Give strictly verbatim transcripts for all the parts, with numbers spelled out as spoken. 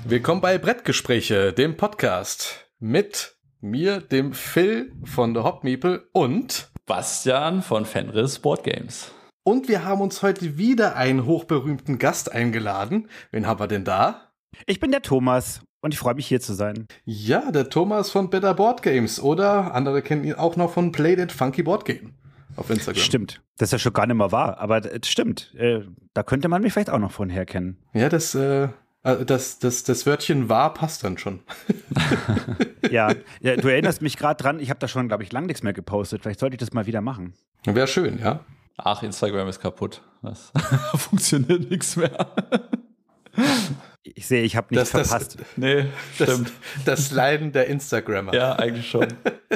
Willkommen bei Brettgespräche, dem Podcast mit mir, dem Phil von The Hop Meeple und Bastian von Fenris Board Games. Und wir haben uns heute wieder einen hochberühmten Gast eingeladen. Wen haben wir denn da? Ich bin der Thomas und ich freue mich, hier zu sein. Ja, der Thomas von Better Board Games oder andere kennen ihn auch noch von Play That Funky Board Game auf Instagram. Stimmt, das ist ja schon gar nicht mehr wahr, aber das stimmt. Äh, da könnte man mich vielleicht auch noch von her kennen. Ja, das, äh, das, das, das Wörtchen wahr passt dann schon. ja, ja, du erinnerst mich gerade dran, ich habe da schon, glaube ich, lang nichts mehr gepostet. Vielleicht sollte ich das mal wieder machen. Wäre schön, ja. Ach, Instagram ist kaputt. Das funktioniert nichts mehr. Ich sehe, ich habe nichts das, verpasst. Das, nee, stimmt. Das, das Leiden der Instagrammer. Ja, eigentlich schon.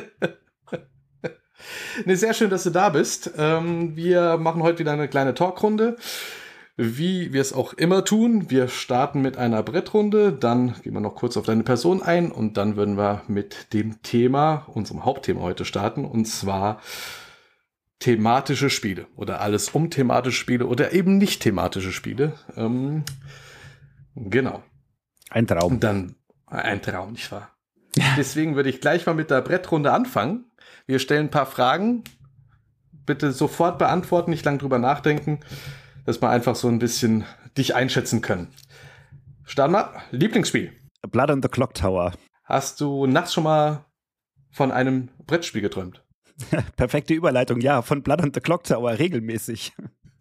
Nee, sehr schön, dass du da bist. Ähm, wir machen heute wieder eine kleine Talkrunde, wie wir es auch immer tun. Wir starten mit einer Brettrunde, dann gehen wir noch kurz auf deine Person ein und dann würden wir mit dem Thema, unserem Hauptthema heute starten, und zwar thematische Spiele oder alles um thematische Spiele oder eben nicht thematische Spiele. Ähm, genau. Ein Traum. Und dann ein Traum, nicht wahr? Deswegen würde ich gleich mal mit der Brettrunde anfangen. Wir stellen ein paar Fragen. Bitte sofort beantworten, nicht lang drüber nachdenken, dass wir einfach so ein bisschen dich einschätzen können. Starten wir. Lieblingsspiel. Blood on the Clock Tower. Hast du nachts schon mal von einem Brettspiel geträumt? Perfekte Überleitung, ja, von Blood on the Clock Tower, regelmäßig.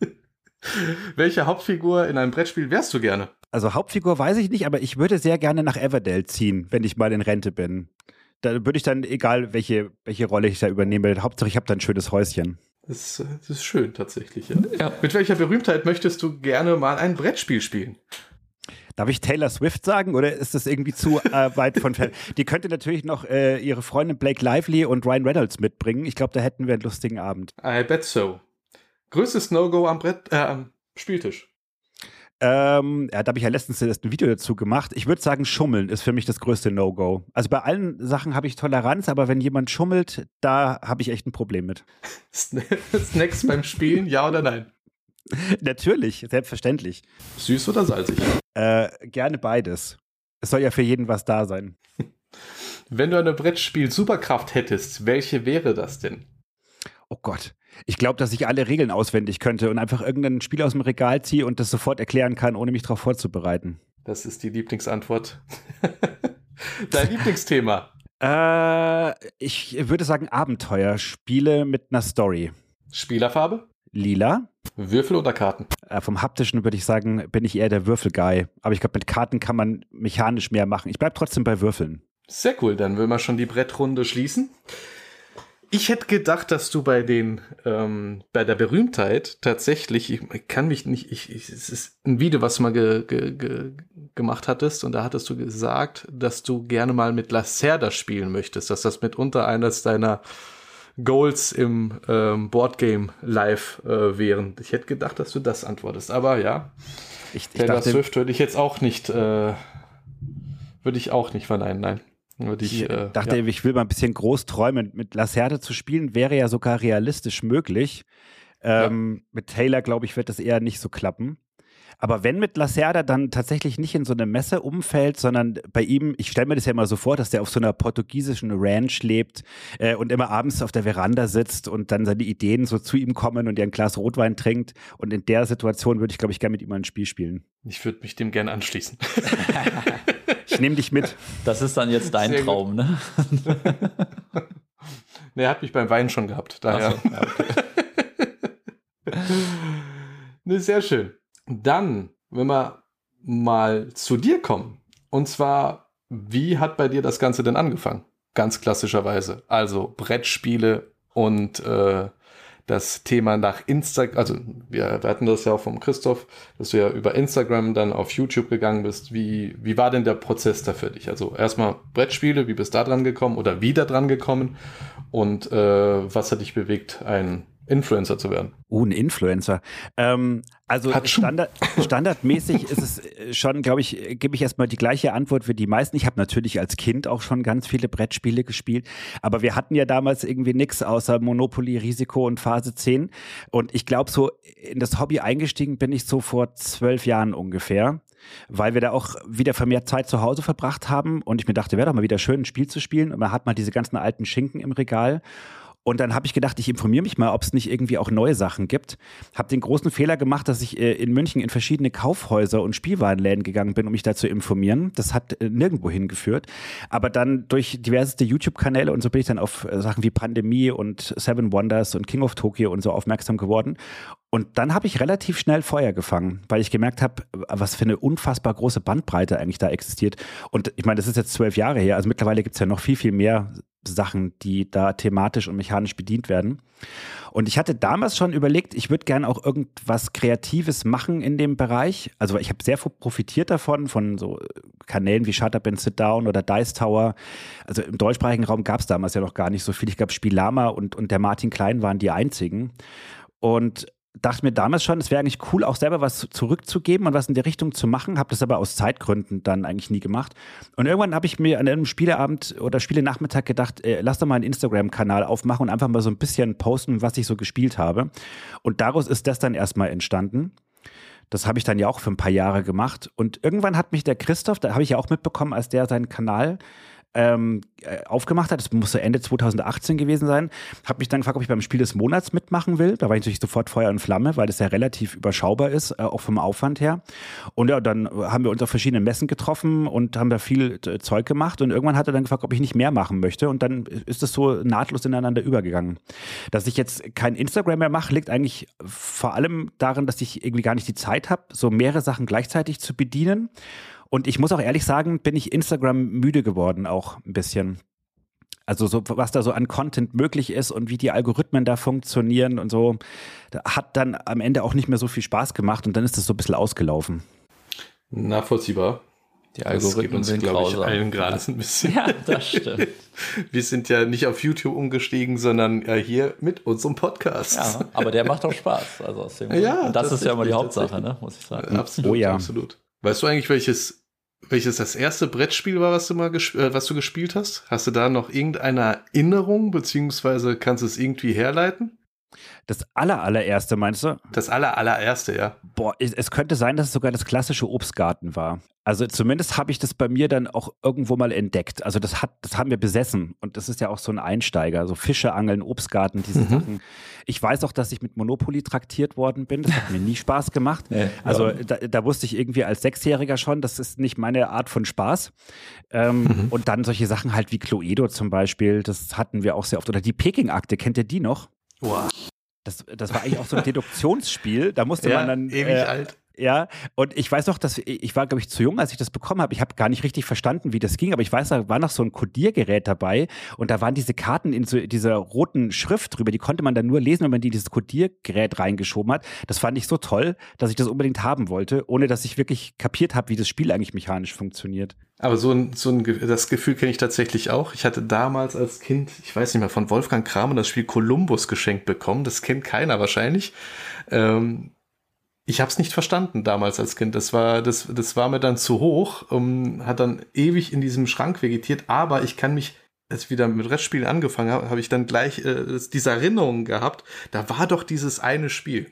Welche Hauptfigur in einem Brettspiel wärst du gerne? Also Hauptfigur weiß ich nicht, aber ich würde sehr gerne nach Everdell ziehen, wenn ich mal in Rente bin. Da würde ich dann, egal welche, welche Rolle ich da übernehme, Hauptsache ich habe da ein schönes Häuschen. Das, das ist schön tatsächlich, ja. ja. Mit welcher Berühmtheit möchtest du gerne mal ein Brettspiel spielen? Darf ich Taylor Swift sagen oder ist das irgendwie zu äh, weit von fern? Die könnte natürlich noch äh, ihre Freundin Blake Lively und Ryan Reynolds mitbringen. Ich glaube, da hätten wir einen lustigen Abend. I bet so. Größtes No-Go am Brett, äh, am Spieltisch? Ähm, ja, da habe ich ja letztens erst ein Video dazu gemacht. Ich würde sagen, Schummeln ist für mich das größte No-Go. Also bei allen Sachen habe ich Toleranz, aber wenn jemand schummelt, da habe ich echt ein Problem mit. Snacks beim Spielen, ja oder nein? Natürlich, selbstverständlich. Süß oder salzig? Äh, gerne beides. Es soll ja für jeden was da sein. Wenn du eine Brettspiel-Superkraft hättest, welche wäre das denn? Oh Gott. Ich glaube, dass ich alle Regeln auswendig könnte und einfach irgendein Spiel aus dem Regal ziehe und das sofort erklären kann, ohne mich darauf vorzubereiten. Das ist die Lieblingsantwort. Dein Lieblingsthema? Äh, ich würde sagen Abenteuer. Spiele mit einer Story. Spielerfarbe? Lila. Würfel oder Karten? Äh, vom Haptischen würde ich sagen, bin ich eher der Würfel-Guy. Aber ich glaube, mit Karten kann man mechanisch mehr machen. Ich bleibe trotzdem bei Würfeln. Sehr cool, dann will man schon die Brettrunde schließen. Ich hätte gedacht, dass du bei den ähm, bei der Berühmtheit tatsächlich, ich kann mich nicht, ich, ich, es ist ein Video, was du mal ge, ge, ge, gemacht hattest, und da hattest du gesagt, dass du gerne mal mit Lacerda spielen möchtest, dass das mitunter eines deiner Goals im ähm, Boardgame Live äh, wären. Ich hätte gedacht, dass du das antwortest, aber ja, ich, ich Taylor dachte, Swift würde ich jetzt auch nicht, äh, würde ich auch nicht verneinen, nein. Ich ich äh, dachte, ja. ich will mal ein bisschen groß träumen. Mit Lacerda zu spielen wäre ja sogar realistisch möglich. Ähm, ja. Mit Taylor, glaube ich, wird das eher nicht so klappen. Aber wenn mit Lacerda, dann tatsächlich nicht in so einem Messeumfeld, sondern bei ihm, ich stelle mir das ja immer so vor, dass der auf so einer portugiesischen Ranch lebt äh, und immer abends auf der Veranda sitzt und dann seine Ideen so zu ihm kommen und er ein Glas Rotwein trinkt. Und in der Situation würde ich, glaube ich, gerne mit ihm ein Spiel spielen. Ich würde mich dem gerne anschließen. Ich nehme dich mit. Das ist dann jetzt dein Sehr Traum, ne? Ne, er hat mich beim Weinen schon gehabt. Daher. So, ja, okay. Ne, sehr schön. Dann, wenn wir mal zu dir kommen. Und zwar, wie hat bei dir das Ganze denn angefangen? Ganz klassischerweise. Also Brettspiele und äh, das Thema nach Instagram, also wir, wir hatten das ja auch vom Christoph, dass du ja über Instagram dann auf YouTube gegangen bist. Wie, wie war denn der Prozess da für dich? Also erstmal Brettspiele, wie bist du da dran gekommen oder wieder dran gekommen? Und äh, was hat dich bewegt, ein Influencer zu werden. Uh, ein Influencer. Ähm, also Standard, standardmäßig ist es schon, glaube ich, gebe ich erstmal die gleiche Antwort wie die meisten. Ich habe natürlich als Kind auch schon ganz viele Brettspiele gespielt, aber wir hatten ja damals irgendwie nichts außer Monopoly, Risiko und Phase zehn. Und ich glaube, so in das Hobby eingestiegen bin ich so vor zwölf Jahren ungefähr, weil wir da auch wieder vermehrt Zeit zu Hause verbracht haben und ich mir dachte, wäre doch mal wieder schön, ein Spiel zu spielen. Und man hat mal diese ganzen alten Schinken im Regal. Und dann habe ich gedacht, ich informiere mich mal, ob es nicht irgendwie auch neue Sachen gibt. Habe den großen Fehler gemacht, dass ich äh, in München in verschiedene Kaufhäuser und Spielwarenläden gegangen bin, um mich da zu informieren. Das hat äh, nirgendwo hingeführt. Aber dann durch diverseste YouTube-Kanäle und so bin ich dann auf äh, Sachen wie Pandemie und Seven Wonders und King of Tokyo und so aufmerksam geworden. Und dann habe ich relativ schnell Feuer gefangen, weil ich gemerkt habe, was für eine unfassbar große Bandbreite eigentlich da existiert. Und ich meine, das ist jetzt zwölf Jahre her, also mittlerweile gibt es ja noch viel, viel mehr Sachen, die da thematisch und mechanisch bedient werden. Und ich hatte damals schon überlegt, ich würde gerne auch irgendwas Kreatives machen in dem Bereich. Also ich habe sehr profitiert davon, von so Kanälen wie Shut Up and Sit Down oder Dice Tower. Also im deutschsprachigen Raum gab es damals ja noch gar nicht so viel. Ich glaube, Spielama und, und der Martin Klein waren die einzigen. Und dachte mir damals schon, es wäre eigentlich cool, auch selber was zurückzugeben und was in der Richtung zu machen. Habe das aber aus Zeitgründen dann eigentlich nie gemacht. Und irgendwann habe ich mir an einem Spieleabend oder Spielenachmittag gedacht, äh, lass doch mal einen Instagram-Kanal aufmachen und einfach mal so ein bisschen posten, was ich so gespielt habe. Und daraus ist das dann erstmal entstanden. Das habe ich dann ja auch für ein paar Jahre gemacht. Und irgendwann hat mich der Christoph, da habe ich ja auch mitbekommen, als der seinen Kanal Ähm, aufgemacht hat, das musste Ende zwanzig achtzehn gewesen sein, habe mich dann gefragt, ob ich beim Spiel des Monats mitmachen will. Da war ich natürlich sofort Feuer und Flamme, weil das ja relativ überschaubar ist, äh, auch vom Aufwand her. Und ja, dann haben wir uns auf verschiedenen Messen getroffen und haben da viel äh, Zeug gemacht und irgendwann hat er dann gefragt, ob ich nicht mehr machen möchte und dann ist das so nahtlos ineinander übergegangen. Dass ich jetzt kein Instagram mehr mache, liegt eigentlich vor allem darin, dass ich irgendwie gar nicht die Zeit habe, so mehrere Sachen gleichzeitig zu bedienen. Und ich muss auch ehrlich sagen, bin ich Instagram müde geworden auch ein bisschen. Also so, was da so an Content möglich ist und wie die Algorithmen da funktionieren und so, hat dann am Ende auch nicht mehr so viel Spaß gemacht und dann ist das so ein bisschen ausgelaufen. Nachvollziehbar. Die Algorithmen sind, glaube ich, grausam. allen gerade ein bisschen. Ja, das stimmt. Wir sind ja nicht auf YouTube umgestiegen, sondern ja hier mit unserem Podcast. Ja, aber der macht auch Spaß. Also aus dem ja, und das ist ja immer die Hauptsache, ne, muss ich sagen. Absolut, oh ja. absolut. Weißt du eigentlich, welches welches das erste Brettspiel war, was du mal gesp- äh, was du gespielt hast? Hast du da noch irgendeine Erinnerung, beziehungsweise kannst du es irgendwie herleiten? Das aller, allererste, meinst du? Das aller, allererste, ja. Boah, es, es könnte sein, dass es sogar das klassische Obstgarten war. Also zumindest habe ich das bei mir dann auch irgendwo mal entdeckt. Also das hat, das haben wir besessen. Und das ist ja auch so ein Einsteiger. So Fische, Angeln, Obstgarten, diese mhm. Sachen. Ich weiß auch, dass ich mit Monopoly traktiert worden bin. Das hat mir nie Spaß gemacht. Ja, also ja. da, da wusste ich irgendwie als Sechsjähriger schon, das ist nicht meine Art von Spaß. Ähm, mhm. Und dann solche Sachen halt wie Cluedo zum Beispiel, das hatten wir auch sehr oft. Oder die Peking-Akte, kennt ihr die noch? Wow. Das, das war eigentlich auch so ein Deduktionsspiel. Da musste ja, man dann. Ewig äh, alt. Ja, und ich weiß noch, dass ich war, glaube ich, zu jung, als ich das bekommen habe. Ich habe gar nicht richtig verstanden, wie das ging, aber ich weiß, da war noch so ein Kodiergerät dabei und da waren diese Karten in so dieser roten Schrift drüber, die konnte man dann nur lesen, wenn man die in dieses Kodiergerät reingeschoben hat. Das fand ich so toll, dass ich das unbedingt haben wollte, ohne dass ich wirklich kapiert habe, wie das Spiel eigentlich mechanisch funktioniert. Aber so ein, so ein das Gefühl kenne ich tatsächlich auch. Ich hatte damals als Kind, ich weiß nicht mehr, von Wolfgang Kramer das Spiel Columbus geschenkt bekommen. Das kennt keiner wahrscheinlich. Ähm, Ich habe es nicht verstanden damals als Kind. Das war, das, das war mir dann zu hoch, um, hat dann ewig in diesem Schrank vegetiert. Aber ich kann mich, als ich wieder mit Restspielen angefangen habe, habe ich dann gleich äh, diese Erinnerung gehabt. Da war doch dieses eine Spiel.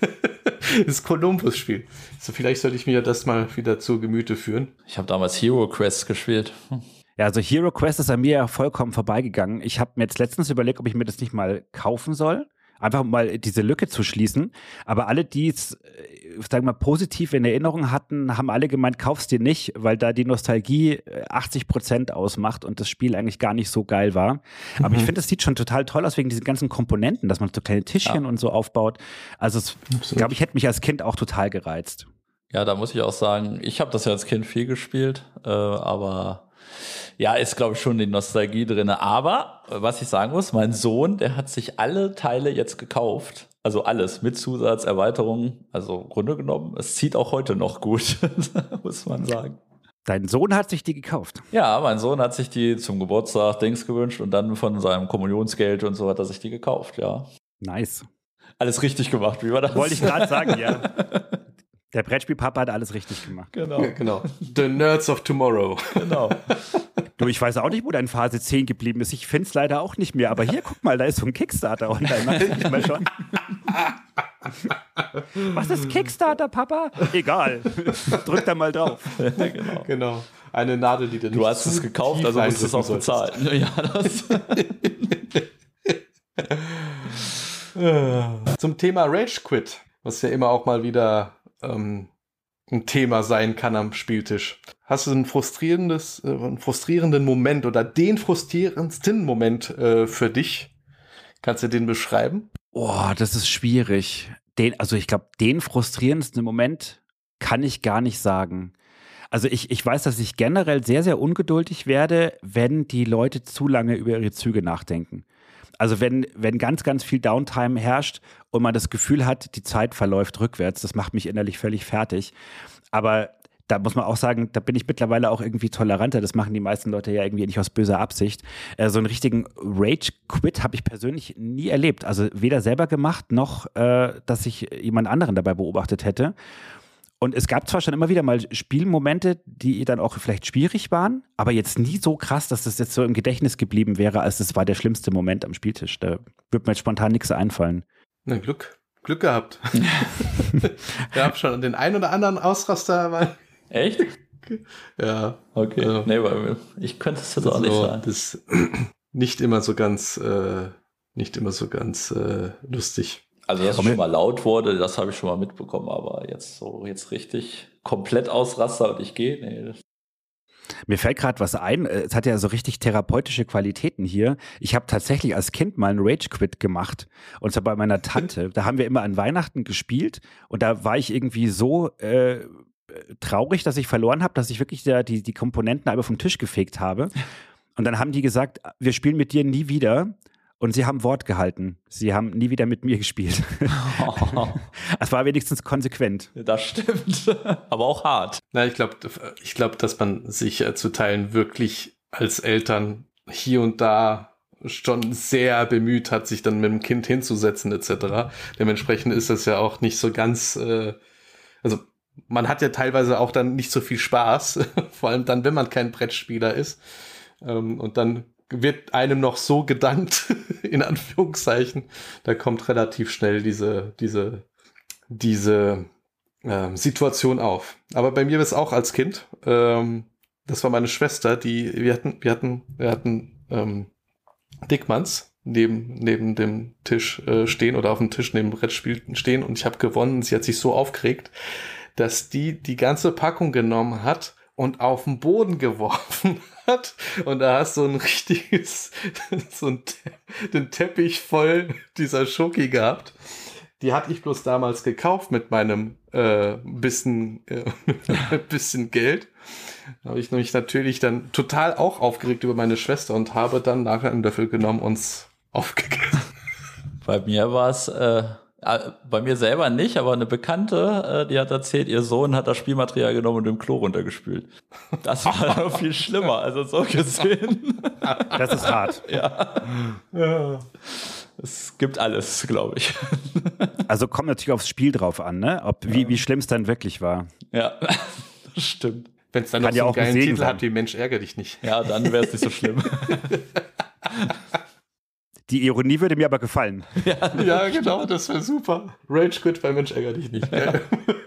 Das Columbus-Spiel. So, vielleicht sollte ich mir das mal wieder zu Gemüte führen. Ich habe damals Hero Quest gespielt. Hm. Ja, also Hero Quest ist an mir ja vollkommen vorbeigegangen. Ich habe mir jetzt letztens überlegt, ob ich mir das nicht mal kaufen soll. Einfach mal diese Lücke zu schließen. Aber alle, die es, sagen wir mal, positiv in Erinnerung hatten, haben alle gemeint, kauf's dir nicht, weil da die Nostalgie achtzig Prozent ausmacht und das Spiel eigentlich gar nicht so geil war. Aber mhm. ich finde, es sieht schon total toll aus wegen diesen ganzen Komponenten, dass man so kleine Tischchen ja. und so aufbaut. Also ich glaube, ich hätte mich als Kind auch total gereizt. Ja, da muss ich auch sagen, ich habe das ja als Kind viel gespielt, äh, aber ja, ist, glaube ich, schon die Nostalgie drin. Aber, was ich sagen muss, mein Sohn, der hat sich alle Teile jetzt gekauft. Also alles, mit Zusatz, Erweiterungen. Also im Grunde genommen, es zieht auch heute noch gut, muss man sagen. Dein Sohn hat sich die gekauft? Ja, mein Sohn hat sich die zum Geburtstag Dings gewünscht und dann von seinem Kommunionsgeld und so hat er sich die gekauft, ja. Nice. Alles richtig gemacht, wie war das? Wollte ich gerade sagen, ja. Der Brettspielpapa hat alles richtig gemacht. Genau. Ja, genau. The Nerds of Tomorrow. Genau. Du, ich weiß auch nicht, wo dein Phase zehn geblieben ist. Ich finde es leider auch nicht mehr. Aber hier, guck mal, da ist so ein Kickstarter online. Machst du nicht mal schon? Was ist Kickstarter, Papa? Egal. Drück da mal drauf. Ja, genau. Genau. Eine Nadel, die du Du hast es gekauft, also musst du es auch bezahlen. Ja, das. Zum Thema Rage Quit, was ja immer auch mal wieder ähm, ein Thema sein kann am Spieltisch. Hast du ein frustrierendes, äh, einen frustrierenden Moment oder den frustrierendsten Moment äh, für dich? Kannst du den beschreiben? Boah, das ist schwierig. Den, also ich glaube, den frustrierendsten Moment kann ich gar nicht sagen. Also ich, ich weiß, dass ich generell sehr, sehr ungeduldig werde, wenn die Leute zu lange über ihre Züge nachdenken. Also wenn, wenn ganz, ganz viel Downtime herrscht und man das Gefühl hat, die Zeit verläuft rückwärts, das macht mich innerlich völlig fertig. Aber da muss man auch sagen, da bin ich mittlerweile auch irgendwie toleranter. Das machen die meisten Leute ja irgendwie nicht aus böser Absicht. Äh, so einen richtigen Rage-Quit habe ich persönlich nie erlebt. Also weder selber gemacht, noch, äh, dass ich jemand anderen dabei beobachtet hätte. Und es gab zwar schon immer wieder mal Spielmomente, die dann auch vielleicht schwierig waren, aber jetzt nie so krass, dass das jetzt so im Gedächtnis geblieben wäre, als es war der schlimmste Moment am Spieltisch. Da wird mir jetzt spontan nichts einfallen. Na, Glück. Glück gehabt. Ich habe schon den einen oder anderen Ausraster mal. Echt? Ja. Okay. Also, nee, weil ich könnte es jetzt auch also, nicht sagen. Das ist nicht immer so ganz, äh, nicht immer so ganz äh, lustig. Also, dass es schon mal laut wurde, das habe ich schon mal mitbekommen, aber jetzt so, jetzt richtig komplett Ausraster und ich gehe, nee. Mir fällt gerade was ein, es hat ja so richtig therapeutische Qualitäten hier. Ich habe tatsächlich als Kind mal einen Rage-Quit gemacht, und zwar bei meiner Tante. Da haben wir immer an Weihnachten gespielt und da war ich irgendwie so äh, traurig, dass ich verloren habe, dass ich wirklich da die, die Komponenten einfach vom Tisch gefegt habe. Und dann haben die gesagt, wir spielen mit dir nie wieder. Und sie haben Wort gehalten. Sie haben nie wieder mit mir gespielt. Oh. Es war wenigstens konsequent. Das stimmt. Aber auch hart. Na, ich glaube, ich glaube, dass man sich äh, zu Teilen wirklich als Eltern hier und da schon sehr bemüht hat, sich dann mit dem Kind hinzusetzen et cetera. Dementsprechend ist das ja auch nicht so ganz, äh, also man hat ja teilweise auch dann nicht so viel Spaß, vor allem dann, wenn man kein Brettspieler ist. Ähm, und dann wird einem noch so gedankt, in Anführungszeichen, da kommt relativ schnell diese, diese, diese äh, Situation auf. Aber bei mir war es auch als Kind, ähm, das war meine Schwester, die, wir hatten, wir hatten, wir hatten ähm, Dickmanns neben, neben dem Tisch äh, stehen oder auf dem Tisch neben dem Brettspiel stehen und ich habe gewonnen. Sie hat sich so aufgeregt, dass die die ganze Packung genommen hat und auf den Boden geworfen hat. Und da hast du ein richtiges, so ein Te- den Teppich voll dieser Schoki gehabt. Die hatte ich bloß damals gekauft mit meinem äh, bisschen, äh, bisschen Geld. Da habe ich mich natürlich dann total auch aufgeregt über meine Schwester und habe dann nachher einen Löffel genommen und es aufgegessen. Bei mir war es, äh, bei mir selber nicht, aber eine Bekannte, äh, die hat erzählt, ihr Sohn hat das Spielmaterial genommen und im Klo runtergespült. Das war noch viel schlimmer, also so gesehen. Das ist hart. Ja. Ja. Es gibt alles, glaube ich. Also kommt natürlich aufs Spiel drauf an, ne? Ob, wie, wie schlimm es dann wirklich war. Ja, das stimmt. Wenn es dann Kann noch ja so einen auch ein geilen Segen Titel sein. hat wie Mensch, ärgere dich nicht. Ja, dann wäre es nicht so schlimm. Die Ironie würde mir aber gefallen. Ja, Ja, genau, das wäre super. Rage Quit bei Mensch, ärgere dich nicht. Ja.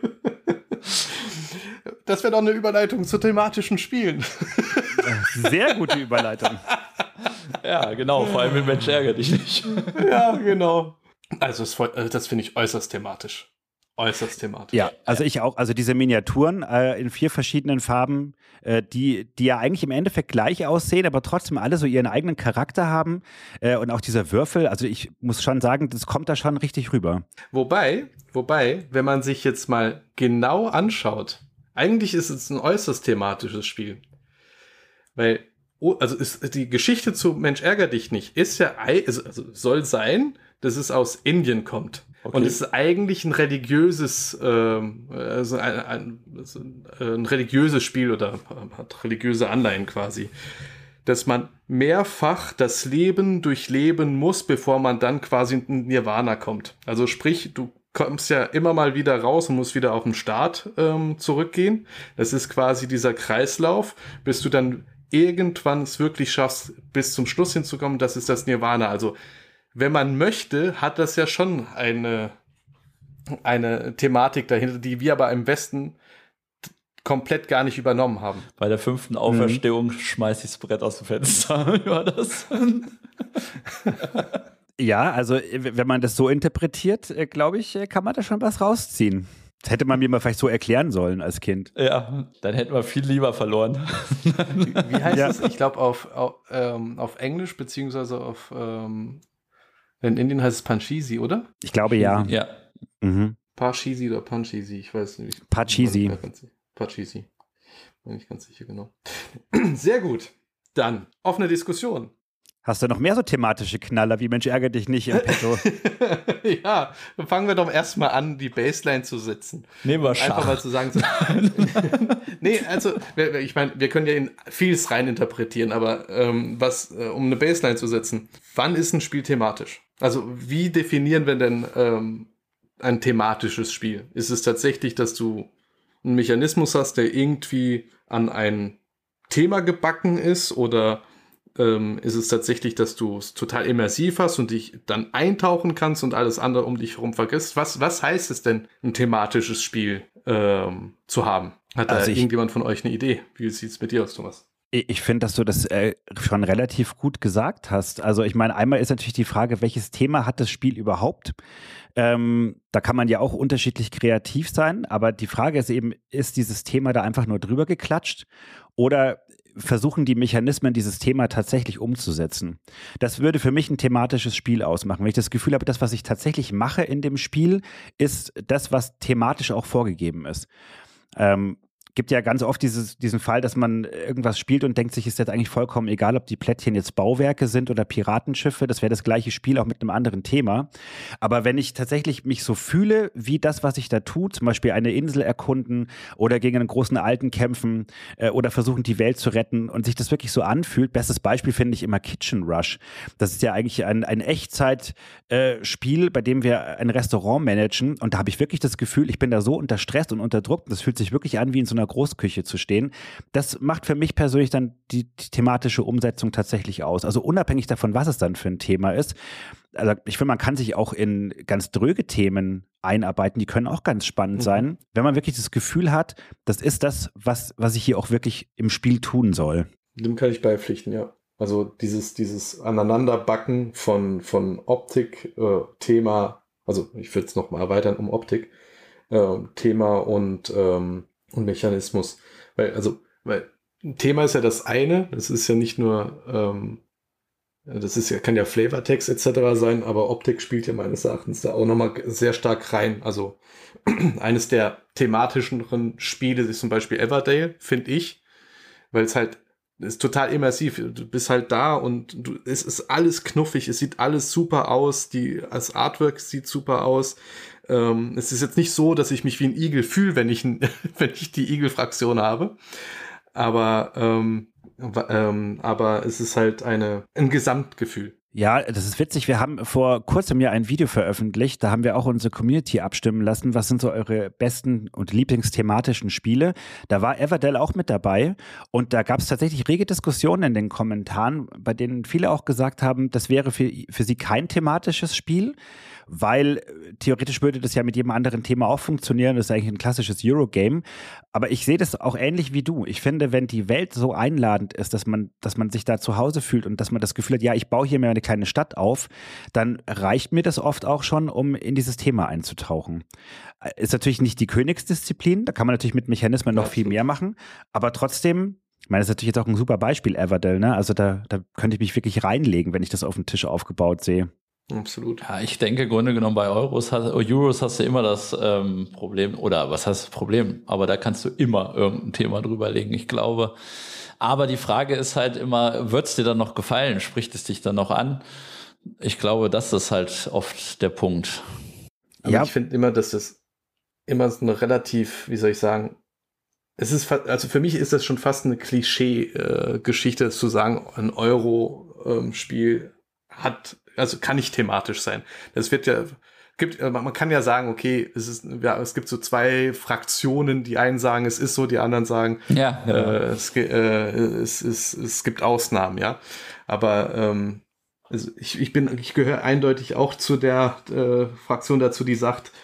Das wäre doch eine Überleitung zu thematischen Spielen. Sehr gute Überleitung. ja, genau, vor allem mit Mensch ärgere dich nicht. Ja, genau. Also es voll- äh, das finde ich äußerst thematisch. Äußerst thematisch. Ja, also ich auch. Also diese Miniaturen äh, in vier verschiedenen Farben, äh, die, die ja eigentlich im Endeffekt gleich aussehen, aber trotzdem alle so ihren eigenen Charakter haben. Äh, und auch dieser Würfel, also ich muss schon sagen, das kommt da schon richtig rüber. Wobei, wobei, wenn man sich jetzt mal genau anschaut, eigentlich ist es ein äußerst thematisches Spiel. Weil, oh, also ist die Geschichte zu Mensch, ärger dich nicht, ist ja, ei- also, also soll sein, dass es aus Indien kommt. Okay. Und es ist eigentlich ein religiöses, ähm, also ein, ein, also ein religiöses Spiel oder hat religiöse Anleihen quasi. Dass man mehrfach das Leben durchleben muss, bevor man dann quasi in Nirvana kommt. Also sprich, du kommst ja immer mal wieder raus und musst wieder auf den Start ähm, zurückgehen. Das ist quasi dieser Kreislauf, bis du dann irgendwann es wirklich schaffst, bis zum Schluss hinzukommen. Das ist das Nirvana. Also wenn man möchte, hat das ja schon eine, eine Thematik dahinter, die wir aber im Westen komplett gar nicht übernommen haben. Bei der fünften Auferstehung mhm. schmeiß ich das Brett aus dem Fenster. Wie war das? Ja, also wenn man das so interpretiert, glaube ich, kann man da schon was rausziehen. Das hätte man mir mal vielleicht so erklären sollen als Kind. Ja, dann hätten wir viel lieber verloren. Wie, wie heißt ja. es? Ich glaube auf, auf, ähm, auf Englisch, beziehungsweise auf ähm, in Indien heißt es Panchisi, oder? Ich glaube, ja. Ja. Mhm. Parcheesi oder Panchisi, ich weiß nicht. Parcheesi. Parcheesi. Bin ich ganz sicher, genau. Sehr gut. Dann offene Diskussion. Hast du noch mehr so thematische Knaller wie Mensch, ärgere dich nicht im Petto? Ja, dann fangen wir doch erstmal an, die Baseline zu setzen. Nehmen wir Schach. Einfach mal zu sagen. So, nee, also, ich meine, wir können ja in vieles reininterpretieren, aber ähm, was, äh, um eine Baseline zu setzen, wann ist ein Spiel thematisch? Also, wie definieren wir denn ähm, ein thematisches Spiel? Ist es tatsächlich, dass du einen Mechanismus hast, der irgendwie an ein Thema gebacken ist, oder ähm, ist es tatsächlich, dass du es total immersiv hast und dich dann eintauchen kannst und alles andere um dich herum vergisst? Was, was heißt es denn, ein thematisches Spiel ähm, zu haben? Hat also da ich, irgendjemand von euch eine Idee? Wie sieht es mit dir aus, Thomas? Ich finde, dass du das äh, schon relativ gut gesagt hast. Also ich meine, einmal ist natürlich die Frage, welches Thema hat das Spiel überhaupt? Ähm, da kann man ja auch unterschiedlich kreativ sein, aber die Frage ist eben, ist dieses Thema da einfach nur drüber geklatscht oder versuchen die Mechanismen, dieses Thema tatsächlich umzusetzen? Das würde für mich ein thematisches Spiel ausmachen. Wenn ich das Gefühl habe, das, was ich tatsächlich mache in dem Spiel, ist das, was thematisch auch vorgegeben ist. Ähm, Gibt ja ganz oft dieses, diesen Fall, dass man irgendwas spielt und denkt sich, ist jetzt eigentlich vollkommen egal, ob die Plättchen jetzt Bauwerke sind oder Piratenschiffe. Das wäre das gleiche Spiel, auch mit einem anderen Thema. Aber wenn ich tatsächlich mich so fühle, wie das, was ich da tue, zum Beispiel eine Insel erkunden oder gegen einen großen Alten kämpfen äh, oder versuchen, die Welt zu retten und sich das wirklich so anfühlt. Bestes Beispiel finde ich immer Kitchen Rush. Das ist ja eigentlich ein, ein Echtzeit-Spiel, äh, bei dem wir ein Restaurant managen. Und da habe ich wirklich das Gefühl, ich bin da so unter Stress und unter Druck. Das fühlt sich wirklich an, wie in so einer Großküche zu stehen. Das macht für mich persönlich dann die, die thematische Umsetzung tatsächlich aus. Also unabhängig davon, was es dann für ein Thema ist. Also ich finde, man kann sich auch in ganz dröge Themen einarbeiten, die können auch ganz spannend mhm. sein, wenn man wirklich das Gefühl hat, das ist das, was, was ich hier auch wirklich im Spiel tun soll. Dem kann ich beipflichten, ja. Also dieses, dieses Aneinanderbacken von, von Optik, äh, Thema, also ich würde es nochmal erweitern um Optik, äh, Thema und ähm, und Mechanismus. Weil, also, weil Thema ist ja das eine, das ist ja nicht nur, ähm, das ist ja, kann ja Flavortext et cetera sein, aber Optik spielt ja meines Erachtens da auch nochmal sehr stark rein. Also eines der thematischeren Spiele ist zum Beispiel Everdale, finde ich, weil es halt ist total immersiv. Du bist halt da und du, es ist alles knuffig, es sieht alles super aus, die, das Artwork sieht super aus. Ähm, es ist jetzt nicht so, dass ich mich wie ein Igel fühle, wenn ich, wenn ich die Igel-Fraktion habe. Aber, ähm, ähm, aber es ist halt eine, ein Gesamtgefühl. Ja, das ist witzig. Wir haben vor kurzem ja ein Video veröffentlicht. Da haben wir auch unsere Community abstimmen lassen. Was sind so eure besten und lieblingsthematischen Spiele? Da war Everdell auch mit dabei. Und da gab es tatsächlich rege Diskussionen in den Kommentaren, bei denen viele auch gesagt haben, das wäre für, für sie kein thematisches Spiel, weil theoretisch würde das ja mit jedem anderen Thema auch funktionieren. Das ist eigentlich ein klassisches Eurogame. Aber ich sehe das auch ähnlich wie du. Ich finde, wenn die Welt so einladend ist, dass man, dass man sich da zu Hause fühlt und dass man das Gefühl hat, ja, ich baue hier mir eine kleine Stadt auf, dann reicht mir das oft auch schon, um in dieses Thema einzutauchen. Ist natürlich nicht die Königsdisziplin, da kann man natürlich mit Mechanismen noch ja, viel mehr machen, aber trotzdem, ich meine, das ist natürlich jetzt auch ein super Beispiel, Everdell, ne? Also da, da könnte ich mich wirklich reinlegen, wenn ich das auf dem Tisch aufgebaut sehe. Absolut. Ja, ich denke, im Grunde genommen bei Euros hast, Euros hast du immer das ähm, Problem, oder was heißt das Problem? Aber da kannst du immer irgendein Thema drüber legen, ich glaube. Aber die Frage ist halt immer, wird es dir dann noch gefallen? Spricht es dich dann noch an? Ich glaube, das ist halt oft der Punkt. Aber ja. Ich finde immer, dass das immer so eine relativ, wie soll ich sagen, es ist, also für mich ist das schon fast eine Klischee-Geschichte, äh, zu sagen, ein Euro-Spiel ähm, hat, also kann nicht thematisch sein. Das wird ja, gibt, man kann ja sagen, okay, es ist, ja, es gibt so zwei Fraktionen, die einen sagen, es ist so, die anderen sagen, ja, genau. äh, es, äh, es, es, es gibt Ausnahmen, ja. Aber ähm, also ich, ich bin, ich gehöre eindeutig auch zu der äh, Fraktion dazu, die sagt,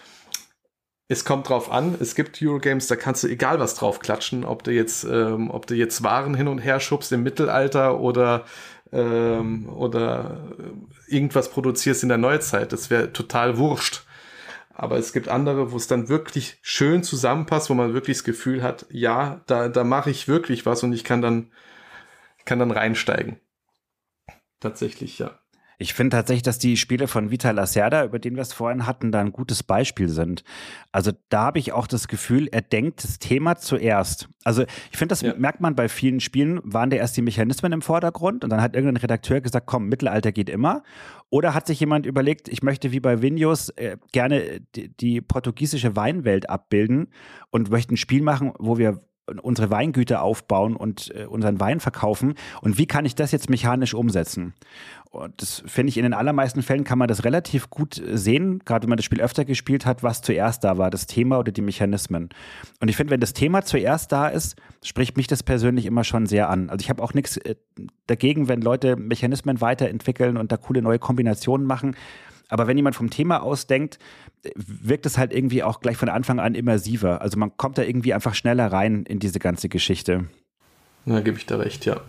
es kommt drauf an, es gibt Eurogames, da kannst du egal was drauf klatschen, ob du jetzt, ähm, ob du jetzt Waren hin und her schubst im Mittelalter oder ähm, oder irgendwas produzierst in der Neuzeit. Das wäre total wurscht. Aber es gibt andere, wo es dann wirklich schön zusammenpasst, wo man wirklich das Gefühl hat, ja, da, da mache ich wirklich was und ich kann dann, kann dann reinsteigen. Tatsächlich, ja. Ich finde tatsächlich, dass die Spiele von Vital Lacerda, über den wir es vorhin hatten, da ein gutes Beispiel sind. Also da habe ich auch das Gefühl, er denkt das Thema zuerst. Also ich finde, das ja. merkt man bei vielen Spielen, waren da erst die Mechanismen im Vordergrund und dann hat irgendein Redakteur gesagt, komm, Mittelalter geht immer. Oder hat sich jemand überlegt, ich möchte wie bei Vinhos äh, gerne die, die portugiesische Weinwelt abbilden und möchte ein Spiel machen, wo wir unsere Weingüter aufbauen und äh, unseren Wein verkaufen. Und wie kann ich das jetzt mechanisch umsetzen? Und das finde ich, in den allermeisten Fällen kann man das relativ gut sehen, gerade wenn man das Spiel öfter gespielt hat, was zuerst da war, das Thema oder die Mechanismen. Und ich finde, wenn das Thema zuerst da ist, spricht mich das persönlich immer schon sehr an. Also ich habe auch nichts äh, dagegen, wenn Leute Mechanismen weiterentwickeln und da coole neue Kombinationen machen. Aber wenn jemand vom Thema ausdenkt, wirkt es halt irgendwie auch gleich von Anfang an immersiver. Also man kommt da irgendwie einfach schneller rein in diese ganze Geschichte. Da gebe ich da recht, ja.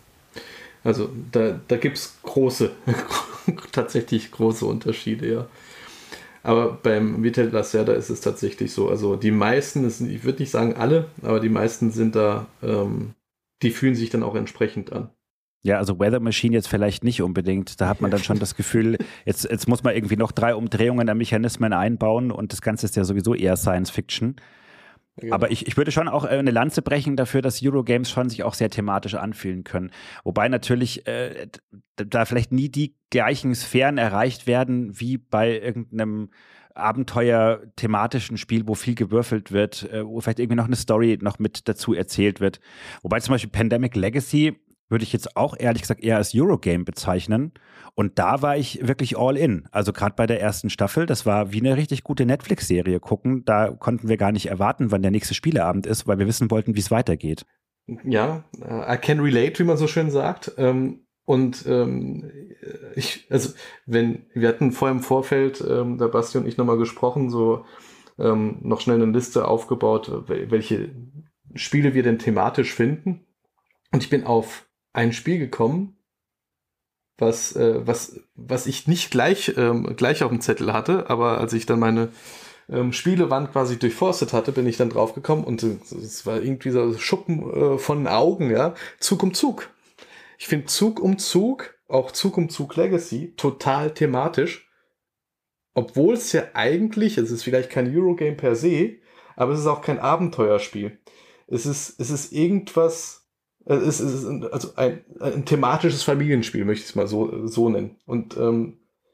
Also da, da gibt es große, tatsächlich große Unterschiede, ja. Aber beim Vital Lacerda ist es tatsächlich so. Also die meisten, ich würde nicht sagen alle, aber die meisten sind da, ähm, die fühlen sich dann auch entsprechend an. Ja, also Weather Machine jetzt vielleicht nicht unbedingt. Da hat man dann schon das Gefühl, jetzt, jetzt muss man irgendwie noch drei Umdrehungen der Mechanismen einbauen und das Ganze ist ja sowieso eher Science Fiction. Genau. Aber ich, ich würde schon auch eine Lanze brechen dafür, dass Eurogames schon sich auch sehr thematisch anfühlen können. Wobei natürlich äh, da vielleicht nie die gleichen Sphären erreicht werden wie bei irgendeinem Abenteuer-thematischen Spiel, wo viel gewürfelt wird, äh, wo vielleicht irgendwie noch eine Story noch mit dazu erzählt wird. Wobei zum Beispiel Pandemic Legacy würde ich jetzt auch ehrlich gesagt eher als Eurogame bezeichnen. Und da war ich wirklich all in. Also gerade bei der ersten Staffel, das war wie eine richtig gute Netflix-Serie gucken. Da konnten wir gar nicht erwarten, wann der nächste Spieleabend ist, weil wir wissen wollten, wie es weitergeht. Ja, I can relate, wie man so schön sagt. Und ich, also wenn, wir hatten vorher im Vorfeld, der Basti und ich nochmal gesprochen, so noch schnell eine Liste aufgebaut, welche Spiele wir denn thematisch finden. Und ich bin auf ein Spiel gekommen, was, äh, was, was ich nicht gleich, ähm, gleich auf dem Zettel hatte, aber als ich dann meine ähm, Spielewand quasi durchforstet hatte, bin ich dann draufgekommen und es war irgendwie so Schuppen äh, von den Augen, ja, Zug um Zug. Ich finde Zug um Zug, auch Zug um Zug Legacy, total thematisch, obwohl es ja eigentlich, es ist vielleicht kein Eurogame per se, aber es ist auch kein Abenteuerspiel. Es ist, es ist irgendwas. Es ist also ein, ein thematisches Familienspiel, möchte ich es mal so, so nennen. Und ähm,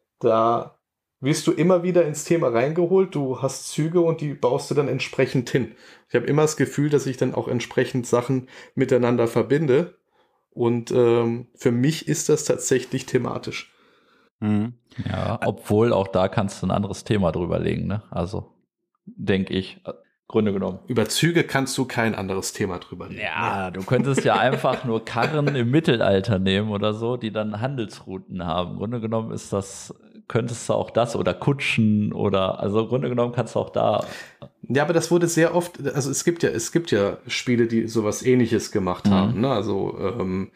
da wirst du immer wieder ins Thema reingeholt. Du hast Züge und die baust du dann entsprechend hin. Ich habe immer das Gefühl, dass ich dann auch entsprechend Sachen miteinander verbinde. Und ähm, für mich ist das tatsächlich thematisch. Mhm. Ja, obwohl auch da kannst du ein anderes Thema drüber legen, ne? Also, denke ich. Grunde genommen. Über Züge kannst du kein anderes Thema drüber legen. Ja, du könntest ja einfach nur Karren im Mittelalter nehmen oder so, die dann Handelsrouten haben. Im Grunde genommen ist das, könntest du auch das oder Kutschen oder, also im Grunde genommen kannst du auch da. Ja, aber das wurde sehr oft, also es gibt ja, es gibt ja Spiele, die sowas Ähnliches gemacht mhm. haben, ne? Also, ähm,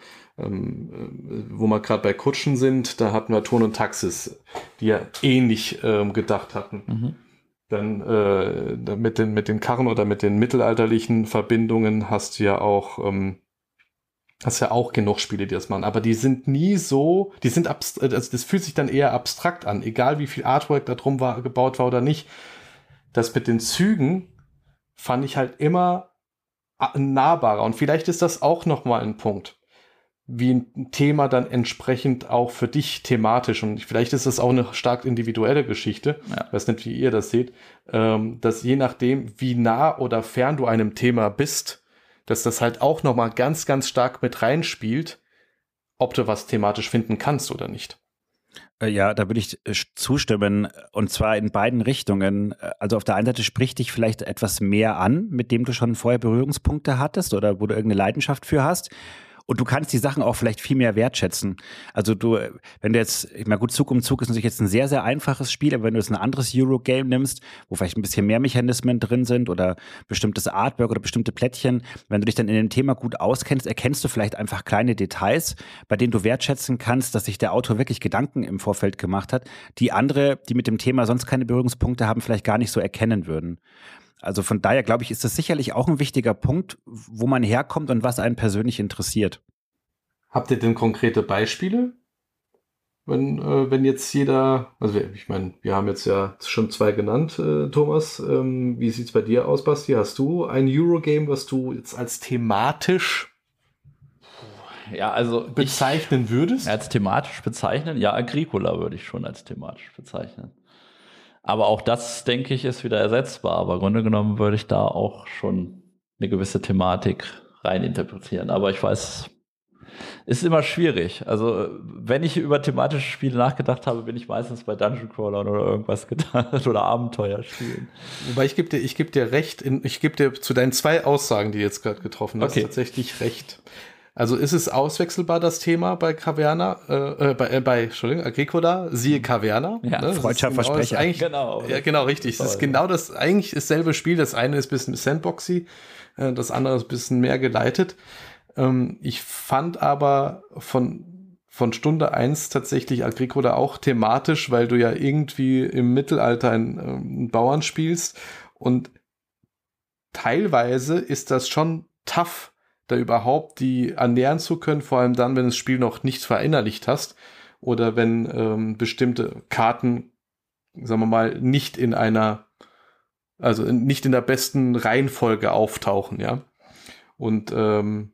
ähm, wo wir gerade bei Kutschen sind, da hatten wir Thurn und Taxis, die ja ähnlich ähm, gedacht hatten. Mhm. Dann äh, mit den mit den Karren oder mit den mittelalterlichen Verbindungen hast du ja auch ähm, hast ja auch genug Spiele, die das machen. Aber die sind nie so, die sind abst- also das fühlt sich dann eher abstrakt an, egal wie viel Artwork da drum war, gebaut war oder nicht. Das mit den Zügen fand ich halt immer nahbarer. Und vielleicht ist das auch nochmal ein Punkt, wie ein Thema dann entsprechend auch für dich thematisch, und vielleicht ist das auch eine stark individuelle Geschichte, ja. Ich weiß nicht, wie ihr das seht, ähm, dass je nachdem, wie nah oder fern du einem Thema bist, dass das halt auch nochmal ganz, ganz stark mit reinspielt, ob du was thematisch finden kannst oder nicht. Ja, da würde ich zustimmen, und zwar in beiden Richtungen. Also auf der einen Seite spricht dich vielleicht etwas mehr an, mit dem du schon vorher Berührungspunkte hattest oder wo du irgendeine Leidenschaft für hast. Und du kannst die Sachen auch vielleicht viel mehr wertschätzen. Also du, wenn du jetzt, ich meine gut, Zug um Zug ist natürlich jetzt ein sehr, sehr einfaches Spiel, aber wenn du jetzt ein anderes Eurogame nimmst, wo vielleicht ein bisschen mehr Mechanismen drin sind oder bestimmtes Artwork oder bestimmte Plättchen, wenn du dich dann in dem Thema gut auskennst, erkennst du vielleicht einfach kleine Details, bei denen du wertschätzen kannst, dass sich der Autor wirklich Gedanken im Vorfeld gemacht hat, die andere, die mit dem Thema sonst keine Berührungspunkte haben, vielleicht gar nicht so erkennen würden. Also von daher, glaube ich, ist das sicherlich auch ein wichtiger Punkt, wo man herkommt und was einen persönlich interessiert. Habt ihr denn konkrete Beispiele? Wenn, äh, wenn jetzt jeder, also ich meine, wir haben jetzt ja schon zwei genannt, äh, Thomas. Ähm, wie sieht's bei dir aus, Basti? Hast du ein Eurogame, was du jetzt als thematisch ja, also bezeichnen ich, würdest? Als thematisch bezeichnen? Ja, Agricola würde ich schon als thematisch bezeichnen. Aber auch das, denke ich, ist wieder ersetzbar. Aber im Grunde genommen würde ich da auch schon eine gewisse Thematik reininterpretieren. Aber ich weiß, ist immer schwierig. Also wenn ich über thematische Spiele nachgedacht habe, bin ich meistens bei Dungeon Crawlern oder irgendwas gedacht oder Abenteuerspielen. Wobei ich gebe dir, ich gebe dir recht, in, ich gebe dir zu deinen zwei Aussagen, die du jetzt gerade getroffen hast, okay. tatsächlich recht. Also ist es auswechselbar, das Thema bei Caverna, äh, bei, äh, bei, Entschuldigung, Agricola, siehe Caverna. Ja, ne? Freudscher genau, Versprecher. Genau, ja, genau, richtig. Das ist genau das, eigentlich dasselbe Spiel. Das eine ist ein bisschen Sandboxy, äh, das andere ist ein bisschen mehr geleitet. Ähm, ich fand aber von, von Stunde eins tatsächlich Agricola auch thematisch, weil du ja irgendwie im Mittelalter einen, äh, einen Bauern spielst und teilweise ist das schon tough, da überhaupt die ernähren zu können, vor allem dann, wenn du das Spiel noch nicht verinnerlicht hast oder wenn ähm, bestimmte Karten, sagen wir mal, nicht in einer, also nicht in der besten Reihenfolge auftauchen, ja. Und ähm,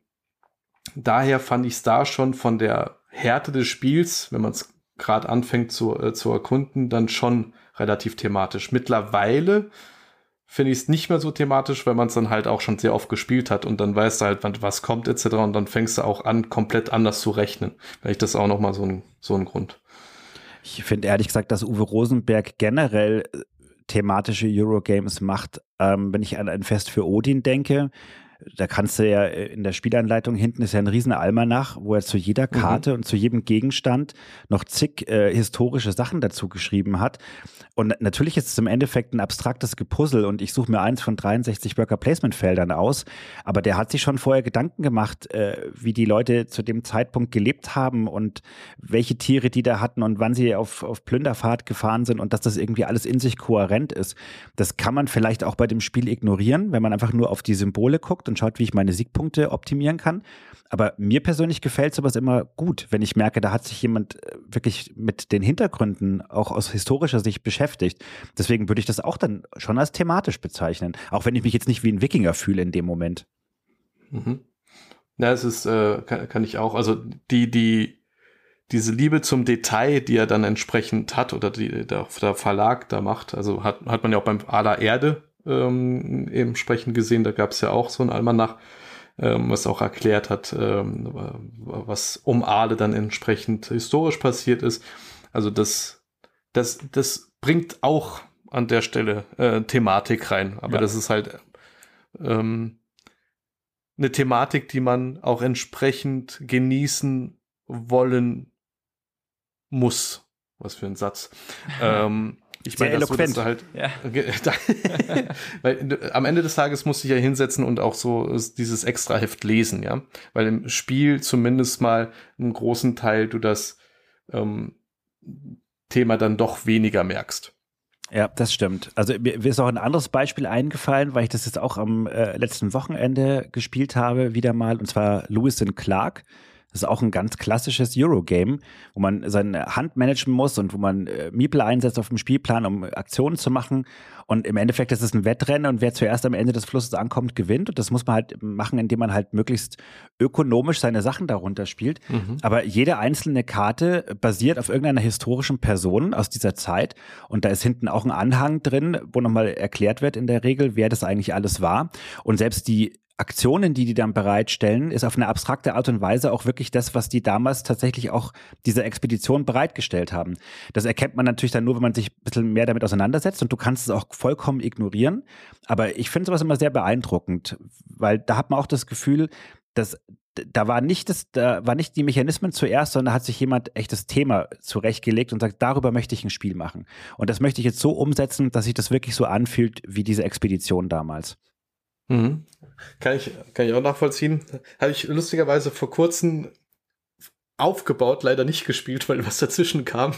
daher fand ich es da schon von der Härte des Spiels, wenn man es gerade anfängt zu, äh, zu erkunden, dann schon relativ thematisch. Mittlerweile finde ich es nicht mehr so thematisch, weil man es dann halt auch schon sehr oft gespielt hat und dann weißt du halt, was kommt et cetera. Und dann fängst du auch an, komplett anders zu rechnen. Vielleicht ist das auch nochmal so ein, so ein Grund. Ich finde ehrlich gesagt, dass Uwe Rosenberg generell thematische Eurogames macht. Ähm, wenn ich an ein Fest für Odin denke, da kannst du ja in der Spielanleitung hinten ist ja ein riesen Almanach, wo er zu jeder Karte mhm. und zu jedem Gegenstand noch zig äh, historische Sachen dazu geschrieben hat. Und natürlich ist es im Endeffekt ein abstraktes Gepuzzle und ich suche mir eins von dreiundsechzig Worker Placement Feldern aus, aber der hat sich schon vorher Gedanken gemacht, äh, wie die Leute zu dem Zeitpunkt gelebt haben und welche Tiere die da hatten und wann sie auf, auf Plünderfahrt gefahren sind und dass das irgendwie alles in sich kohärent ist. Das kann man vielleicht auch bei dem Spiel ignorieren, wenn man einfach nur auf die Symbole guckt und schaut, wie ich meine Siegpunkte optimieren kann. Aber mir persönlich gefällt sowas immer gut, wenn ich merke, da hat sich jemand wirklich mit den Hintergründen auch aus historischer Sicht beschäftigt. Deswegen würde ich das auch dann schon als thematisch bezeichnen, auch wenn ich mich jetzt nicht wie ein Wikinger fühle in dem Moment. Mhm. Ja, es ist, äh, kann, kann ich auch, also die, die, diese Liebe zum Detail, die er dann entsprechend hat oder die der, der Verlag da macht, also hat, hat man ja auch beim Aller Erde ähm, entsprechend gesehen, da gab es ja auch so ein Almanach, ähm, was auch erklärt hat, ähm, was um Aale dann entsprechend historisch passiert ist. Also das, das, das bringt auch an der Stelle äh, Thematik rein, aber ja. Das ist halt ähm, eine Thematik, die man auch entsprechend genießen wollen muss. Was für ein Satz. ähm, Ich meine, das eloquent. So, halt, ja. Weil am Ende des Tages musst du dich ja hinsetzen und auch so dieses Extraheft lesen, ja, weil im Spiel zumindest mal einen großen Teil du das ähm, Thema dann doch weniger merkst. Ja, das stimmt. Also mir ist auch ein anderes Beispiel eingefallen, weil ich das jetzt auch am äh, letzten Wochenende gespielt habe, wieder mal, und zwar Lewis and Clark. Das ist auch ein ganz klassisches Eurogame, wo man seine Hand managen muss und wo man äh, Meeple einsetzt auf dem Spielplan, um Aktionen zu machen. Und im Endeffekt ist es ein Wettrennen und wer zuerst am Ende des Flusses ankommt, gewinnt. Und das muss man halt machen, indem man halt möglichst ökonomisch seine Sachen darunter spielt. Mhm. Aber jede einzelne Karte basiert auf irgendeiner historischen Person aus dieser Zeit. Und da ist hinten auch ein Anhang drin, wo nochmal erklärt wird in der Regel, wer das eigentlich alles war. Und selbst die Aktionen, die die dann bereitstellen, ist auf eine abstrakte Art und Weise auch wirklich das, was die damals tatsächlich auch dieser Expedition bereitgestellt haben. Das erkennt man natürlich dann nur, wenn man sich ein bisschen mehr damit auseinandersetzt und du kannst es auch vollkommen ignorieren. Aber ich finde sowas immer sehr beeindruckend, weil da hat man auch das Gefühl, dass da war nicht das, da war nicht die Mechanismen zuerst, sondern da hat sich jemand echt das Thema zurechtgelegt und sagt, darüber möchte ich ein Spiel machen. Und das möchte ich jetzt so umsetzen, dass sich das wirklich so anfühlt wie diese Expedition damals. Mhm. Kann ich, kann ich auch nachvollziehen. Habe ich lustigerweise vor kurzem aufgebaut, leider nicht gespielt, weil was dazwischen kam.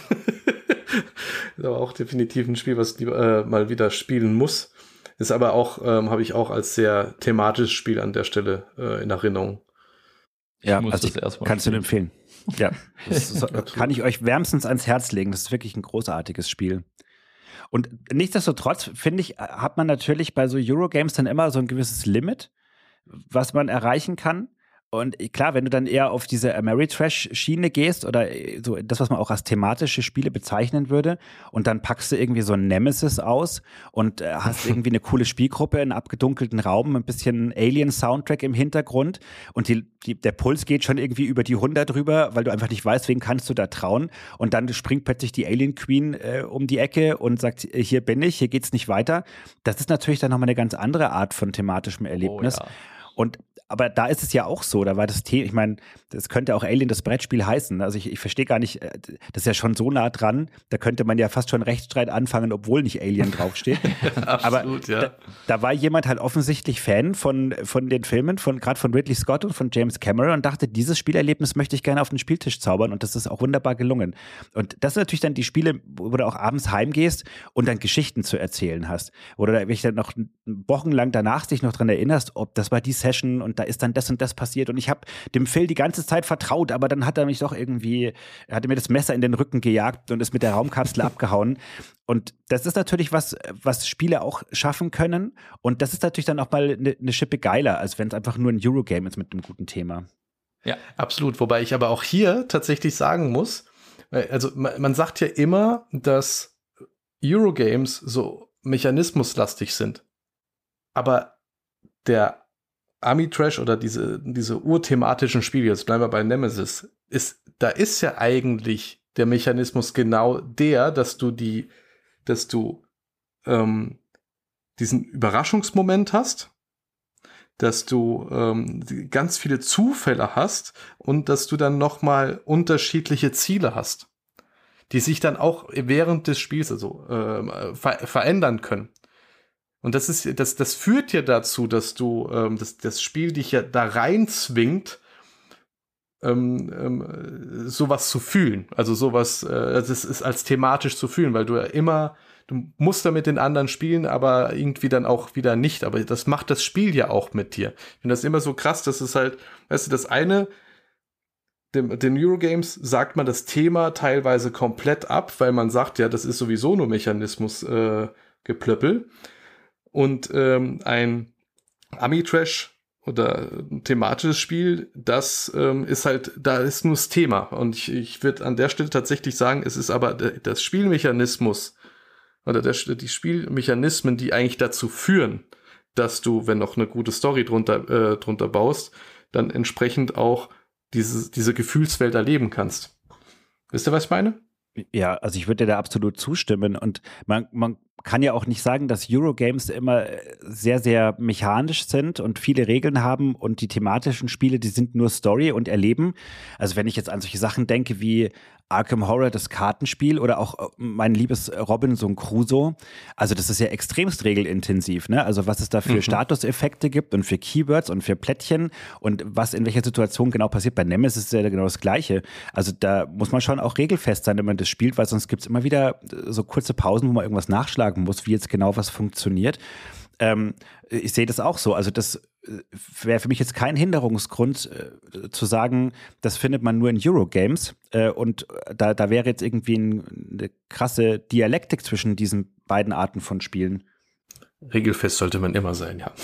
Das war auch definitiv ein Spiel, was ich äh, mal wieder spielen muss. Ist aber auch, ähm, habe ich auch als sehr thematisches Spiel an der Stelle äh, in Erinnerung. Ja, also ich, kannst du empfehlen. Ja, das ist, kann ich euch wärmstens ans Herz legen. Das ist wirklich ein großartiges Spiel. Und nichtsdestotrotz, finde ich, hat man natürlich bei so Eurogames dann immer so ein gewisses Limit, was man erreichen kann. Und klar, wenn du dann eher auf diese Ameritrash-Schiene gehst oder so das, was man auch als thematische Spiele bezeichnen würde, und dann packst du irgendwie so ein Nemesis aus und äh, hast irgendwie eine coole Spielgruppe in einem abgedunkelten Raum, ein bisschen Alien-Soundtrack im Hintergrund und die, die, der Puls geht schon irgendwie über die hundert drüber, weil du einfach nicht weißt, wen kannst du da trauen. Und dann springt plötzlich die Alien Queen äh, um die Ecke und sagt, hier bin ich, hier geht's nicht weiter. Das ist natürlich dann nochmal eine ganz andere Art von thematischem Erlebnis. Oh, ja. Und aber da ist es ja auch so, da war das Thema, ich meine, das könnte auch Alien das Brettspiel heißen. Also ich, ich verstehe gar nicht, das ist ja schon so nah dran, da könnte man ja fast schon Rechtsstreit anfangen, obwohl nicht Alien draufsteht. Absolut, aber ja. Da, da war jemand halt offensichtlich Fan von, von den Filmen, von gerade von Ridley Scott und von James Cameron und dachte, dieses Spielerlebnis möchte ich gerne auf den Spieltisch zaubern und das ist auch wunderbar gelungen. Und das sind natürlich dann die Spiele, wo du auch abends heimgehst und dann Geschichten zu erzählen hast. Oder wenn ich dann noch wochenlang danach dich noch dran erinnerst, ob das war die Session und da ist dann das und das passiert und ich habe dem Phil die ganze Zeit vertraut, aber dann hat er mich doch irgendwie, er hatte mir das Messer in den Rücken gejagt und ist mit der Raumkapsel abgehauen. Und das ist natürlich was, was Spiele auch schaffen können und das ist natürlich dann auch mal eine ne Schippe geiler, als wenn es einfach nur ein Eurogame ist mit einem guten Thema. Ja, absolut. Wobei ich aber auch hier tatsächlich sagen muss, also man, man sagt ja immer, dass Eurogames so mechanismuslastig sind. Aber der Amitrash oder diese, diese urthematischen Spiele, jetzt bleiben wir bei Nemesis, ist, da ist ja eigentlich der Mechanismus genau der, dass du die, dass du ähm, diesen Überraschungsmoment hast, dass du ähm, ganz viele Zufälle hast und dass du dann nochmal unterschiedliche Ziele hast, die sich dann auch während des Spiels also äh, ver- verändern können. Und das ist, das, das führt ja dazu, dass du, ähm, das, das Spiel dich ja da rein zwingt, ähm, ähm, sowas zu fühlen. Also sowas, äh, das ist als thematisch zu fühlen, weil du ja immer, du musst da mit den anderen spielen, aber irgendwie dann auch wieder nicht. Aber das macht das Spiel ja auch mit dir. Ich finde das immer so krass, dass es halt, weißt du, das eine, dem, den Eurogames sagt man das Thema teilweise komplett ab, weil man sagt, ja, das ist sowieso nur Mechanismus, äh, Geplöppel. Und ähm, ein Amitrash oder ein thematisches Spiel, das ähm, ist halt, da ist nur das Thema. Und ich, ich würde an der Stelle tatsächlich sagen, es ist aber der, das Spielmechanismus oder der, die Spielmechanismen, die eigentlich dazu führen, dass du, wenn noch eine gute Story drunter, äh, drunter baust, dann entsprechend auch diese, diese Gefühlswelt erleben kannst. Wisst ihr, was ich meine? Ja, also ich würde dir da absolut zustimmen und man, man kann ja auch nicht sagen, dass Eurogames immer sehr, sehr mechanisch sind und viele Regeln haben und die thematischen Spiele, die sind nur Story und Erleben. Also wenn ich jetzt an solche Sachen denke wie Arkham Horror, das Kartenspiel oder auch mein liebes Robinson Crusoe, also das ist ja extremst regelintensiv, ne? Also was es da für mhm. Statuseffekte gibt und für Keywords und für Plättchen und was in welcher Situation genau passiert. Bei Nemesis ist ja genau das Gleiche. Also da muss man schon auch regelfest sein, wenn man das spielt, weil sonst gibt es immer wieder so kurze Pausen, wo man irgendwas nachschlagen muss, wie jetzt genau was funktioniert. Ähm, ich sehe das auch so. Also das wäre für mich jetzt kein Hinderungsgrund äh, zu sagen, das findet man nur in Eurogames äh, und da, da wäre jetzt irgendwie ein, eine krasse Dialektik zwischen diesen beiden Arten von Spielen. Regelfest sollte man immer sein, ja.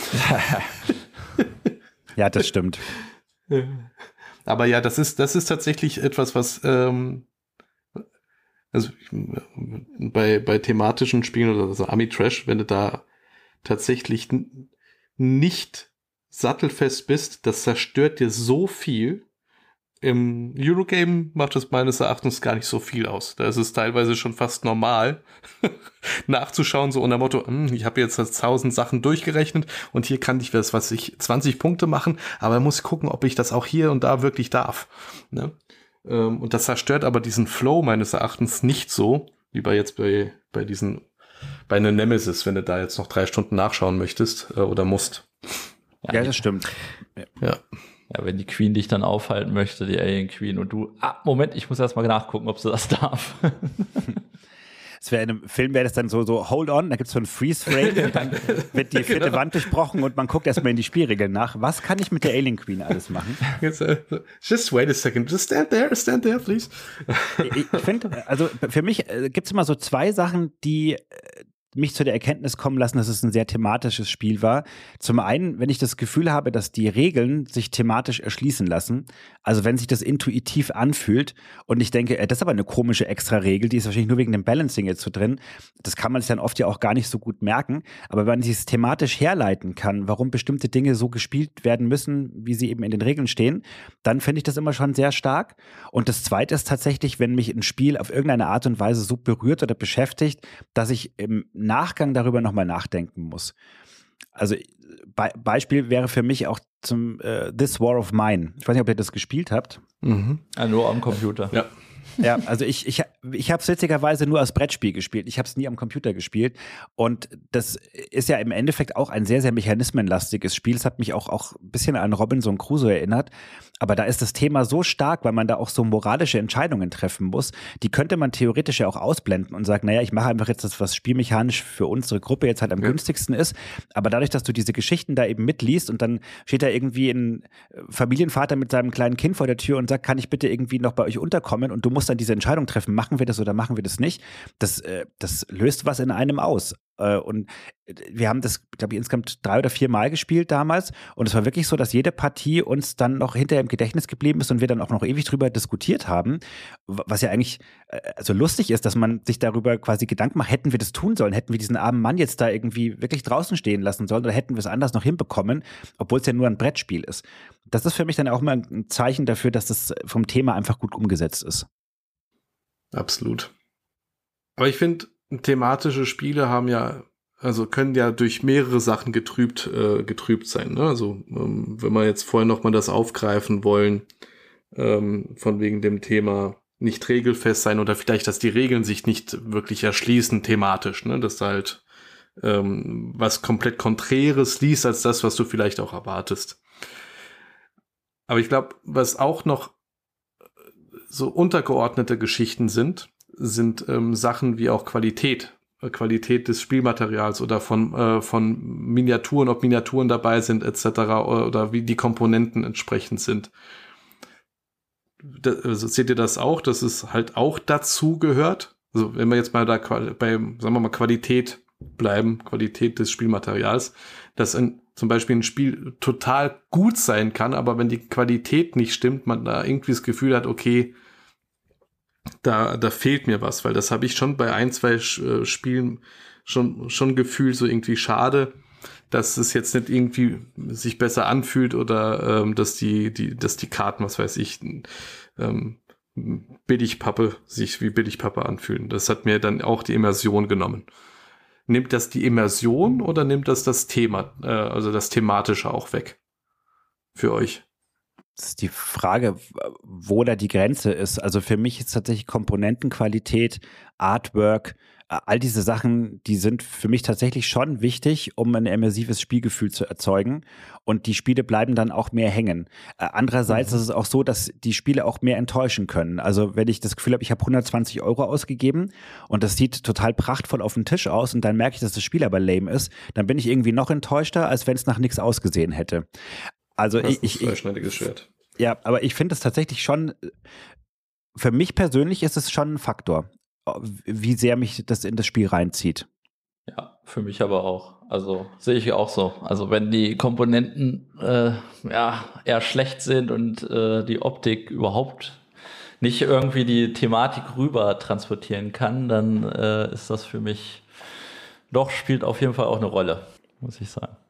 Ja, das stimmt. Aber ja, das ist, das ist tatsächlich etwas, was ähm, also bei, bei thematischen Spielen oder so Amitrash, wenn du da tatsächlich n- nicht sattelfest bist, das zerstört dir so viel. Im Eurogame macht es meines Erachtens gar nicht so viel aus. Da ist es teilweise schon fast normal, nachzuschauen, so unter Motto, hm, ich habe jetzt tausend Sachen durchgerechnet und hier kann ich was, was ich zwanzig Punkte machen, aber muss gucken, ob ich das auch hier und da wirklich darf. Ne? Und das zerstört aber diesen Flow meines Erachtens nicht so, wie bei jetzt bei, bei diesen, bei einer Nemesis, wenn du da jetzt noch drei Stunden nachschauen möchtest äh, oder musst. Ja, das stimmt. Ja. Ja, wenn die Queen dich dann aufhalten möchte, die Alien Queen, und du, ah, Moment, ich muss erst mal nachgucken, ob sie das darf. Es wäre in einem Film, wäre das dann so, so hold on, da gibt es so einen Freeze-Frame und dann wird die vierte Genau. Wand durchbrochen und man guckt erstmal in die Spielregeln nach. Was kann ich mit der Alien Queen alles machen? Jetzt, uh, just wait a second, just stand there, stand there, please. Ich, ich finde, also für mich äh, gibt es immer so zwei Sachen, die äh, mich zu der Erkenntnis kommen lassen, dass es ein sehr thematisches Spiel war. Zum einen, wenn ich das Gefühl habe, dass die Regeln sich thematisch erschließen lassen, also wenn sich das intuitiv anfühlt und ich denke, äh, das ist aber eine komische Extra-Regel, die ist wahrscheinlich nur wegen dem Balancing jetzt so drin, das kann man sich dann oft ja auch gar nicht so gut merken, aber wenn man sich es thematisch herleiten kann, warum bestimmte Dinge so gespielt werden müssen, wie sie eben in den Regeln stehen, dann finde ich das immer schon sehr stark. Und das Zweite ist tatsächlich, wenn mich ein Spiel auf irgendeine Art und Weise so berührt oder beschäftigt, dass ich im Nachgang darüber nochmal nachdenken muss. Also Be- Beispiel wäre für mich auch zum äh, This War of Mine. Ich weiß nicht, ob ihr das gespielt habt. Mhm. Ja, nur am Computer. Ja. Ja, also ich, ich, ich habe es witzigerweise nur als Brettspiel gespielt. Ich habe es nie am Computer gespielt. Und das ist ja im Endeffekt auch ein sehr, sehr mechanismenlastiges Spiel. Es hat mich auch, auch ein bisschen an Robinson Crusoe erinnert. Aber da ist das Thema so stark, weil man da auch so moralische Entscheidungen treffen muss. Die könnte man theoretisch ja auch ausblenden und sagen, naja, ich mache einfach jetzt das, was spielmechanisch für unsere Gruppe jetzt halt am ja. günstigsten ist. Aber dadurch, dass du diese Geschichten da eben mitliest und dann steht da irgendwie ein Familienvater mit seinem kleinen Kind vor der Tür und sagt, kann ich bitte irgendwie noch bei euch unterkommen? Und du musst dann diese Entscheidung treffen, machen wir das oder machen wir das nicht? Das, äh, das löst was in einem aus. Äh, und wir haben das, glaube ich, insgesamt drei oder vier Mal gespielt damals. Und es war wirklich so, dass jede Partie uns dann noch hinterher im Gedächtnis geblieben ist und wir dann auch noch ewig drüber diskutiert haben. Was ja eigentlich äh, also lustig ist, dass man sich darüber quasi Gedanken macht, hätten wir das tun sollen? Hätten wir diesen armen Mann jetzt da irgendwie wirklich draußen stehen lassen sollen oder hätten wir es anders noch hinbekommen, obwohl es ja nur ein Brettspiel ist? Das ist für mich dann auch immer ein Zeichen dafür, dass das vom Thema einfach gut umgesetzt ist. Absolut. Aber ich finde, thematische Spiele haben ja, also können ja durch mehrere Sachen getrübt, äh, getrübt sein. Ne? Also ähm, wenn wir jetzt vorher nochmal das aufgreifen wollen, ähm, von wegen dem Thema nicht regelfest sein oder vielleicht, dass die Regeln sich nicht wirklich erschließen thematisch, ne? Dass da halt ähm, was komplett Konträres liest als das, was du vielleicht auch erwartest. Aber ich glaube, was auch noch so untergeordnete Geschichten sind, sind ähm, Sachen wie auch Qualität, äh, Qualität des Spielmaterials oder von äh, von Miniaturen, ob Miniaturen dabei sind et cetera oder, oder wie die Komponenten entsprechend sind. Da, also seht ihr das auch, dass es halt auch dazu gehört? Also wenn wir jetzt mal da bei, sagen wir mal, Qualität bleiben, Qualität des Spielmaterials, dass ein, zum Beispiel ein Spiel total gut sein kann, aber wenn die Qualität nicht stimmt, man da irgendwie das Gefühl hat, okay, Da, da fehlt mir was, weil das habe ich schon bei ein, zwei äh, Spielen schon, schon gefühlt, so irgendwie schade, dass es jetzt nicht irgendwie sich besser anfühlt oder ähm, dass die, die, dass die Karten, was weiß ich, ähm, Billigpappe sich wie Billigpappe anfühlen. Das hat mir dann auch die Immersion genommen. Nimmt das die Immersion oder nimmt das das Thema, äh, also das Thematische auch weg für euch? Das ist die Frage, wo da die Grenze ist. Also für mich ist tatsächlich Komponentenqualität, Artwork, all diese Sachen, die sind für mich tatsächlich schon wichtig, um ein immersives Spielgefühl zu erzeugen. Und die Spiele bleiben dann auch mehr hängen. Andererseits mhm. ist es auch so, dass die Spiele auch mehr enttäuschen können. Also wenn ich das Gefühl habe, ich habe hundertzwanzig Euro ausgegeben und das sieht total prachtvoll auf dem Tisch aus und dann merke ich, dass das Spiel aber lame ist, dann bin ich irgendwie noch enttäuschter, als wenn es nach nichts ausgesehen hätte. Also das ich, ich, ist ein zweischneidiges Schwert. Ja, aber ich finde es tatsächlich schon, für mich persönlich ist es schon ein Faktor, wie sehr mich das in das Spiel reinzieht. Ja, für mich aber auch. Also sehe ich auch so. Also wenn die Komponenten äh, ja eher schlecht sind und äh, die Optik überhaupt nicht irgendwie die Thematik rüber transportieren kann, dann äh, ist das für mich doch, spielt auf jeden Fall auch eine Rolle, muss ich sagen.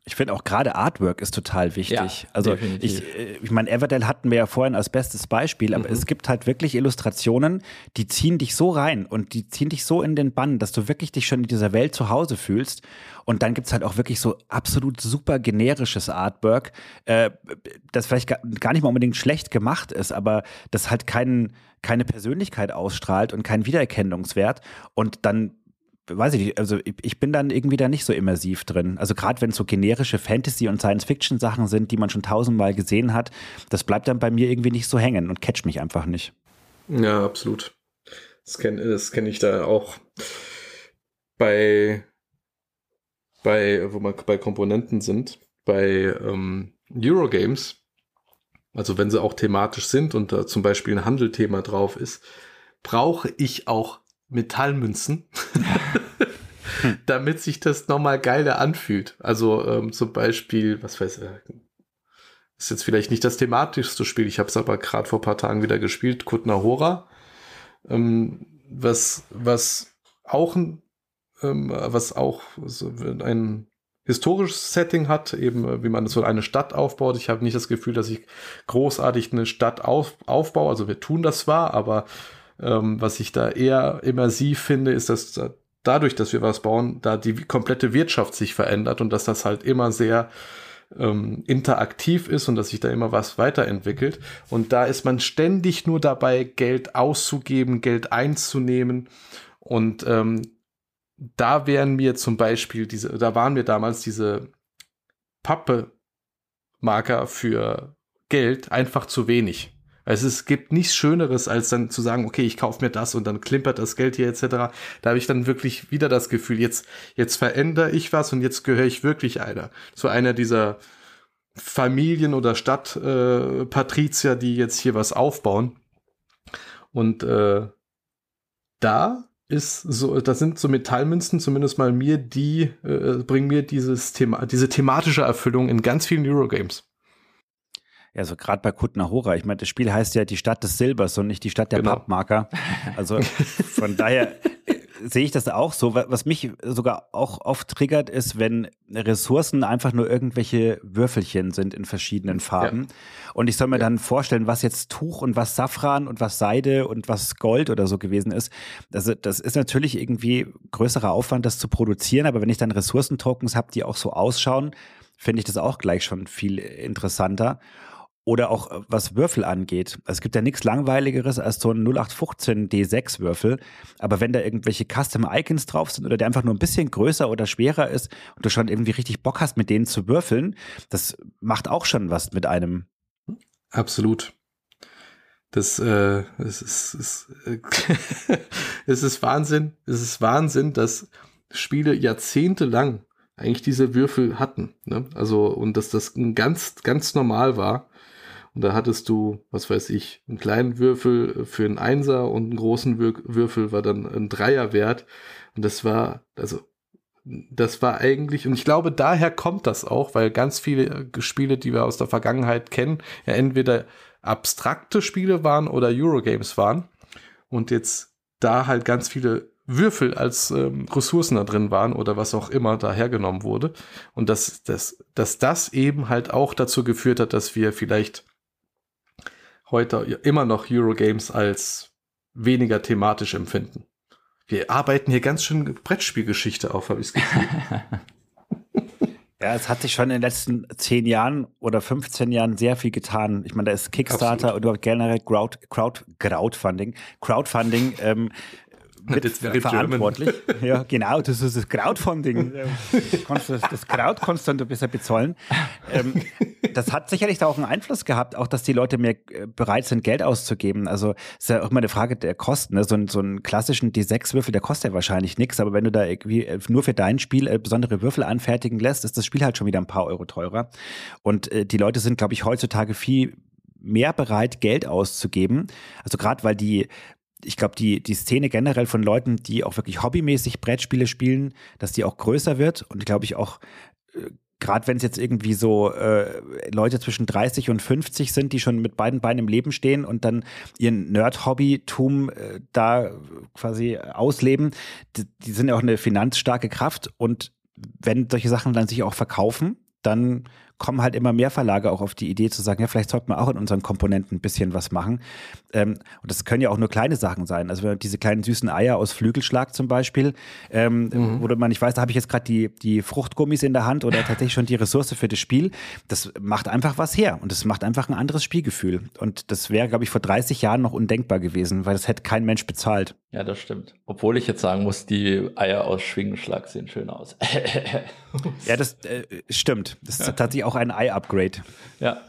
Ich finde auch gerade Artwork ist total wichtig. Ja, also definitiv. ich, ich meine, Everdell hatten wir ja vorhin als bestes Beispiel, aber mhm. es gibt halt wirklich Illustrationen, die ziehen dich so rein und die ziehen dich so in den Bann, dass du wirklich dich schon in dieser Welt zu Hause fühlst. Und dann gibt's halt auch wirklich so absolut super generisches Artwork, äh, das vielleicht gar nicht mal unbedingt schlecht gemacht ist, aber das halt keinen, keine Persönlichkeit ausstrahlt und keinen Wiedererkennungswert. Und dann weiß ich nicht, also ich bin dann irgendwie da nicht so immersiv drin. Also gerade wenn es so generische Fantasy- und Science-Fiction-Sachen sind, die man schon tausendmal gesehen hat, das bleibt dann bei mir irgendwie nicht so hängen und catcht mich einfach nicht. Ja, absolut. Das kenne das kenn ich da auch bei, bei, wo man bei Komponenten sind, bei ähm, Eurogames, also wenn sie auch thematisch sind und da zum Beispiel ein Handelthema drauf ist, brauche ich auch Metallmünzen, hm. damit sich das nochmal geiler anfühlt. Also ähm, zum Beispiel, was weiß ich, ist jetzt vielleicht nicht das thematischste Spiel, ich habe es aber gerade vor ein paar Tagen wieder gespielt, Kutna Hora, ähm, was, was auch ein, ähm, was auch so ein historisches Setting hat, eben wie man so eine Stadt aufbaut. Ich habe nicht das Gefühl, dass ich großartig eine Stadt auf, aufbaue, also wir tun das zwar, aber Ähm, was ich da eher immersiv finde, ist, dass da, dadurch, dass wir was bauen, da die komplette Wirtschaft sich verändert und dass das halt immer sehr ähm, interaktiv ist und dass sich da immer was weiterentwickelt. Und da ist man ständig nur dabei, Geld auszugeben, Geld einzunehmen. Und ähm, da wären mir zum Beispiel diese, da waren mir damals diese Pappe-Marker für Geld einfach zu wenig. Also es gibt nichts Schöneres, als dann zu sagen, okay, ich kaufe mir das und dann klimpert das Geld hier et cetera. Da habe ich dann wirklich wieder das Gefühl, jetzt, jetzt verändere ich was und jetzt gehöre ich wirklich einer. Zu einer dieser Familien- oder Stadtpatrizier, äh, die jetzt hier was aufbauen. Und äh, da ist so, das sind so Metallmünzen, zumindest mal mir, die äh, bringen mir dieses Thema, diese thematische Erfüllung in ganz vielen Eurogames. Ja, so gerade bei Kutna Hora. Ich meine, das Spiel heißt ja die Stadt des Silbers und nicht die Stadt der genau. Pappmarker. Also von daher sehe ich das auch so. Was mich sogar auch oft triggert, ist, wenn Ressourcen einfach nur irgendwelche Würfelchen sind in verschiedenen Farben. Ja. Und ich soll mir ja. dann vorstellen, was jetzt Tuch und was Safran und was Seide und was Gold oder so gewesen ist. Also das ist natürlich irgendwie größerer Aufwand, das zu produzieren. Aber wenn ich dann Ressourcentokens habe, die auch so ausschauen, finde ich das auch gleich schon viel interessanter. Oder auch was Würfel angeht. Es gibt ja nichts Langweiligeres als so ein null acht fünfzehn D sechs Würfel. Aber wenn da irgendwelche Custom-Icons drauf sind oder der einfach nur ein bisschen größer oder schwerer ist und du schon irgendwie richtig Bock hast, mit denen zu würfeln, das macht auch schon was mit einem. Absolut. Das, äh, es ist, es, äh, es ist Wahnsinn. Es ist Wahnsinn, dass Spiele jahrzehntelang eigentlich diese Würfel hatten. Ne? Also, und dass das ganz, ganz normal war. Und da hattest du, was weiß ich, einen kleinen Würfel für einen Einser und einen großen Wür- Würfel war dann ein Dreier wert. Und das war, also, das war eigentlich, und ich glaube, daher kommt das auch, weil ganz viele Spiele, die wir aus der Vergangenheit kennen, ja entweder abstrakte Spiele waren oder Eurogames waren. Und jetzt da halt ganz viele Würfel als ähm, Ressourcen da drin waren oder was auch immer da hergenommen wurde. Und dass, dass, dass das eben halt auch dazu geführt hat, dass wir vielleicht heute immer noch Eurogames als weniger thematisch empfinden. Wir arbeiten hier ganz schön Brettspielgeschichte auf, habe ich das Gefühl. Ja, es hat sich schon in den letzten zehn Jahren oder fünfzehn Jahren sehr viel getan. Ich meine, da ist Kickstarter Absolut. Und überhaupt generell Crowd, Crowd, Crowdfunding, Crowdfunding ähm, mit verantwortlich. Ja, genau, das ist das Crowdfunding. Das, das Crowd kannst du dann ein bisschen bezahlen. Ähm, das hat sicherlich da auch einen Einfluss gehabt, auch dass die Leute mehr bereit sind, Geld auszugeben. Also ist ja auch immer eine Frage der Kosten. Ne? So, ein, so einen klassischen D sechs Würfel, der kostet ja wahrscheinlich nichts, aber wenn du da irgendwie nur für dein Spiel besondere Würfel anfertigen lässt, ist das Spiel halt schon wieder ein paar Euro teurer. Und äh, die Leute sind, glaube ich, heutzutage viel mehr bereit, Geld auszugeben. Also gerade weil die ich glaube, die, die Szene generell von Leuten, die auch wirklich hobbymäßig Brettspiele spielen, dass die auch größer wird und glaube ich auch, äh, gerade wenn es jetzt irgendwie so äh, Leute zwischen dreißig und fünfzig sind, die schon mit beiden Beinen im Leben stehen und dann ihren Nerd-Hobbytum äh, da quasi ausleben, die, die sind ja auch eine finanzstarke Kraft und wenn solche Sachen dann sich auch verkaufen, dann kommen halt immer mehr Verlage auch auf die Idee zu sagen, ja, vielleicht sollten wir auch in unseren Komponenten ein bisschen was machen. Ähm, und das können ja auch nur kleine Sachen sein. Also diese kleinen süßen Eier aus Flügelschlag zum Beispiel, ähm, mhm. wo man nicht weiß, da habe ich jetzt gerade die, die Fruchtgummis in der Hand oder tatsächlich schon die Ressource für das Spiel. Das macht einfach was her und das macht einfach ein anderes Spielgefühl. Und das wäre, glaube ich, vor dreißig Jahren noch undenkbar gewesen, weil das hätte kein Mensch bezahlt. Ja, das stimmt. Obwohl ich jetzt sagen muss, die Eier aus Schwingenschlag sehen schön aus. Ja, das äh, stimmt. Das ist tatsächlich auch ein Ei-Upgrade. Ja.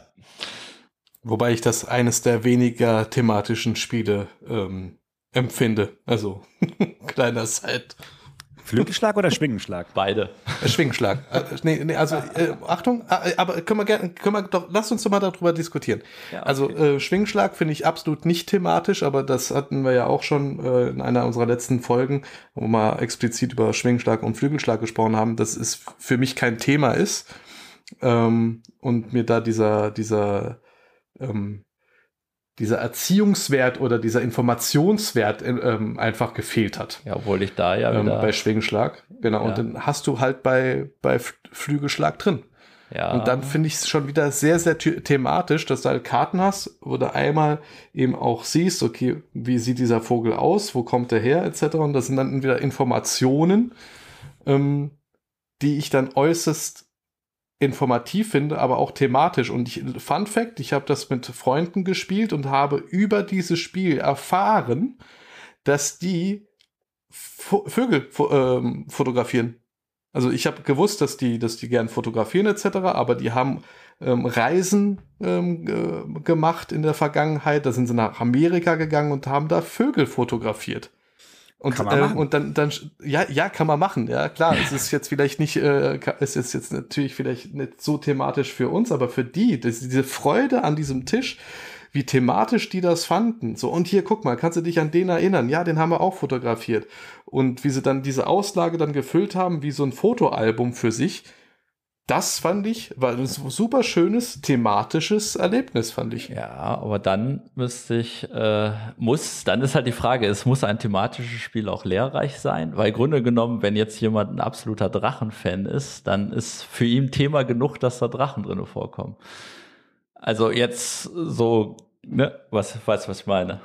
Wobei ich das eines der weniger thematischen Spiele ähm, empfinde. Also, kleiner Side. Flügelschlag oder Schwingenschlag? Beide. Äh, Schwingenschlag. äh, nee, nee, also, äh, Achtung, äh, aber können wir gerne, können wir doch, lasst uns doch mal darüber diskutieren. Ja, okay. Also, äh, Schwingenschlag finde ich absolut nicht thematisch, aber das hatten wir ja auch schon äh, in einer unserer letzten Folgen, wo wir explizit über Schwingenschlag und Flügelschlag gesprochen haben, dass es für mich kein Thema ist. Ähm, und mir da dieser, dieser, ähm, dieser Erziehungswert oder dieser Informationswert ähm, einfach gefehlt hat. Ja, obwohl ich da ja wieder... Ähm, bei Schwingenschlag, genau. Ja. Und dann hast du halt bei, bei Flügelschlag drin. Ja. Und dann finde ich es schon wieder sehr, sehr thematisch, dass du halt Karten hast, wo du einmal eben auch siehst, okay, wie sieht dieser Vogel aus, wo kommt der her, et cetera. Und das sind dann wieder Informationen, ähm, die ich dann äußerst informativ finde, aber auch thematisch. Und ich, Fun Fact, ich habe das mit Freunden gespielt und habe über dieses Spiel erfahren, dass die Vo- Vögel fo- ähm, fotografieren. Also ich habe gewusst, dass die, dass die gern fotografieren et cetera, aber die haben ähm, Reisen ähm, g- gemacht in der Vergangenheit. Da sind sie nach Amerika gegangen und haben da Vögel fotografiert. Und, kann man äh, machen. und dann, dann, ja, ja, kann man machen. Ja, klar, es ist jetzt vielleicht nicht, äh, es ist jetzt natürlich vielleicht nicht so thematisch für uns, aber für die, das, diese Freude an diesem Tisch, wie thematisch die das fanden. So, und hier, guck mal, kannst du dich an den erinnern? Ja, den haben wir auch fotografiert. Und wie sie dann diese Auslage dann gefüllt haben, wie so ein Fotoalbum für sich. Das fand ich, war ein super schönes, thematisches Erlebnis, fand ich. Ja, aber dann müsste ich, äh, muss, dann ist halt die Frage, es muss ein thematisches Spiel auch lehrreich sein, weil im Grunde genommen, wenn jetzt jemand ein absoluter Drachenfan ist, dann ist für ihn Thema genug, dass da Drachen drin vorkommen. Also jetzt so, ne, was, weißt du, was ich meine?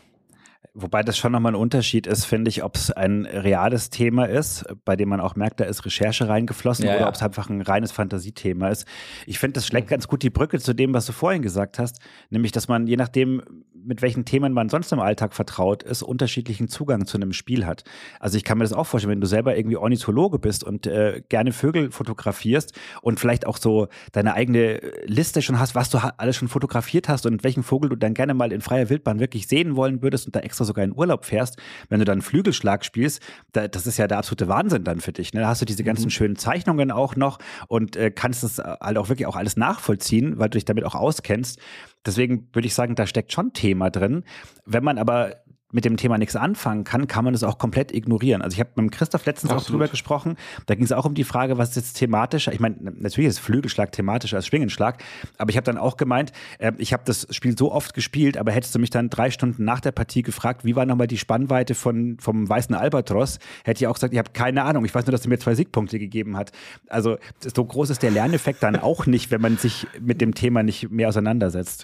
Wobei das schon nochmal ein Unterschied ist, finde ich, ob es ein reales Thema ist, bei dem man auch merkt, da ist Recherche reingeflossen, ja, oder ja. ob es einfach ein reines Fantasiethema ist. Ich finde, das schlägt ganz gut die Brücke zu dem, was du vorhin gesagt hast, nämlich, dass man, je nachdem, mit welchen Themen man sonst im Alltag vertraut ist, unterschiedlichen Zugang zu einem Spiel hat. Also ich kann mir das auch vorstellen, wenn du selber irgendwie Ornithologe bist und äh, gerne Vögel fotografierst und vielleicht auch so deine eigene Liste schon hast, was du ha- alles schon fotografiert hast und welchen Vogel du dann gerne mal in freier Wildbahn wirklich sehen wollen würdest und da extra sogar in Urlaub fährst, wenn du dann Flügelschlag spielst, da, das ist ja der absolute Wahnsinn dann für dich. Ne? Da hast du diese ganzen mhm. schönen Zeichnungen auch noch und äh, kannst das halt auch wirklich auch alles nachvollziehen, weil du dich damit auch auskennst. Deswegen würde ich sagen, da steckt schon Thema drin. Wenn man aber mit dem Thema nichts anfangen kann, kann man es auch komplett ignorieren. Also ich habe mit Christoph letztens Absolut. auch drüber gesprochen, da ging es auch um die Frage, was ist jetzt thematischer, ich meine, natürlich ist Flügelschlag thematischer als Schwingenschlag, aber ich habe dann auch gemeint, äh, ich habe das Spiel so oft gespielt, aber hättest du mich dann drei Stunden nach der Partie gefragt, wie war nochmal die Spannweite von, vom weißen Albatros, hätte ich auch gesagt, ich habe keine Ahnung, ich weiß nur, dass du mir zwei Siegpunkte gegeben hat. Also so groß ist der Lerneffekt dann auch nicht, wenn man sich mit dem Thema nicht mehr auseinandersetzt.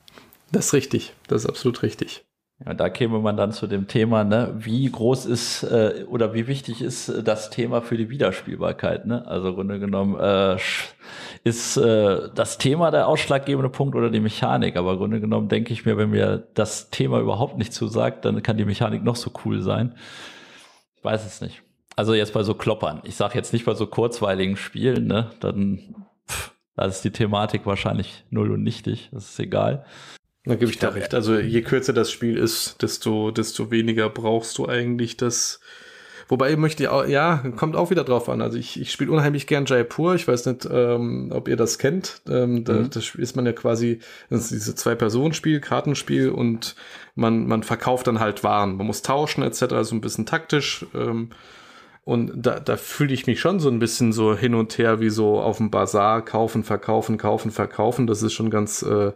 Das ist richtig, das ist absolut richtig. Ja, da käme man dann zu dem Thema, ne, wie groß ist äh, oder wie wichtig ist äh, das Thema für die Wiederspielbarkeit, ne? Also im Grunde genommen äh, ist äh, das Thema der ausschlaggebende Punkt oder die Mechanik, aber im Grunde genommen denke ich mir, wenn mir das Thema überhaupt nicht zusagt, dann kann die Mechanik noch so cool sein. Ich weiß es nicht. Also jetzt bei so Kloppern, ich sage jetzt nicht bei so kurzweiligen Spielen, ne, dann pff, da ist die Thematik wahrscheinlich null und nichtig, das ist egal. Da gebe ich dir recht. Also je kürzer das Spiel ist, desto, desto weniger brauchst du eigentlich das. Wobei möchte ich auch, ja, kommt auch wieder drauf an. Also ich, ich spiele unheimlich gern Jaipur. Ich weiß nicht, ähm, ob ihr das kennt. Ähm, da, mhm. Das ist man ja quasi, das ist dieses Zwei-Personen-Spiel, Kartenspiel und man, man verkauft dann halt Waren. Man muss tauschen et cetera, so ein bisschen taktisch. Ähm, und da, da fühle ich mich schon so ein bisschen so hin und her wie so auf dem Bazar. Kaufen, verkaufen, kaufen, verkaufen. Das ist schon ganz äh,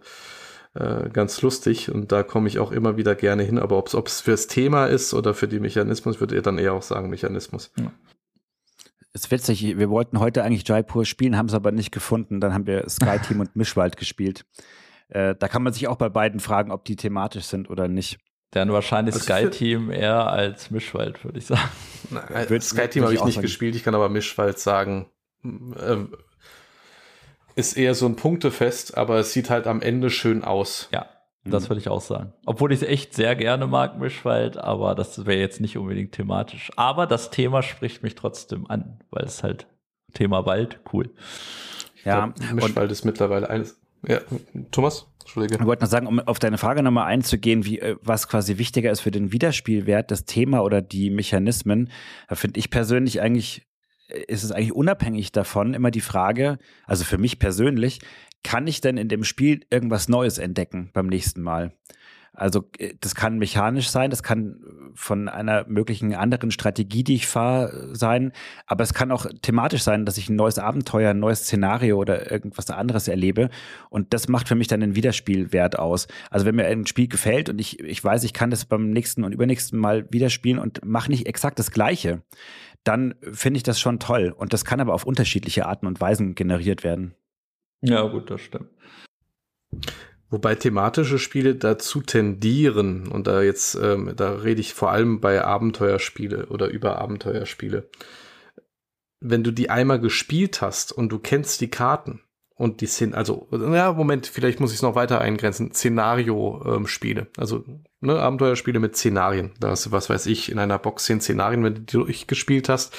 Äh, ganz lustig und da komme ich auch immer wieder gerne hin, aber ob es fürs Thema ist oder für die Mechanismus, würde ich dann eher auch sagen Mechanismus. Ja. Ist witzig, wir wollten heute eigentlich Jaipur spielen, haben es aber nicht gefunden. Dann haben wir Sky Team und Mischwald gespielt. Äh, da kann man sich auch bei beiden fragen, ob die thematisch sind oder nicht. Dann wahrscheinlich also Sky Team eher als Mischwald, würde ich sagen. Nein, Wird, Sky Team habe ich nicht sagen. gespielt, ich kann aber Mischwald sagen, äh, ist eher so ein Punktefest, aber es sieht halt am Ende schön aus. Ja, das würde ich auch sagen. Obwohl ich es echt sehr gerne mag, Mischwald, aber das wäre jetzt nicht unbedingt thematisch. Aber das Thema spricht mich trotzdem an, weil es halt Thema Wald, cool. Ja, glaub, Mischwald ist mittlerweile eines. Ja, Thomas? Entschuldige. Ich wollte noch sagen, um auf deine Frage nochmal einzugehen, wie, was quasi wichtiger ist für den Wiederspielwert, das Thema oder die Mechanismen, da finde ich persönlich eigentlich, ist es eigentlich unabhängig davon immer die Frage, also für mich persönlich, kann ich denn in dem Spiel irgendwas Neues entdecken beim nächsten Mal? Also das kann mechanisch sein, das kann von einer möglichen anderen Strategie, die ich fahre, sein, aber es kann auch thematisch sein, dass ich ein neues Abenteuer, ein neues Szenario oder irgendwas anderes erlebe und das macht für mich dann den Wiederspielwert aus. Also wenn mir ein Spiel gefällt und ich, ich weiß, ich kann das beim nächsten und übernächsten Mal wieder spielen und mache nicht exakt das Gleiche, dann finde ich das schon toll und das kann aber auf unterschiedliche Arten und Weisen generiert werden. Ja gut, das stimmt. Wobei thematische Spiele dazu tendieren, und da jetzt, ähm, da rede ich vor allem bei Abenteuerspiele oder über Abenteuerspiele. Wenn du die einmal gespielt hast und du kennst die Karten und die Szen, also, ja, Moment, vielleicht muss ich es noch weiter eingrenzen, Szenario-Spiele, ähm, also, ne, Abenteuerspiele mit Szenarien. Da hast du, was weiß ich, in einer Box zehn Szenarien, wenn du die durchgespielt hast.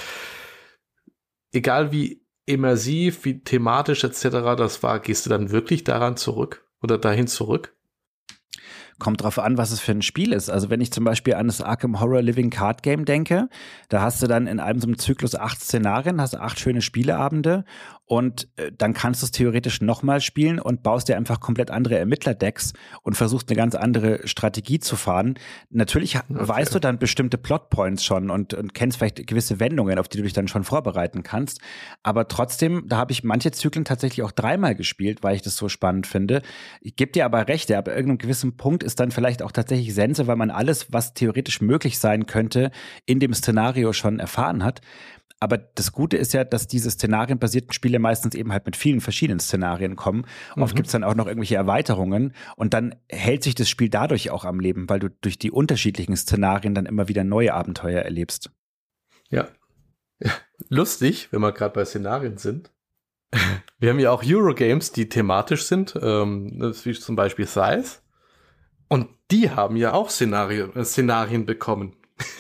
Egal wie immersiv, wie thematisch et cetera das war, gehst du dann wirklich daran zurück? Oder dahin zurück? Kommt drauf an, was es für ein Spiel ist. Also wenn ich zum Beispiel an das Arkham Horror Living Card Game denke, da hast du dann in einem so einem Zyklus acht Szenarien, hast acht schöne Spieleabende und äh, dann kannst du es theoretisch nochmal spielen und baust dir einfach komplett andere Ermittler-Decks und versuchst eine ganz andere Strategie zu fahren. Natürlich okay. weißt du dann bestimmte Plotpoints schon und, und kennst vielleicht gewisse Wendungen, auf die du dich dann schon vorbereiten kannst. Aber trotzdem, da habe ich manche Zyklen tatsächlich auch dreimal gespielt, weil ich das so spannend finde. Ich gebe dir aber recht, ab irgendeinem gewissen Punkt ist dann vielleicht auch tatsächlich Sense, weil man alles, was theoretisch möglich sein könnte, in dem Szenario schon erfahren hat. Aber das Gute ist ja, dass diese szenarienbasierten Spiele meistens eben halt mit vielen verschiedenen Szenarien kommen. Mhm. Oft gibt es dann auch noch irgendwelche Erweiterungen und dann hält sich das Spiel dadurch auch am Leben, weil du durch die unterschiedlichen Szenarien dann immer wieder neue Abenteuer erlebst. Ja. ja. Lustig, wenn wir gerade bei Szenarien sind. Wir haben ja auch Eurogames, die thematisch sind, ähm, wie zum Beispiel Scythe. Und die haben ja auch Szenario, äh, Szenarien bekommen.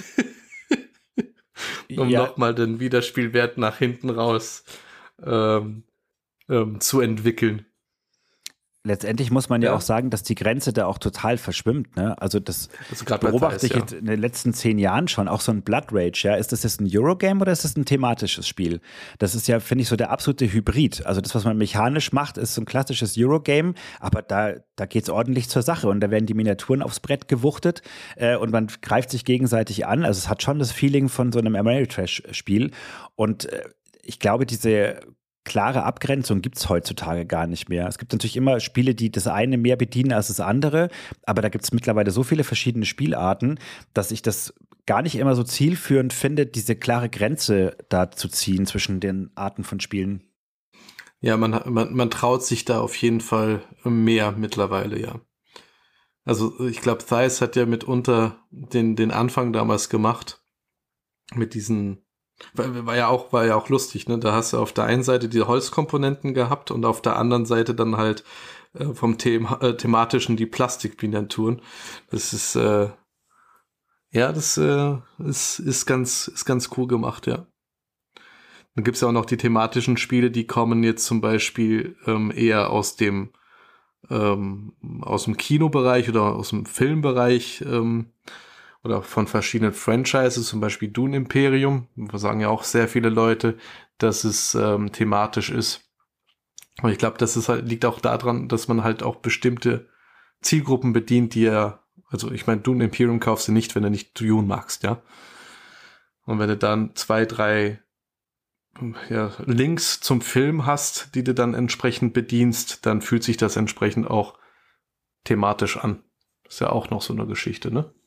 um ja. nochmal den Wiederspielwert nach hinten raus ähm, ähm, zu entwickeln. Letztendlich muss man ja. ja auch sagen, dass die Grenze da auch total verschwimmt. Ne? Also das also beobachte Thais, ich ja. jetzt in den letzten zehn Jahren schon, auch so ein Blood Rage. Ja? Ist das jetzt ein Eurogame oder ist das ein thematisches Spiel? Das ist ja, finde ich, so der absolute Hybrid. Also das, was man mechanisch macht, ist so ein klassisches Eurogame, aber da, da geht es ordentlich zur Sache und da werden die Miniaturen aufs Brett gewuchtet äh, und man greift sich gegenseitig an. Also es hat schon das Feeling von so einem Ameritrash-Spiel und äh, ich glaube, diese klare Abgrenzung gibt es heutzutage gar nicht mehr. Es gibt natürlich immer Spiele, die das eine mehr bedienen als das andere, aber da gibt es mittlerweile so viele verschiedene Spielarten, dass ich das gar nicht immer so zielführend finde, diese klare Grenze da zu ziehen zwischen den Arten von Spielen. Ja, man, man, man traut sich da auf jeden Fall mehr mittlerweile, ja. Also ich glaube, Thais hat ja mitunter den, den Anfang damals gemacht mit diesen War, war ja auch, war ja auch lustig, ne? Da hast du auf der einen Seite die Holzkomponenten gehabt und auf der anderen Seite dann halt äh, vom Thema, äh, thematischen die Plastikminiaturen. Das ist, äh, ja, das äh, ist, ist ganz, ist ganz cool gemacht, ja. Dann gibt's ja auch noch die thematischen Spiele, die kommen jetzt zum Beispiel ähm, eher aus dem, ähm, aus dem Kinobereich oder aus dem Filmbereich, ähm, oder von verschiedenen Franchises, zum Beispiel Dune Imperium. Wir sagen ja auch sehr viele Leute, dass es ähm, thematisch ist. Aber ich glaube, das ist halt, liegt auch daran, dass man halt auch bestimmte Zielgruppen bedient, die ja, also ich meine, Dune Imperium kaufst du nicht, wenn du nicht Dune magst, ja. Und wenn du dann zwei, drei ja, Links zum Film hast, die du dann entsprechend bedienst, dann fühlt sich das entsprechend auch thematisch an. Das ist ja auch noch so eine Geschichte, ne?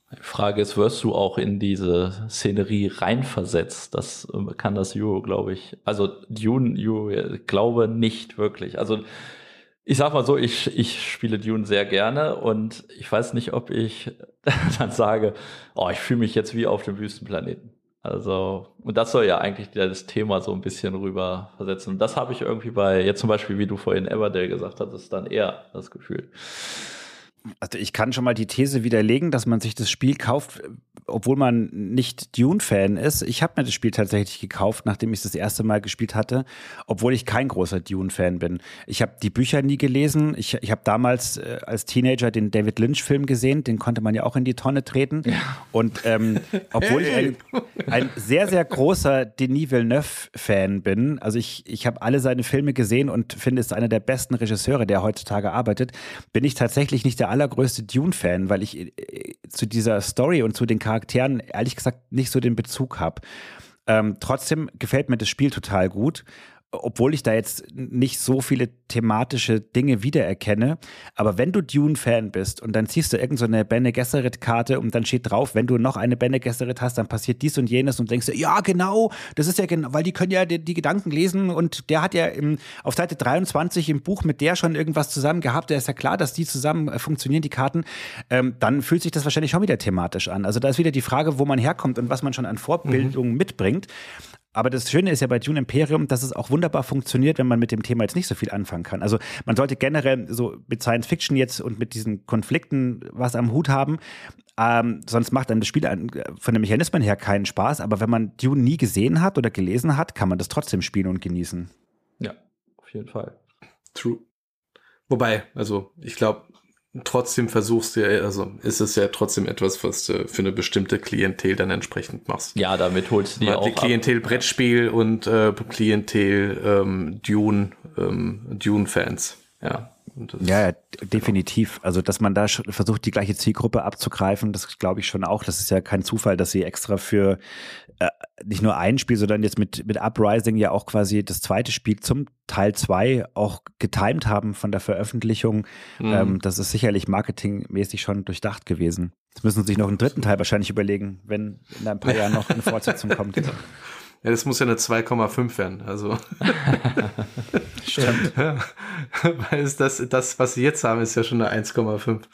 Die Frage ist, wirst du auch in diese Szenerie reinversetzt? Das kann das Euro, glaube ich. Also Dune, Euro, glaube nicht wirklich. Also ich sag mal so, ich, ich spiele Dune sehr gerne und ich weiß nicht, ob ich dann sage, oh, ich fühle mich jetzt wie auf dem Wüstenplaneten. Also, und das soll ja eigentlich das Thema so ein bisschen rüber versetzen. Und das habe ich irgendwie bei, jetzt zum Beispiel, wie du vorhin Everdale gesagt hattest, dann eher das Gefühl. Also ich kann schon mal die These widerlegen, dass man sich das Spiel kauft, obwohl man nicht Dune-Fan ist. Ich habe mir das Spiel tatsächlich gekauft, nachdem ich es das erste Mal gespielt hatte, obwohl ich kein großer Dune-Fan bin. Ich habe die Bücher nie gelesen. Ich, ich habe damals äh, als Teenager den David Lynch-Film gesehen. Den konnte man ja auch in die Tonne treten. Ja. Und ähm, obwohl hey. ich ein, ein sehr, sehr großer Denis Villeneuve-Fan bin, also ich, ich habe alle seine Filme gesehen und finde, es ist einer der besten Regisseure, der heutzutage arbeitet, bin ich tatsächlich nicht der allergrößte Dune-Fan, weil ich äh, zu dieser Story und zu den Charakteren ehrlich gesagt nicht so den Bezug habe. Ähm, trotzdem gefällt mir das Spiel total gut, obwohl ich da jetzt nicht so viele thematische Dinge wiedererkenne. Aber wenn du Dune-Fan bist und dann ziehst du irgend so eine Bene Gesserit-Karte und dann steht drauf, wenn du noch eine Bene Gesserit hast, dann passiert dies und jenes und denkst du, ja genau, das ist ja genau, weil die können ja die, die Gedanken lesen und der hat ja im, auf Seite dreiundzwanzig im Buch mit der schon irgendwas zusammen gehabt, da ist ja klar, dass die zusammen äh, funktionieren, die Karten, ähm, dann fühlt sich das wahrscheinlich schon wieder thematisch an. Also da ist wieder die Frage, wo man herkommt und was man schon an Vorbildung mhm. mitbringt. Aber das Schöne ist ja bei Dune Imperium, dass es auch wunderbar funktioniert, wenn man mit dem Thema jetzt nicht so viel anfangen kann. Also man sollte generell so mit Science Fiction jetzt und mit diesen Konflikten was am Hut haben. Ähm, sonst macht einem das Spiel von den Mechanismen her keinen Spaß. Aber wenn man Dune nie gesehen hat oder gelesen hat, kann man das trotzdem spielen und genießen. Ja, auf jeden Fall. True. Wobei, also ich glaube, trotzdem versuchst du ja, also ist es ja trotzdem etwas, was du für eine bestimmte Klientel dann entsprechend machst. Ja, damit holst du die auch ab. Klientel Brettspiel und äh, Klientel ähm, Dune, ähm, Dune-Fans. Ja. Ja, ja, definitiv. Also, dass man da versucht, die gleiche Zielgruppe abzugreifen, das glaube ich schon auch. Das ist ja kein Zufall, dass sie extra für äh, nicht nur ein Spiel, sondern jetzt mit, mit Uprising ja auch quasi das zweite Spiel zum Teil zwei auch getimed haben von der Veröffentlichung. Mhm. Ähm, das ist sicherlich marketingmäßig schon durchdacht gewesen. Jetzt müssen sie sich noch einen dritten Teil wahrscheinlich überlegen, wenn in ein paar Jahren noch eine Fortsetzung kommt. Genau. Ja, das muss ja eine zwei Komma fünf werden, also. Stimmt. Ja, weil es das, das, was sie jetzt haben, ist ja schon eine eins Komma fünf.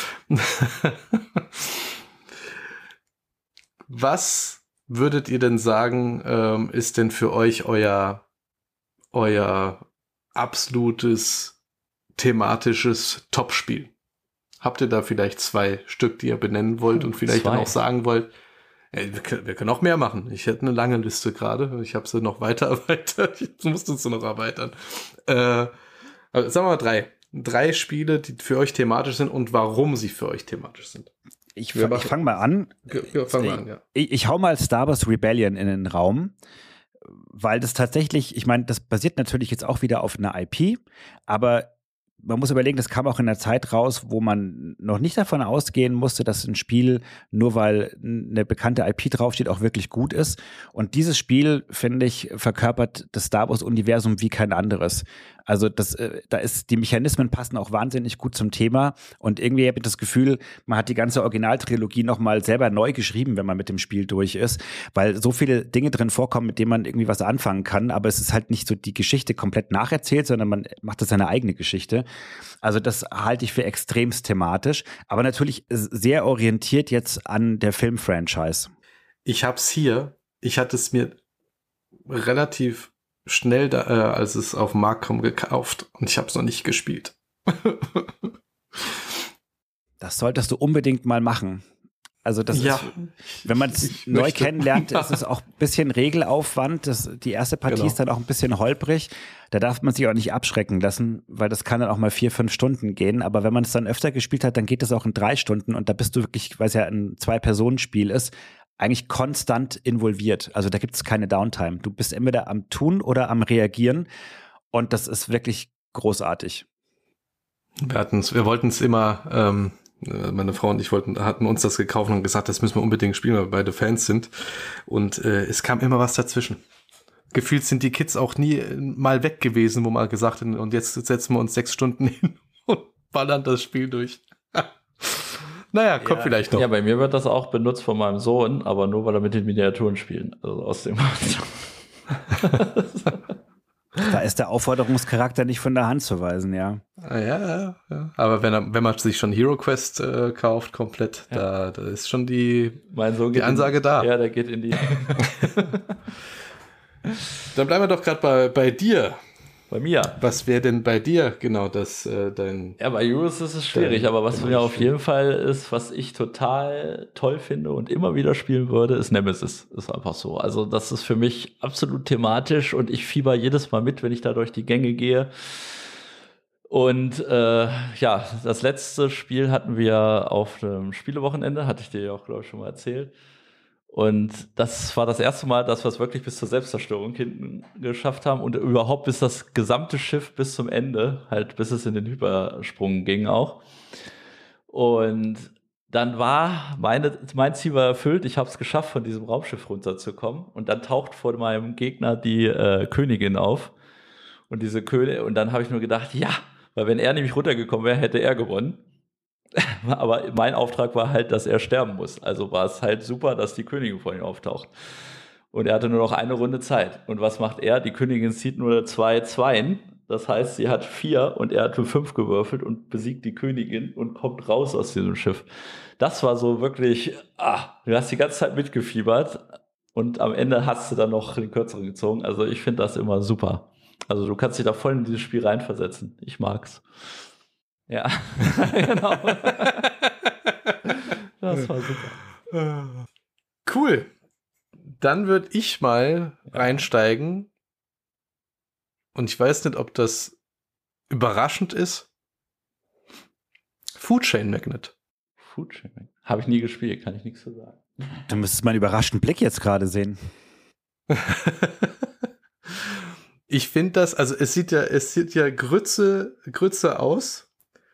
Was würdet ihr denn sagen, ähm, ist denn für euch euer, euer absolutes thematisches Topspiel? Habt ihr da vielleicht zwei Stück, die ihr benennen wollt und vielleicht zwei. Dann auch sagen wollt, ja, wir, können, wir können auch mehr machen. Ich hätte eine lange Liste gerade. Ich habe sie noch weiter erweitert. Ich musste sie noch erweitern. Äh, also sagen wir mal drei. Drei Spiele, die für euch thematisch sind und warum sie für euch thematisch sind. Ich, ich fange mal an. Ja, fang mal an, ja. Ich, ich hau mal Star Wars Rebellion in den Raum, weil das tatsächlich, ich meine, das basiert natürlich jetzt auch wieder auf einer I P, aber man muss überlegen, das kam auch in der Zeit raus, wo man noch nicht davon ausgehen musste, dass ein Spiel, nur weil eine bekannte I P draufsteht, auch wirklich gut ist. Und dieses Spiel, finde ich, verkörpert das Star Wars-Universum wie kein anderes. Also das, äh, da ist, die Mechanismen passen auch wahnsinnig gut zum Thema. Und irgendwie habe ich das Gefühl, man hat die ganze Originaltrilogie nochmal selber neu geschrieben, wenn man mit dem Spiel durch ist, weil so viele Dinge drin vorkommen, mit denen man irgendwie was anfangen kann. Aber es ist halt nicht so die Geschichte komplett nacherzählt, sondern man macht das seine eigene Geschichte. Also das halte ich für extremst thematisch, aber natürlich sehr orientiert jetzt an der Film-Franchise. Ich hab's hier, ich hatte es mir relativ schnell, da, äh, als es auf den Markt kam, gekauft und ich habe es noch nicht gespielt. Das solltest du unbedingt mal machen. Also das ja, ist, wenn man es neu möchte. kennenlernt, ja. ist es auch ein bisschen Regelaufwand. Das, die erste Partie genau. ist dann auch ein bisschen holprig. Da darf man sich auch nicht abschrecken lassen, weil das kann dann auch mal vier, fünf Stunden gehen. Aber wenn man es dann öfter gespielt hat, dann geht es auch in drei Stunden. Und da bist du wirklich, weil es ja ein Zwei-Personen-Spiel ist, eigentlich konstant involviert. Also da gibt es keine Downtime. Du bist entweder am Tun oder am Reagieren. Und das ist wirklich großartig. Wir hatten's, wir wollten es immer... Ähm meine Frau und ich wollten, hatten uns das gekauft und gesagt, das müssen wir unbedingt spielen, weil wir beide Fans sind. Und äh, es kam immer was dazwischen. Gefühlt sind die Kids auch nie mal weg gewesen, wo man gesagt hat, und jetzt setzen wir uns sechs Stunden hin und ballern das Spiel durch. Naja, kommt Ja. vielleicht noch. Ja, bei mir wird das auch benutzt von meinem Sohn, aber nur, weil er mit den Miniaturen spielt. Also aus dem Da ist der Aufforderungscharakter nicht von der Hand zu weisen, ja. Ah, ja, ja. Aber wenn, er, wenn man sich schon Hero Quest äh, kauft, komplett, Ja. da, da ist schon die, mein Sohn die geht Ansage in, da. Ja, der geht in die. Dann bleiben wir doch gerade bei, bei dir. Bei mir. Was wäre denn bei dir genau das, äh, dein... Ja, bei Euros ist es schwierig, Dein- aber was dein mir auf Spiel. jeden Fall ist, was ich total toll finde und immer wieder spielen würde, ist Nemesis. Ist einfach so. Also das ist für mich absolut thematisch und ich fieber jedes Mal mit, wenn ich da durch die Gänge gehe. Und äh, ja, das letzte Spiel hatten wir auf einem Spielewochenende, hatte ich dir ja auch, glaube ich, schon mal erzählt. Und das war das erste Mal, dass wir es wirklich bis zur Selbstzerstörung hinten geschafft haben und überhaupt bis das gesamte Schiff bis zum Ende, halt bis es in den Hypersprung ging auch. Und dann war meine, mein Ziel war erfüllt, ich habe es geschafft, von diesem Raumschiff runterzukommen. Und dann taucht vor meinem Gegner die äh, Königin auf. Und diese Königin, und dann habe ich nur gedacht, ja, weil wenn er nämlich runtergekommen wäre, hätte er gewonnen. Aber mein Auftrag war halt, dass er sterben muss. Also war es halt super, dass die Königin vor ihm auftaucht. Und er hatte nur noch eine Runde Zeit. Und was macht er? Die Königin zieht nur zwei Zweien. Das heißt, sie hat vier und er hat für fünf gewürfelt und besiegt die Königin und kommt raus aus diesem Schiff. Das war so wirklich, ah, du hast die ganze Zeit mitgefiebert und am Ende hast du dann noch den Kürzeren gezogen. Also ich finde das immer super. Also du kannst dich da voll in dieses Spiel reinversetzen. Ich mag's. Ja, genau. Das war super. Cool. Dann würde ich mal reinsteigen. Und ich weiß nicht, ob das überraschend ist. Food Chain Magnet. Food Chain Magnet. Habe ich nie gespielt, kann ich nichts zu sagen. Du müsstest meinen überraschten Blick jetzt gerade sehen. Ich finde das, also es sieht ja, es sieht ja Grütze, Grütze aus.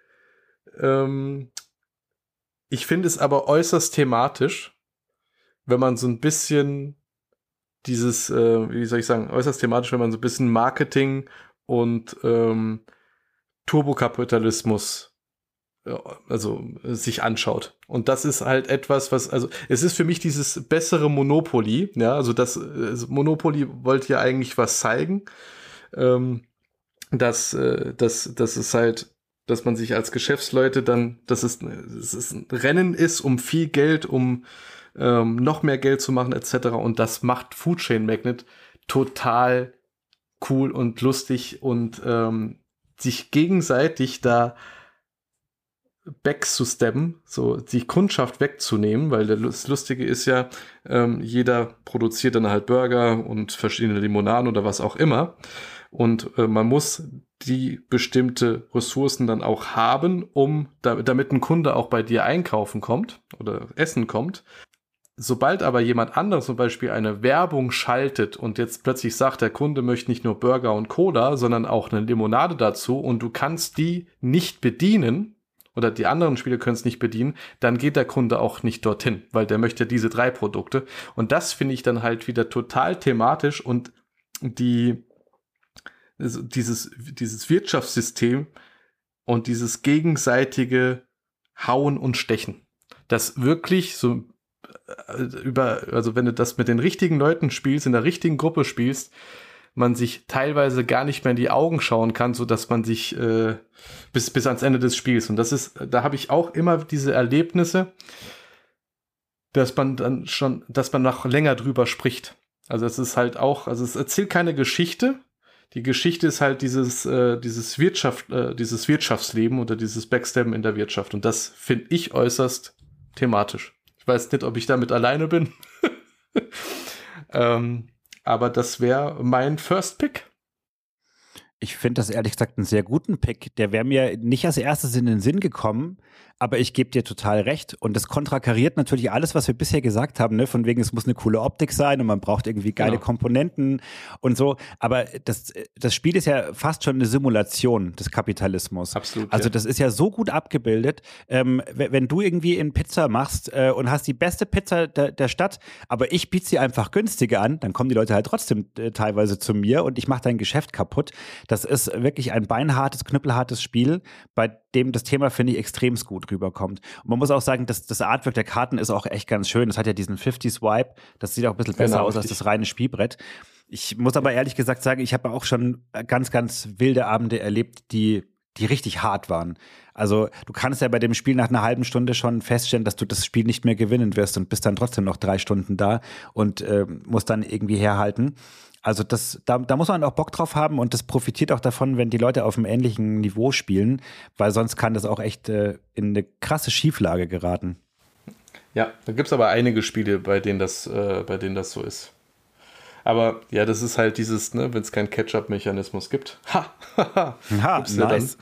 Ähm, ich finde es aber äußerst thematisch, wenn man so ein bisschen dieses, äh, wie soll ich sagen, äußerst thematisch, wenn man so ein bisschen Marketing und ähm, Turbokapitalismus äh, also äh, sich anschaut. Und das ist halt etwas, was, also es ist für mich dieses bessere Monopoly, ja, also das äh, Monopoly wollte ja eigentlich was zeigen, ähm, dass, äh, dass, dass es halt, dass man sich als Geschäftsleute dann, dass es, dass es ein Rennen ist um viel Geld, um ähm, noch mehr Geld zu machen, et cetera. Und das macht Food Chain Magnet total cool und lustig und ähm, sich gegenseitig da backzustabben, so die Kundschaft wegzunehmen, weil das Lustige ist ja, ähm, jeder produziert dann halt Burger und verschiedene Limonaden oder was auch immer. Und äh, man muss die bestimmte Ressourcen dann auch haben, um da, damit ein Kunde auch bei dir einkaufen kommt oder essen kommt. Sobald aber jemand anderes zum Beispiel eine Werbung schaltet und jetzt plötzlich sagt, der Kunde möchte nicht nur Burger und Cola, sondern auch eine Limonade dazu und du kannst die nicht bedienen oder die anderen Spiele können es nicht bedienen, dann geht der Kunde auch nicht dorthin, weil der möchte diese drei Produkte. Und das finde ich dann halt wieder total thematisch und die also dieses, dieses Wirtschaftssystem und dieses gegenseitige Hauen und Stechen. Das wirklich so äh, über, also wenn du das mit den richtigen Leuten spielst, in der richtigen Gruppe spielst, man sich teilweise gar nicht mehr in die Augen schauen kann, so dass man sich äh, bis, bis ans Ende des Spiels. Und das ist, da habe ich auch immer diese Erlebnisse, dass man dann schon, dass man noch länger drüber spricht. Also es ist halt auch, also es erzählt keine Geschichte. Die Geschichte ist halt dieses, äh, dieses Wirtschaft, äh, dieses Wirtschaftsleben oder dieses Backstabben in der Wirtschaft. Und das finde ich äußerst thematisch. Ich weiß nicht, ob ich damit alleine bin. ähm, aber das wäre mein First Pick. Ich finde das ehrlich gesagt einen sehr guten Pick. Der wäre mir nicht als erstes in den Sinn gekommen, aber ich gebe dir total recht. Und das konterkariert natürlich alles, was wir bisher gesagt haben, ne? Von wegen, es muss eine coole Optik sein und man braucht irgendwie geile Genau. Komponenten und so. Aber das, das Spiel ist ja fast schon eine Simulation des Kapitalismus. Absolut. Also ja. das ist ja so gut abgebildet. Ähm, wenn, wenn du irgendwie in Pizza machst äh, und hast die beste Pizza der, der Stadt, aber ich biete sie einfach günstiger an, dann kommen die Leute halt trotzdem äh, teilweise zu mir und ich mache dein Geschäft kaputt. Das ist wirklich ein beinhartes, knüppelhartes Spiel, bei dem das Thema finde ich extrem gut. rüberkommt. Und man muss auch sagen, dass das Artwork der Karten ist auch echt ganz schön. Das hat ja diesen fünfziger-Vibe. Das sieht auch ein bisschen besser genau, aus als das reine Spielbrett. Ich muss aber ehrlich gesagt sagen, ich habe auch schon ganz, ganz wilde Abende erlebt, die, die richtig hart waren. Also du kannst ja bei dem Spiel nach einer halben Stunde schon feststellen, dass du das Spiel nicht mehr gewinnen wirst und bist dann trotzdem noch drei Stunden da und äh, musst dann irgendwie herhalten. Also das, da, da muss man auch Bock drauf haben und das profitiert auch davon, wenn die Leute auf einem ähnlichen Niveau spielen, weil sonst kann das auch echt äh, in eine krasse Schieflage geraten. Ja, da gibt es aber einige Spiele, bei denen das, äh, bei denen das so ist. Aber ja, das ist halt dieses, ne, wenn es keinen Catch-up-Mechanismus gibt. Ha, ha, ha. Nice.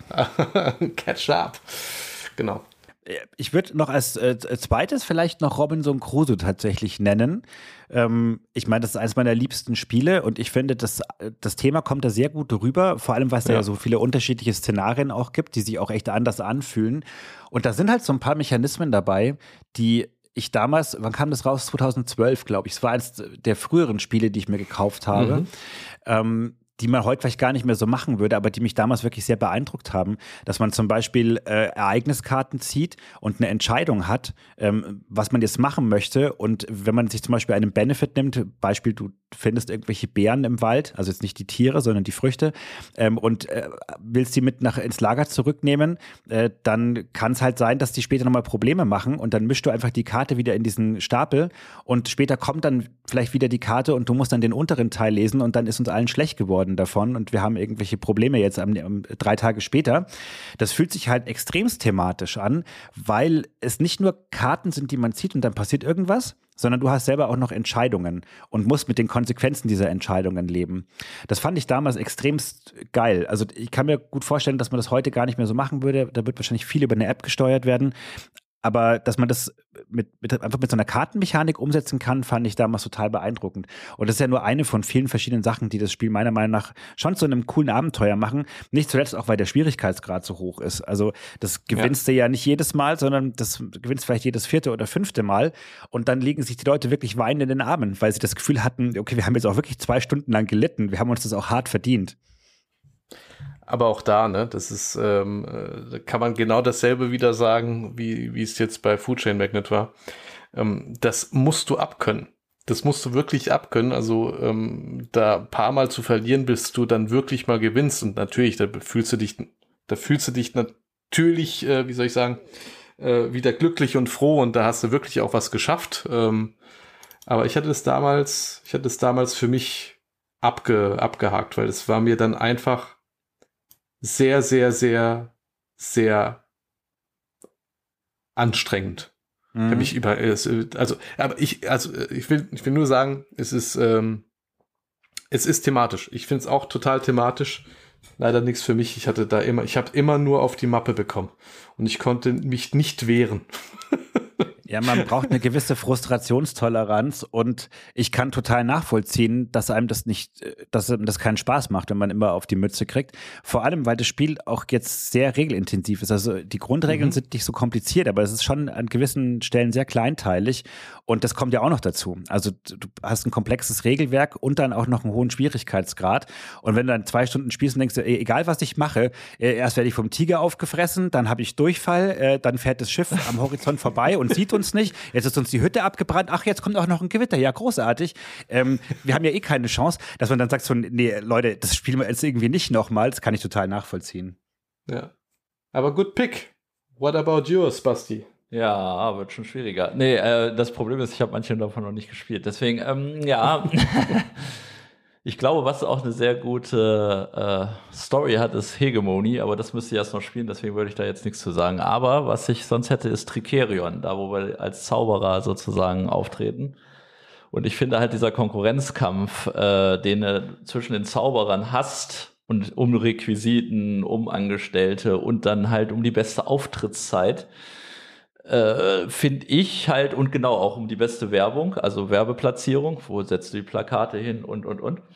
Catch-up. Genau. Ich würde noch als äh, zweites vielleicht noch Robinson Crusoe tatsächlich nennen. Ähm, ich meine, das ist eines meiner liebsten Spiele und ich finde, das, das Thema kommt da sehr gut rüber, vor allem, weil es ja. ja so viele unterschiedliche Szenarien auch gibt, die sich auch echt anders anfühlen. Und da sind halt so ein paar Mechanismen dabei, die ich damals, wann kam das raus? zweitausendzwölf, glaube ich. Es war eines der früheren Spiele, die ich mir gekauft habe. Mhm. Ähm, die man heute vielleicht gar nicht mehr so machen würde, aber die mich damals wirklich sehr beeindruckt haben, dass man zum Beispiel äh, Ereigniskarten zieht und eine Entscheidung hat, ähm, was man jetzt machen möchte. Und wenn man sich zum Beispiel einen Benefit nimmt, Beispiel, du findest irgendwelche Beeren im Wald, also jetzt nicht die Tiere, sondern die Früchte, ähm, und äh, willst die mit nach ins Lager zurücknehmen, äh, dann kann es halt sein, dass die später nochmal Probleme machen und dann mischst du einfach die Karte wieder in diesen Stapel und später kommt dann vielleicht wieder die Karte und du musst dann den unteren Teil lesen und dann ist uns allen schlecht geworden davon und wir haben irgendwelche Probleme jetzt am, am, drei Tage später. Das fühlt sich halt extremst thematisch an, weil es nicht nur Karten sind, die man zieht und dann passiert irgendwas, sondern du hast selber auch noch Entscheidungen und musst mit den Konsequenzen dieser Entscheidungen leben. Das fand ich damals extremst geil. Also ich kann mir gut vorstellen, dass man das heute gar nicht mehr so machen würde. Da wird wahrscheinlich viel über eine App gesteuert werden. Aber dass man das mit, mit, einfach mit so einer Kartenmechanik umsetzen kann, fand ich damals total beeindruckend. Und das ist ja nur eine von vielen verschiedenen Sachen, die das Spiel meiner Meinung nach schon zu einem coolen Abenteuer machen. Nicht zuletzt auch, weil der Schwierigkeitsgrad so hoch ist. Also das gewinnst ja. du ja nicht jedes Mal, sondern das gewinnst vielleicht jedes vierte oder fünfte Mal. Und dann liegen sich die Leute wirklich weinend in den Armen, weil sie das Gefühl hatten, okay, wir haben jetzt auch wirklich zwei Stunden lang gelitten. Wir haben uns das auch hart verdient. Aber auch da, ne, das ist, ähm, da kann man genau dasselbe wieder sagen, wie, wie es jetzt bei Food Chain Magnate war. Ähm, das musst du abkönnen. Das musst du wirklich abkönnen. Also ähm, da ein paar Mal zu verlieren, bis du dann wirklich mal gewinnst. Und natürlich, da fühlst du dich, da fühlst du dich natürlich, äh, wie soll ich sagen, äh, wieder glücklich und froh. Und da hast du wirklich auch was geschafft. Ähm, aber ich hatte es damals, ich hatte es damals für mich abge, abgehakt, weil es war mir dann einfach sehr, sehr, sehr, sehr anstrengend. Mhm. Ich habe mich über, also, aber ich, also ich will, ich will nur sagen, es ist, ähm, es ist thematisch. Ich finde es auch total thematisch. Leider nichts für mich. Ich hatte da immer, ich habe immer nur auf die Mappe bekommen und ich konnte mich nicht wehren. Ja, man braucht eine gewisse Frustrationstoleranz und ich kann total nachvollziehen, dass einem das nicht, dass einem das keinen Spaß macht, wenn man immer auf die Mütze kriegt. Vor allem, weil das Spiel auch jetzt sehr regelintensiv ist. Also die Grundregeln mhm. sind nicht so kompliziert, aber es ist schon an gewissen Stellen sehr kleinteilig und das kommt ja auch noch dazu. Also du hast ein komplexes Regelwerk und dann auch noch einen hohen Schwierigkeitsgrad und wenn du dann zwei Stunden spielst und denkst, egal was ich mache, erst werde ich vom Tiger aufgefressen, dann habe ich Durchfall, dann fährt das Schiff am Horizont vorbei und sieht uns nicht. Jetzt ist uns die Hütte abgebrannt. Ach, jetzt kommt auch noch ein Gewitter. Ja, großartig. Ähm, wir haben ja eh keine Chance, dass man dann sagt so, nee, Leute, das spielen wir jetzt irgendwie nicht nochmal. Das kann ich total nachvollziehen. Ja. Aber good pick. What about yours, Basti? Ja, wird schon schwieriger. Nee, äh, das Problem ist, ich habe manche davon noch nicht gespielt. Deswegen, ähm, ja... Ich glaube, was auch eine sehr gute äh, Story hat, ist Hegemony, aber das müsst ihr erst noch spielen, deswegen würde ich da jetzt nichts zu sagen. Aber was ich sonst hätte, ist Tricerion, da wo wir als Zauberer sozusagen auftreten. Und ich finde halt dieser Konkurrenzkampf, äh, den du zwischen den Zauberern hast und um Requisiten, um Angestellte und dann halt um die beste Auftrittszeit, Äh, finde ich halt, und genau auch um die beste Werbung, also Werbeplatzierung, wo setzt du die Plakate hin und, und, und.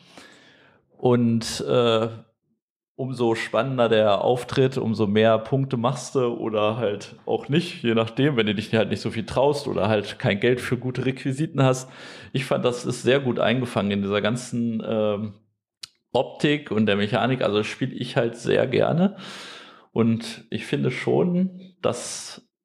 Und äh, umso spannender der Auftritt, umso mehr Punkte machst du oder halt auch nicht, je nachdem, wenn du dich halt nicht so viel traust oder halt kein Geld für gute Requisiten hast. Ich fand, das ist sehr gut eingefangen in dieser ganzen ähm, Optik und der Mechanik, also spiele ich halt sehr gerne. Und ich finde schon, dass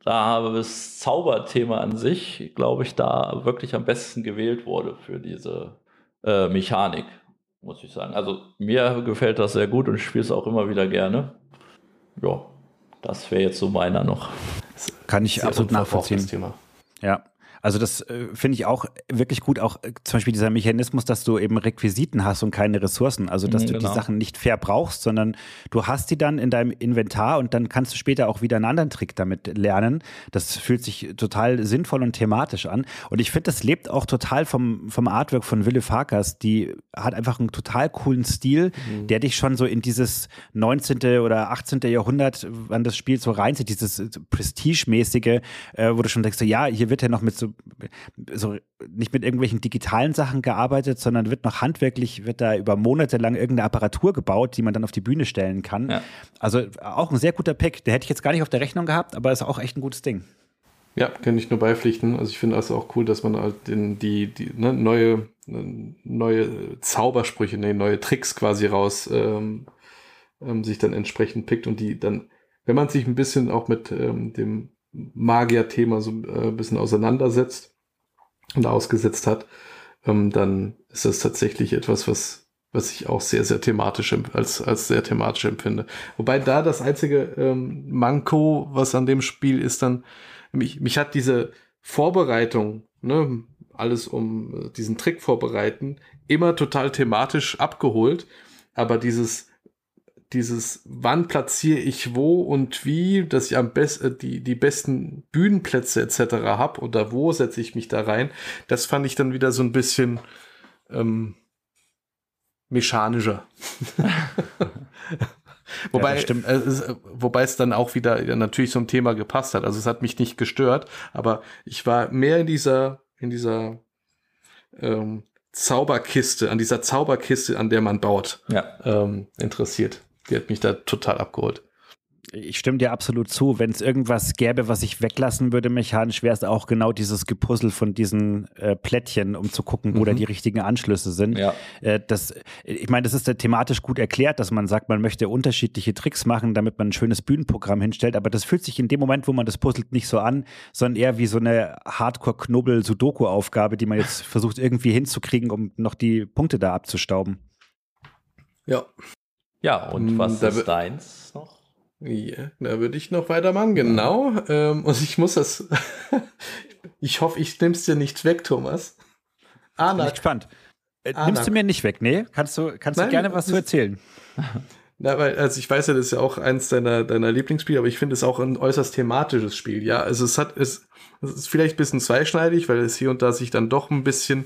da habe das Zauberthema an sich, glaube ich, da wirklich am besten gewählt wurde für diese äh, Mechanik, muss ich sagen. Also mir gefällt das sehr gut und ich spiele es auch immer wieder gerne. Ja, das wäre jetzt so meiner noch. Kann ich Sehr absolut nachvollziehen. Thema. Ja. Also das äh, finde ich auch wirklich gut, auch äh, zum Beispiel dieser Mechanismus, dass du eben Requisiten hast und keine Ressourcen, also dass Mhm, du genau. die Sachen nicht verbrauchst, sondern du hast die dann in deinem Inventar und dann kannst du später auch wieder einen anderen Trick damit lernen. Das fühlt sich total sinnvoll und thematisch an und ich finde, das lebt auch total vom, vom Artwork von Wille Farkas, die hat einfach einen total coolen Stil, mhm. der dich schon so in dieses neunzehnten oder achtzehnten Jahrhundert, wann das Spiel so reinzieht, dieses Prestige-mäßige, äh, wo du schon denkst, so, ja, hier wird ja noch mit so so nicht mit irgendwelchen digitalen Sachen gearbeitet, sondern wird noch handwerklich, wird da über Monate lang irgendeine Apparatur gebaut, die man dann auf die Bühne stellen kann. Ja. Also auch ein sehr guter Pick. Der hätte ich jetzt gar nicht auf der Rechnung gehabt, aber ist auch echt ein gutes Ding. Ja, kann ich nur beipflichten. Also ich finde es auch cool, dass man halt in die, die ne, neue, neue Zaubersprüche, ne, neue Tricks quasi raus ähm, ähm, sich dann entsprechend pickt und die dann, wenn man sich ein bisschen auch mit ähm, dem Magier-Thema so äh, ein bisschen auseinandersetzt und ausgesetzt hat, ähm, dann ist das tatsächlich etwas, was, was ich auch sehr, sehr thematisch als, als sehr thematisch empfinde. Wobei da das einzige ähm, Manko, was an dem Spiel ist, dann, mich, mich hat diese Vorbereitung, ne, alles um diesen Trick vorbereiten, immer total thematisch abgeholt, aber dieses dieses, wann platziere ich wo und wie, dass ich am besten die, die besten Bühnenplätze et cetera habe oder wo setze ich mich da rein, das fand ich dann wieder so ein bisschen ähm, mechanischer. wobei, ja, äh, es, wobei es dann auch wieder ja, natürlich zum Thema gepasst hat. Also es hat mich nicht gestört, aber ich war mehr in dieser, in dieser ähm, Zauberkiste, an dieser Zauberkiste, an der man baut, ja. ähm, interessiert. Die hat mich da total abgeholt. Ich stimme dir absolut zu. Wenn es irgendwas gäbe, was ich weglassen würde mechanisch, wäre es auch genau dieses Gepuzzle von diesen äh, Plättchen, um zu gucken, wo mhm. da die richtigen Anschlüsse sind. Ja. Äh, das, ich meine, das ist ja thematisch gut erklärt, dass man sagt, man möchte unterschiedliche Tricks machen, damit man ein schönes Bühnenprogramm hinstellt. Aber das fühlt sich in dem Moment, wo man das puzzelt, nicht so an, sondern eher wie so eine Hardcore-Knubbel-Sudoku-Aufgabe, die man jetzt versucht irgendwie hinzukriegen, um noch die Punkte da abzustauben. Ja. Ja, und was da ist deins noch? Ja, da würde ich noch weitermachen, genau. Ja. Ähm, und ich muss das, ich hoffe, ich nehme es dir nicht weg, Thomas. Anak. Bin ich gespannt. Äh, nimmst du mir nicht weg, nee? Kannst du, kannst Nein, du gerne was zu erzählen? Na, weil, also ich weiß ja, das ist ja auch eins deiner, deiner Lieblingsspiele, aber ich finde es auch ein äußerst thematisches Spiel, ja. Also es hat, es, es ist vielleicht ein bisschen zweischneidig, weil es hier und da sich dann doch ein bisschen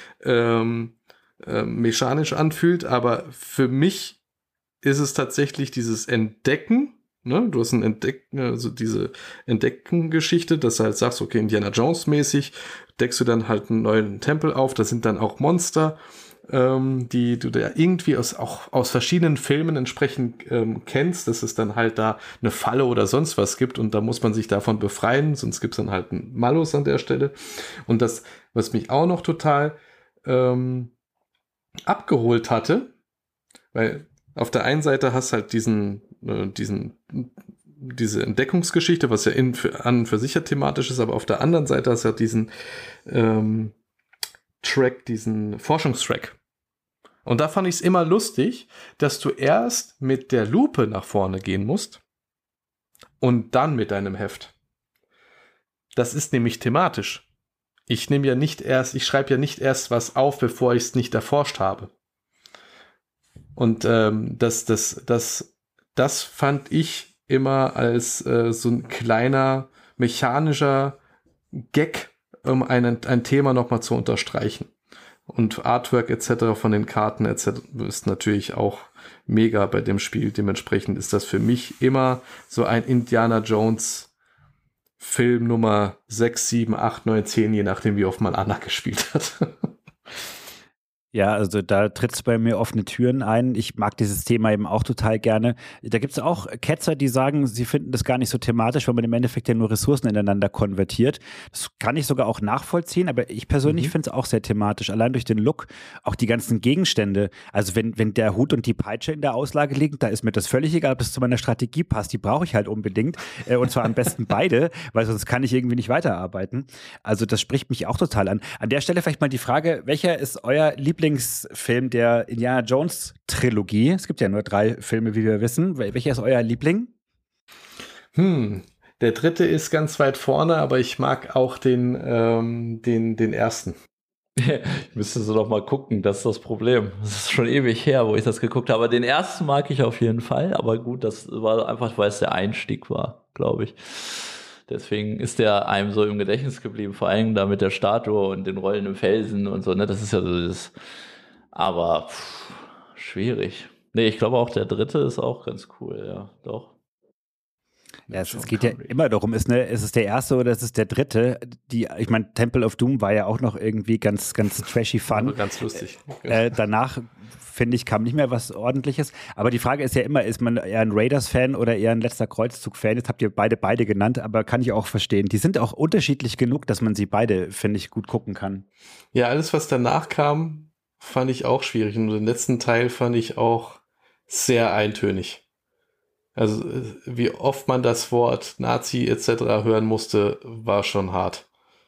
ähm, äh, mechanisch anfühlt, aber für mich ist es tatsächlich dieses Entdecken, ne? Du hast ein Entdecken, also diese Entdecken-Geschichte, dass du halt sagst, okay, Indiana Jones-mäßig deckst du dann halt einen neuen Tempel auf, da sind dann auch Monster, ähm, die du da irgendwie aus, auch aus verschiedenen Filmen entsprechend ähm, kennst, dass es dann halt da eine Falle oder sonst was gibt und da muss man sich davon befreien, sonst gibt's dann halt einen Malus an der Stelle. Und das, was mich auch noch total ähm, abgeholt hatte, weil auf der einen Seite hast halt diesen, äh, diesen, diese Entdeckungsgeschichte, was ja in, für, an und für sich ja thematisch ist, aber auf der anderen Seite hast du halt diesen ähm, Track, diesen Forschungstrack. Und da fand ich es immer lustig, dass du erst mit der Lupe nach vorne gehen musst und dann mit deinem Heft. Das ist nämlich thematisch. Ich nehme ja nicht erst, ich schreibe ja nicht erst was auf, bevor ich es nicht erforscht habe. Und ähm, das, das, das, das fand ich immer als äh, so ein kleiner mechanischer Gag, um ein, ein Thema nochmal zu unterstreichen. Und Artwork et cetera von den Karten et cetera ist natürlich auch mega bei dem Spiel. Dementsprechend ist das für mich immer so ein Indiana Jones Film Nummer sechs, sieben, acht, neun, zehn, je nachdem wie oft man Anak gespielt hat. Ja, also da tritt es bei mir offene Türen ein. Ich mag dieses Thema eben auch total gerne. Da gibt es auch Ketzer, die sagen, sie finden das gar nicht so thematisch, weil man im Endeffekt ja nur Ressourcen ineinander konvertiert. Das kann ich sogar auch nachvollziehen, aber ich persönlich mhm. finde es auch sehr thematisch. Allein durch den Look, auch die ganzen Gegenstände. Also wenn, wenn der Hut und die Peitsche in der Auslage liegen, da ist mir das völlig egal, ob das zu meiner Strategie passt. Die brauche ich halt unbedingt. Äh, und zwar am besten beide, weil sonst kann ich irgendwie nicht weiterarbeiten. Also das spricht mich auch total an. An der Stelle vielleicht mal die Frage, welcher ist euer Lieblings Lieblingsfilm der Indiana Jones Trilogie? Es gibt ja nur drei Filme, wie wir wissen. Welcher ist euer Liebling? Hm, der dritte ist ganz weit vorne, aber ich mag auch den, ähm, den, den ersten. Ich müsste so doch mal gucken, das ist das Problem. Das ist schon ewig her, wo ich das geguckt habe. Den ersten mag ich auf jeden Fall, aber gut, das war einfach, weil es der Einstieg war, glaube ich. Deswegen ist der einem so im Gedächtnis geblieben, vor allem da mit der Statue und den rollenden Felsen und so, ne, das ist ja so das, aber pff, schwierig. Nee, ich glaube auch der dritte ist auch ganz cool, ja, doch. Ja, es, es geht ja immer darum, ist, ne, ist es der erste oder ist es der dritte? Die, ich meine, Temple of Doom war ja auch noch irgendwie ganz, ganz trashy fun. Ganz lustig. Äh, danach, finde ich, kam nicht mehr was Ordentliches. Aber die Frage ist ja immer, ist man eher ein Raiders-Fan oder eher ein letzter Kreuzzug-Fan? Jetzt habt ihr beide beide genannt, aber kann ich auch verstehen. Die sind auch unterschiedlich genug, dass man sie beide, finde ich, gut gucken kann. Ja, alles, was danach kam, fand ich auch schwierig. Und den letzten Teil fand ich auch sehr eintönig. Also wie oft man das Wort Nazi et cetera hören musste, war schon hart.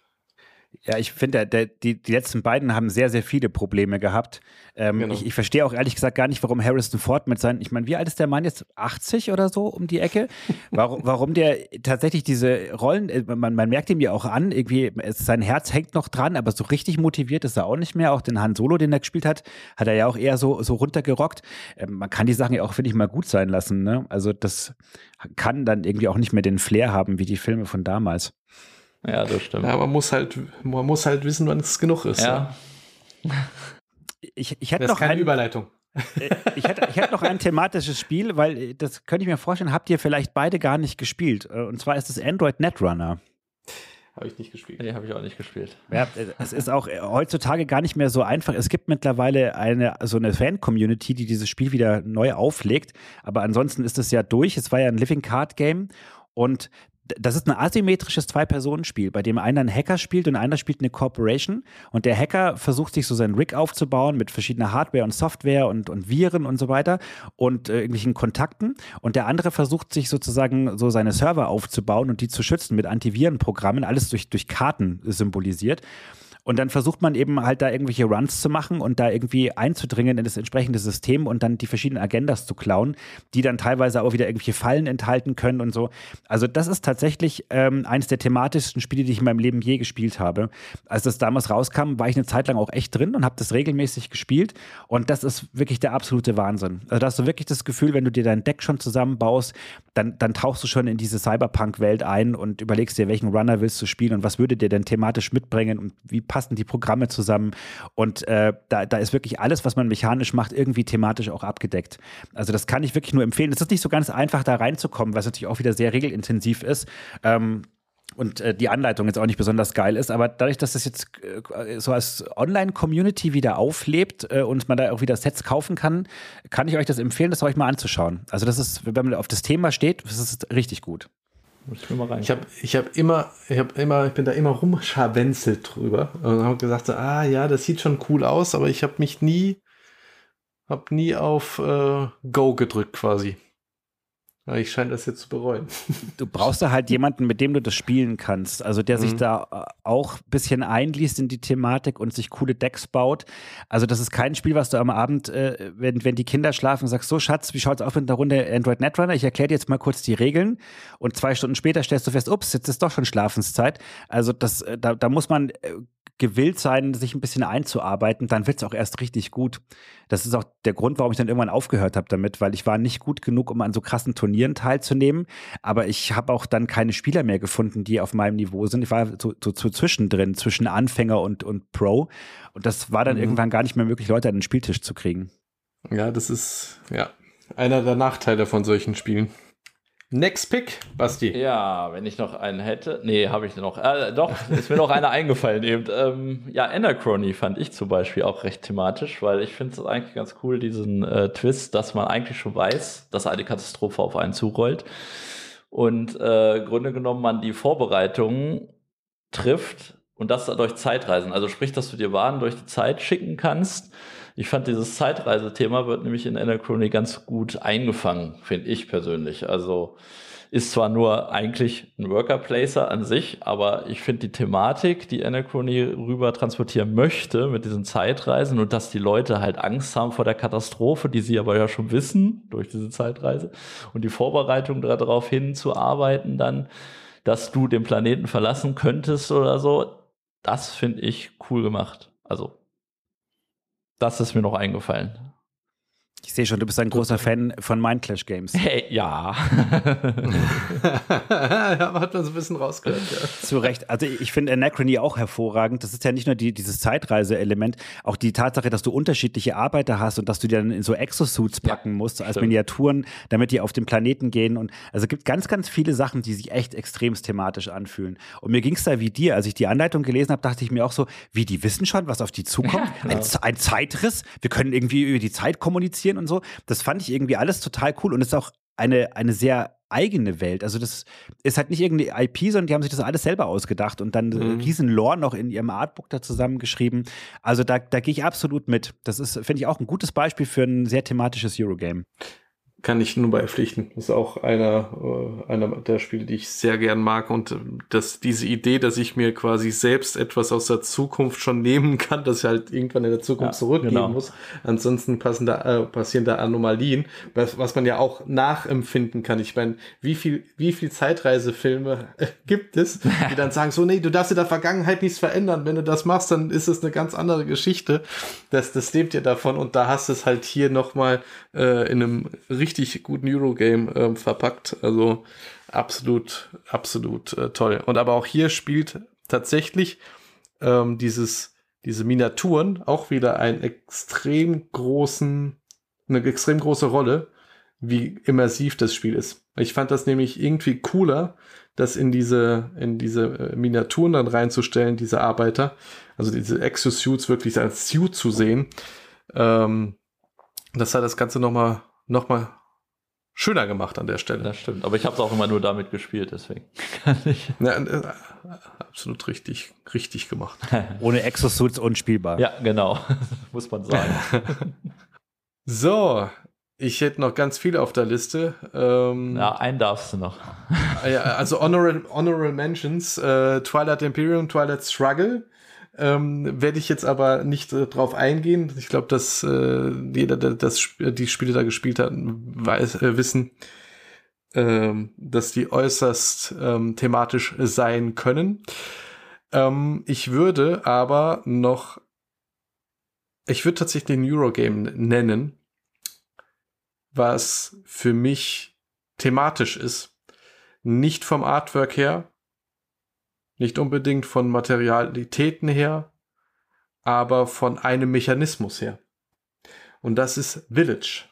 Ja, ich finde, der, die, die letzten beiden haben sehr, sehr viele Probleme gehabt. Ähm, genau. ich, ich verstehe auch ehrlich gesagt gar nicht, warum Harrison Ford mit seinen, ich meine, wie alt ist der Mann jetzt? achtzig oder so um die Ecke? Warum, warum der tatsächlich diese Rollen, man, man merkt ihm ja auch an, irgendwie, es, sein Herz hängt noch dran, aber so richtig motiviert ist er auch nicht mehr. Auch den Han Solo, den er gespielt hat, hat er ja auch eher so, so runtergerockt. Ähm, man kann die Sachen ja auch, finde ich, mal gut sein lassen. Ne? Also das kann dann irgendwie auch nicht mehr den Flair haben, wie die Filme von damals. Ja, das stimmt. Ja, man muss halt, man muss halt wissen, wann es genug ist. Ja. ja. Ich, ich hätte das noch ist keine ein, Überleitung. Ich hätte, ich hätte noch ein thematisches Spiel, weil das könnte ich mir vorstellen, habt ihr vielleicht beide gar nicht gespielt. Und zwar ist es Android Netrunner. Habe ich nicht gespielt. Nee, habe ich auch nicht gespielt. Ja, es ist auch heutzutage gar nicht mehr so einfach. Es gibt mittlerweile eine so eine Fan-Community, die dieses Spiel wieder neu auflegt. Aber ansonsten ist es ja durch. Es war ja ein Living Card Game und das ist ein asymmetrisches Zwei-Personen-Spiel, bei dem einer einen Hacker spielt und einer spielt eine Corporation. Und der Hacker versucht sich so seinen Rig aufzubauen mit verschiedener Hardware und Software und, und Viren und so weiter und äh, irgendwelchen Kontakten. Und der andere versucht sich sozusagen so seine Server aufzubauen und die zu schützen mit Antivirenprogrammen, alles durch, durch Karten symbolisiert. Und dann versucht man eben halt da irgendwelche Runs zu machen und da irgendwie einzudringen in das entsprechende System und dann die verschiedenen Agendas zu klauen, die dann teilweise auch wieder irgendwelche Fallen enthalten können und so. Also das ist tatsächlich ähm, eines der thematischsten Spiele, die ich in meinem Leben je gespielt habe. Als das damals rauskam, war ich eine Zeit lang auch echt drin und habe das regelmäßig gespielt und das ist wirklich der absolute Wahnsinn. Also da hast du wirklich das Gefühl, wenn du dir dein Deck schon zusammenbaust, dann, dann tauchst du schon in diese Cyberpunk-Welt ein und überlegst dir, welchen Runner willst du spielen und was würde dir denn thematisch mitbringen und wie passen die Programme zusammen und äh, da, da ist wirklich alles, was man mechanisch macht, irgendwie thematisch auch abgedeckt. Also das kann ich wirklich nur empfehlen. Es ist nicht so ganz einfach, da reinzukommen, weil es natürlich auch wieder sehr regelintensiv ist. Ähm, und äh, die Anleitung jetzt auch nicht besonders geil ist, aber dadurch, dass das jetzt äh, so als Online-Community wieder auflebt äh, und man da auch wieder Sets kaufen kann, kann ich euch das empfehlen, das euch mal anzuschauen. Also das ist, wenn man auf das Thema steht, das ist richtig gut. Muss ich mal rein. Ich habe ich hab immer, ich habe immer, ich bin da immer rumscharwenzelt drüber und habe gesagt, so, ah ja, das sieht schon cool aus, aber ich habe mich nie, habe nie auf äh, Go gedrückt quasi. Ja, ich scheine das jetzt zu bereuen. Du brauchst da halt jemanden, mit dem du das spielen kannst. Also der mhm. sich da auch ein bisschen einliest in die Thematik und sich coole Decks baut. Also das ist kein Spiel, was du am Abend, äh, wenn, wenn die Kinder schlafen, sagst, so Schatz, wie schaut's aus mit einer Runde Android Netrunner? Ich erkläre dir jetzt mal kurz die Regeln und zwei Stunden später stellst du fest, ups, jetzt ist doch schon Schlafenszeit. Also das, da, da muss man äh, gewillt sein, sich ein bisschen einzuarbeiten, dann wird's auch erst richtig gut. Das ist auch der Grund, warum ich dann irgendwann aufgehört habe damit, weil ich war nicht gut genug, um an so krassen Turnieren teilzunehmen, aber ich habe auch dann keine Spieler mehr gefunden, die auf meinem Niveau sind. Ich war so, so, so zwischendrin, zwischen Anfänger und, und Pro und das war dann mhm. irgendwann gar nicht mehr möglich, Leute an den Spieltisch zu kriegen. Ja, das ist ja einer der Nachteile von solchen Spielen. Next Pick, Basti. Ja, wenn ich noch einen hätte. Nee, habe ich noch. Äh, doch, ist mir noch einer eingefallen eben. Ähm, ja, Anachrony fand ich zum Beispiel auch recht thematisch, weil ich finde es eigentlich ganz cool, diesen äh, Twist, dass man eigentlich schon weiß, dass eine Katastrophe auf einen zurollt. Und äh, im Grunde genommen man die Vorbereitungen trifft und das durch Zeitreisen. Also sprich, dass du dir Waren durch die Zeit schicken kannst. Ich fand, dieses Zeitreisethema wird nämlich in Anachrony ganz gut eingefangen, finde ich persönlich. Also ist zwar nur eigentlich ein Worker Placer an sich, aber ich finde die Thematik, die Anachrony rüber transportieren möchte mit diesen Zeitreisen und dass die Leute halt Angst haben vor der Katastrophe, die sie aber ja schon wissen durch diese Zeitreise und die Vorbereitung darauf hinzuarbeiten dann, dass du den Planeten verlassen könntest oder so, das finde ich cool gemacht. Also das ist mir noch eingefallen. Ich sehe schon, du bist ein großer Fan von Mind Clash Games. Hey, ja. Ja, hat man so ein bisschen rausgehört, ja. Zu Recht. Also ich finde Anachrony auch hervorragend. Das ist ja nicht nur die, dieses Zeitreise-Element, auch die Tatsache, dass du unterschiedliche Arbeiter hast und dass du die dann in so Exosuits packen ja, musst, als stimmt. Miniaturen, damit die auf den Planeten gehen. Und also es gibt ganz, ganz viele Sachen, die sich echt extremst thematisch anfühlen. Und mir ging es da wie dir. Als ich die Anleitung gelesen habe, dachte ich mir auch so, wie, die wissen schon, was auf die zukommt? Ja, genau. ein, ein Zeitriss? Wir können irgendwie über die Zeit kommunizieren und so. Das fand ich irgendwie alles total cool und ist auch eine, eine sehr eigene Welt. Also das ist halt nicht irgendeine I P, sondern die haben sich das alles selber ausgedacht und dann mhm. riesen Lore noch in ihrem Artbook da zusammengeschrieben. Also da, da gehe ich absolut mit. Das ist, finde ich, auch ein gutes Beispiel für ein sehr thematisches Eurogame. Kann ich nur beipflichten. Das ist auch einer, äh, einer der Spiele, die ich sehr gern mag und dass diese Idee, dass ich mir quasi selbst etwas aus der Zukunft schon nehmen kann, das ich halt irgendwann in der Zukunft ja, zurückgeben genau. muss. Ansonsten passen da, äh, passieren da Anomalien, was, was man ja auch nachempfinden kann. Ich meine, wie viel, wie viel Zeitreisefilme äh, gibt es, die dann sagen so, nee, du darfst in der Vergangenheit nichts verändern. Wenn du das machst, dann ist es eine ganz andere Geschichte. Das, das lebt ja davon und da hast du es halt hier nochmal äh, in einem richtig richtig guten Eurogame ähm, verpackt. Also absolut, absolut äh, toll. Und aber auch hier spielt tatsächlich ähm, dieses, diese Miniaturen auch wieder einen extrem großen, eine extrem große Rolle, wie immersiv das Spiel ist. Ich fand das nämlich irgendwie cooler, das in diese, in diese Miniaturen dann reinzustellen, diese Arbeiter, also diese Exosuits wirklich als Suit zu sehen. Ähm, das hat das Ganze nochmal noch mal schöner gemacht an der Stelle. Das stimmt, aber ich habe es auch immer nur damit gespielt, deswegen kann ich. Ja, äh, absolut richtig, richtig gemacht. Ohne Exosuits unspielbar. Ja, genau, muss man sagen. So, ich hätte noch ganz viele auf der Liste. Ähm, ja, einen darfst du noch. Ja, also Honorable, Honorable Mentions, äh, Twilight Imperium, Twilight Struggle. Ähm, werde ich jetzt aber nicht äh, drauf eingehen. Ich glaube, dass äh, jeder, der das, die Spiele da gespielt hat, weiß, äh, wissen, ähm, dass die äußerst ähm, thematisch sein können. Ähm, ich würde aber noch, ich würde tatsächlich den Eurogame nennen, was für mich thematisch ist. Nicht vom Artwork her, nicht unbedingt von Materialitäten her, aber von einem Mechanismus her. Und das ist Village.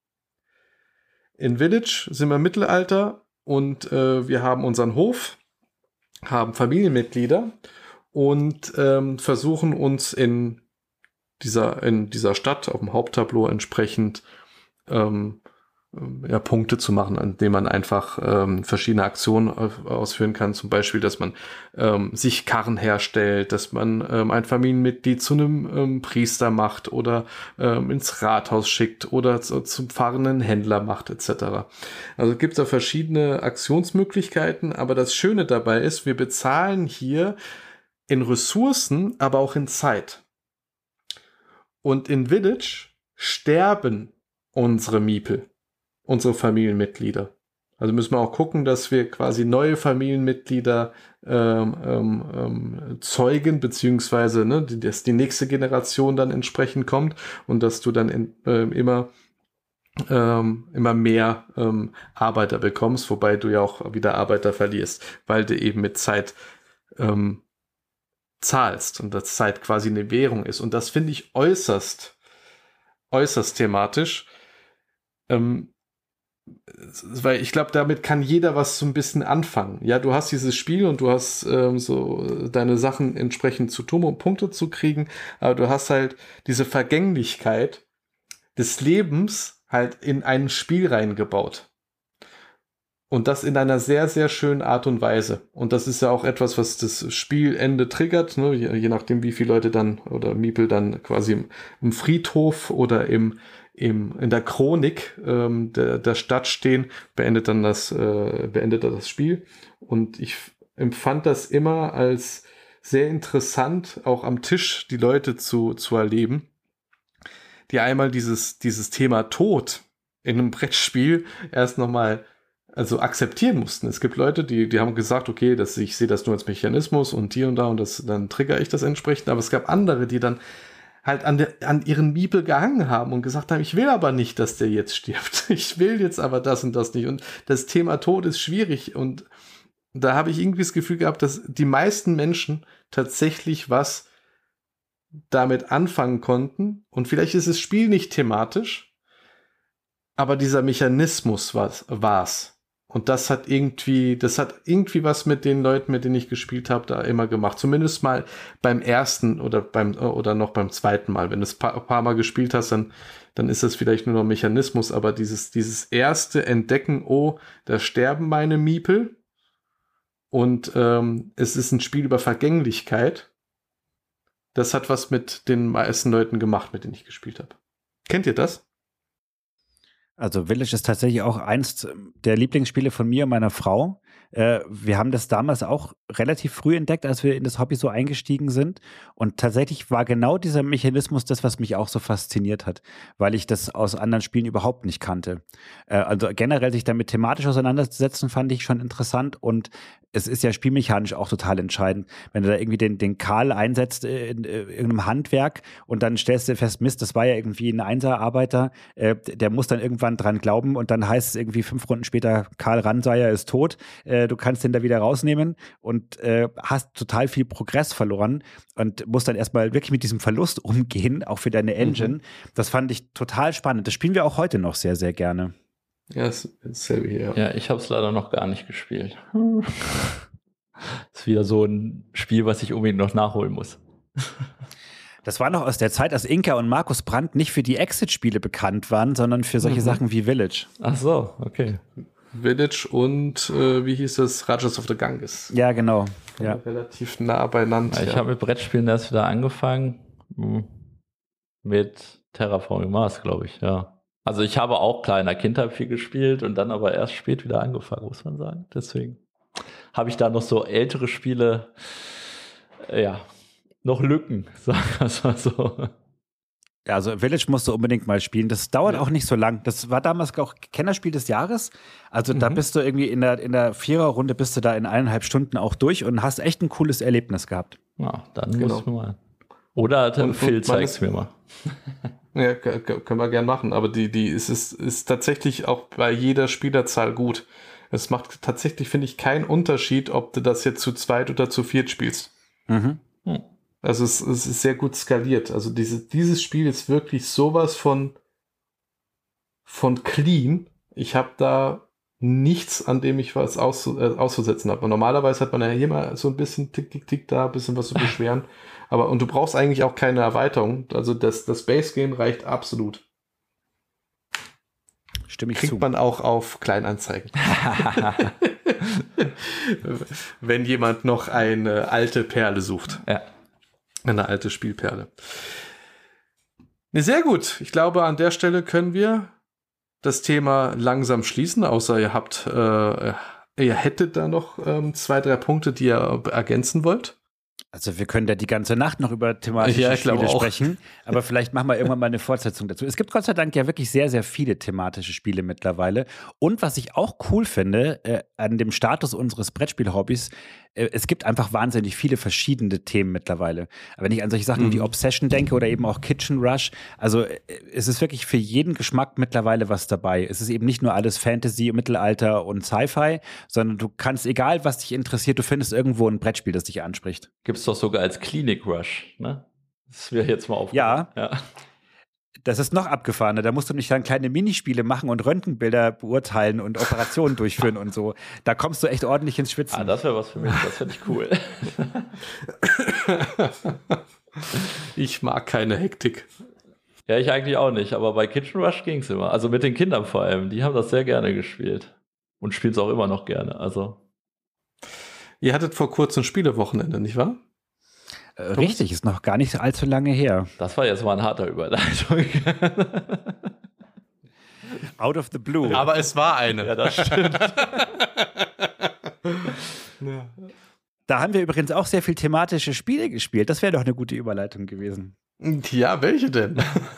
In Village sind wir im Mittelalter und äh, wir haben unseren Hof, haben Familienmitglieder und ähm, versuchen uns in dieser, in dieser Stadt auf dem Haupttableau entsprechend ähm, ja, Punkte zu machen, an denen man einfach ähm, verschiedene Aktionen ausführen kann. Zum Beispiel, dass man ähm, sich Karren herstellt, dass man ähm, ein Familienmitglied zu einem ähm, Priester macht oder ähm, ins Rathaus schickt oder zu, zum fahrenden Händler macht et cetera. Also gibt es da verschiedene Aktionsmöglichkeiten, aber das Schöne dabei ist, wir bezahlen hier in Ressourcen, aber auch in Zeit. Und in Village sterben unsere Miepel. Unsere Familienmitglieder. Also müssen wir auch gucken, dass wir quasi neue Familienmitglieder ähm, ähm, zeugen, beziehungsweise ne, dass die nächste Generation dann entsprechend kommt und dass du dann in, äh, immer ähm, immer mehr ähm, Arbeiter bekommst, wobei du ja auch wieder Arbeiter verlierst, weil du eben mit Zeit ähm, zahlst und dass Zeit quasi eine Währung ist. Und das finde ich äußerst, äußerst thematisch. Ähm, weil ich glaube, damit kann jeder was so ein bisschen anfangen. Ja, du hast dieses Spiel und du hast ähm, so deine Sachen entsprechend zu tun, um Punkte zu kriegen, aber du hast halt diese Vergänglichkeit des Lebens halt in ein Spiel reingebaut. Und das in einer sehr, sehr schönen Art und Weise. Und das ist ja auch etwas, was das Spielende triggert, ne? je, je nachdem, wie viele Leute dann oder Miepel dann quasi im, im Friedhof oder im, im, in der Chronik ähm, der, der Stadt stehen, beendet dann das, äh, beendet das Spiel. Und ich empfand das immer als sehr interessant, auch am Tisch die Leute zu, zu erleben, die einmal dieses, dieses Thema Tod in einem Brettspiel erst nochmal also akzeptieren mussten. Es gibt Leute, die, die haben gesagt, okay, das, ich sehe das nur als Mechanismus und hier und da und das, dann triggere ich das entsprechend. Aber es gab andere, die dann halt an, der, an ihren Miepel gehangen haben und gesagt haben, ich will aber nicht, dass der jetzt stirbt. Ich will jetzt aber das und das nicht. Und das Thema Tod ist schwierig. Und da habe ich irgendwie das Gefühl gehabt, dass die meisten Menschen tatsächlich was damit anfangen konnten. Und vielleicht ist das Spiel nicht thematisch, aber dieser Mechanismus war's. war's. Und das hat irgendwie, das hat irgendwie was mit den Leuten, mit denen ich gespielt habe, da immer gemacht. Zumindest mal beim ersten oder beim oder noch beim zweiten Mal. Wenn du es ein paar, paar Mal gespielt hast, dann, dann ist das vielleicht nur noch Mechanismus. Aber dieses, dieses erste Entdecken, oh, da sterben meine Miepel. Und ähm, es ist ein Spiel über Vergänglichkeit. Das hat was mit den meisten Leuten gemacht, mit denen ich gespielt habe. Kennt ihr das? Also Village ist tatsächlich auch eins der Lieblingsspiele von mir und meiner Frau. Äh, wir haben das damals auch relativ früh entdeckt, als wir in das Hobby so eingestiegen sind. Und tatsächlich war genau dieser Mechanismus das, was mich auch so fasziniert hat, weil ich das aus anderen Spielen überhaupt nicht kannte. Äh, also generell sich damit thematisch auseinanderzusetzen, fand ich schon interessant. Und es ist ja spielmechanisch auch total entscheidend. Wenn du da irgendwie den, den Karl einsetzt in, in irgendeinem Handwerk und dann stellst du fest, Mist, das war ja irgendwie ein Einserarbeiter, äh, der muss dann irgendwann dran glauben und dann heißt es irgendwie fünf Runden später, Karl Ranseier ist tot, äh, du kannst den da wieder rausnehmen und äh, hast total viel Progress verloren und musst dann erstmal wirklich mit diesem Verlust umgehen, auch für deine Engine. Mhm. Das fand ich total spannend. Das spielen wir auch heute noch sehr, sehr gerne. Ja, ist dasselbe hier. Ja, ich habe es leider noch gar nicht gespielt. Ist wieder so ein Spiel, was ich unbedingt noch nachholen muss. Das war noch aus der Zeit, als Inka und Markus Brandt nicht für die Exit-Spiele bekannt waren, sondern für solche mhm. Sachen wie Village. Ach so, okay. Village und äh, wie hieß das? Rajas of the Ganges. Ja, genau. Ja. Relativ nah beieinander. Ja, ich ja. habe mit Brettspielen erst wieder angefangen. Mit Terraforming Mars, glaube ich, ja. Also ich habe auch klar in der Kindheit viel gespielt und dann aber erst spät wieder angefangen, muss man sagen. Deswegen habe ich da noch so ältere Spiele, äh, ja, noch Lücken, sagen wir es mal so. Ja, also Village musst du unbedingt mal spielen. Das dauert ja. auch nicht so lang. Das war damals auch Kennerspiel des Jahres. Also mhm. da bist du irgendwie in der, in der Viererrunde bist du da in eineinhalb Stunden auch durch und hast echt ein cooles Erlebnis gehabt. Ja, dann genau. muss ich mal. Oder und, Phil und zeig's mir mal. Ja, können wir gern machen. Aber die, die ist, ist, ist tatsächlich auch bei jeder Spielerzahl gut. Es macht tatsächlich, finde ich, keinen Unterschied, ob du das jetzt zu zweit oder zu viert spielst. Mhm. Hm. Also es, es ist sehr gut skaliert. Also diese, dieses Spiel ist wirklich sowas von, von clean. Ich habe da nichts, an dem ich was aus, äh, auszusetzen habe. Und normalerweise hat man ja hier mal so ein bisschen tick, tick, tick da, ein bisschen was zu beschweren. Aber, und du brauchst eigentlich auch keine Erweiterung. Also das, das Base Game reicht absolut. Stimme ich Kriegt zu. man auch auf Kleinanzeigen. Wenn jemand noch eine alte Perle sucht. Ja. Eine alte Spielperle. Ne, sehr gut. Ich glaube, an der Stelle können wir das Thema langsam schließen, außer ihr habt, äh, ihr hättet da noch ähm, zwei, drei Punkte, die ihr ergänzen wollt. Also wir können da die ganze Nacht noch über thematische ja, Spiele sprechen, aber vielleicht machen wir irgendwann mal eine Fortsetzung dazu. Es gibt Gott sei Dank ja wirklich sehr, sehr viele thematische Spiele mittlerweile. Und was ich auch cool finde äh, an dem Status unseres Brettspiel-Hobbys, äh, es gibt einfach wahnsinnig viele verschiedene Themen mittlerweile. Aber wenn ich an solche Sachen mhm. wie Obsession denke oder eben auch Kitchen Rush, also äh, es ist wirklich für jeden Geschmack mittlerweile was dabei. Es ist eben nicht nur alles Fantasy, Mittelalter und Sci-Fi, sondern du kannst, egal was dich interessiert, du findest irgendwo ein Brettspiel, das dich anspricht. Gibt's doch sogar als Clinic Rush, ne? Das wäre jetzt mal auf. Ja. ja. Das ist noch abgefahrener. Da musst du nicht dann kleine Minispiele machen und Röntgenbilder beurteilen und Operationen durchführen und so. Da kommst du echt ordentlich ins Schwitzen. Ah, das wäre was für mich. Das finde ich cool. Ich mag keine Hektik. Ja, ich eigentlich auch nicht. Aber bei Kitchen Rush ging es immer. Also mit den Kindern vor allem. Die haben das sehr gerne gespielt. Und spielen es auch immer noch gerne. Also. Ihr hattet vor kurzem Spielewochenende, nicht wahr? Äh, richtig, ist noch gar nicht allzu lange her. Das war jetzt mal ein harter Überleitung. Out of the blue. Aber es war eine. Ja, das stimmt. Ja. Da haben wir übrigens auch sehr viel thematische Spiele gespielt. Das wäre doch eine gute Überleitung gewesen. Ja, welche denn?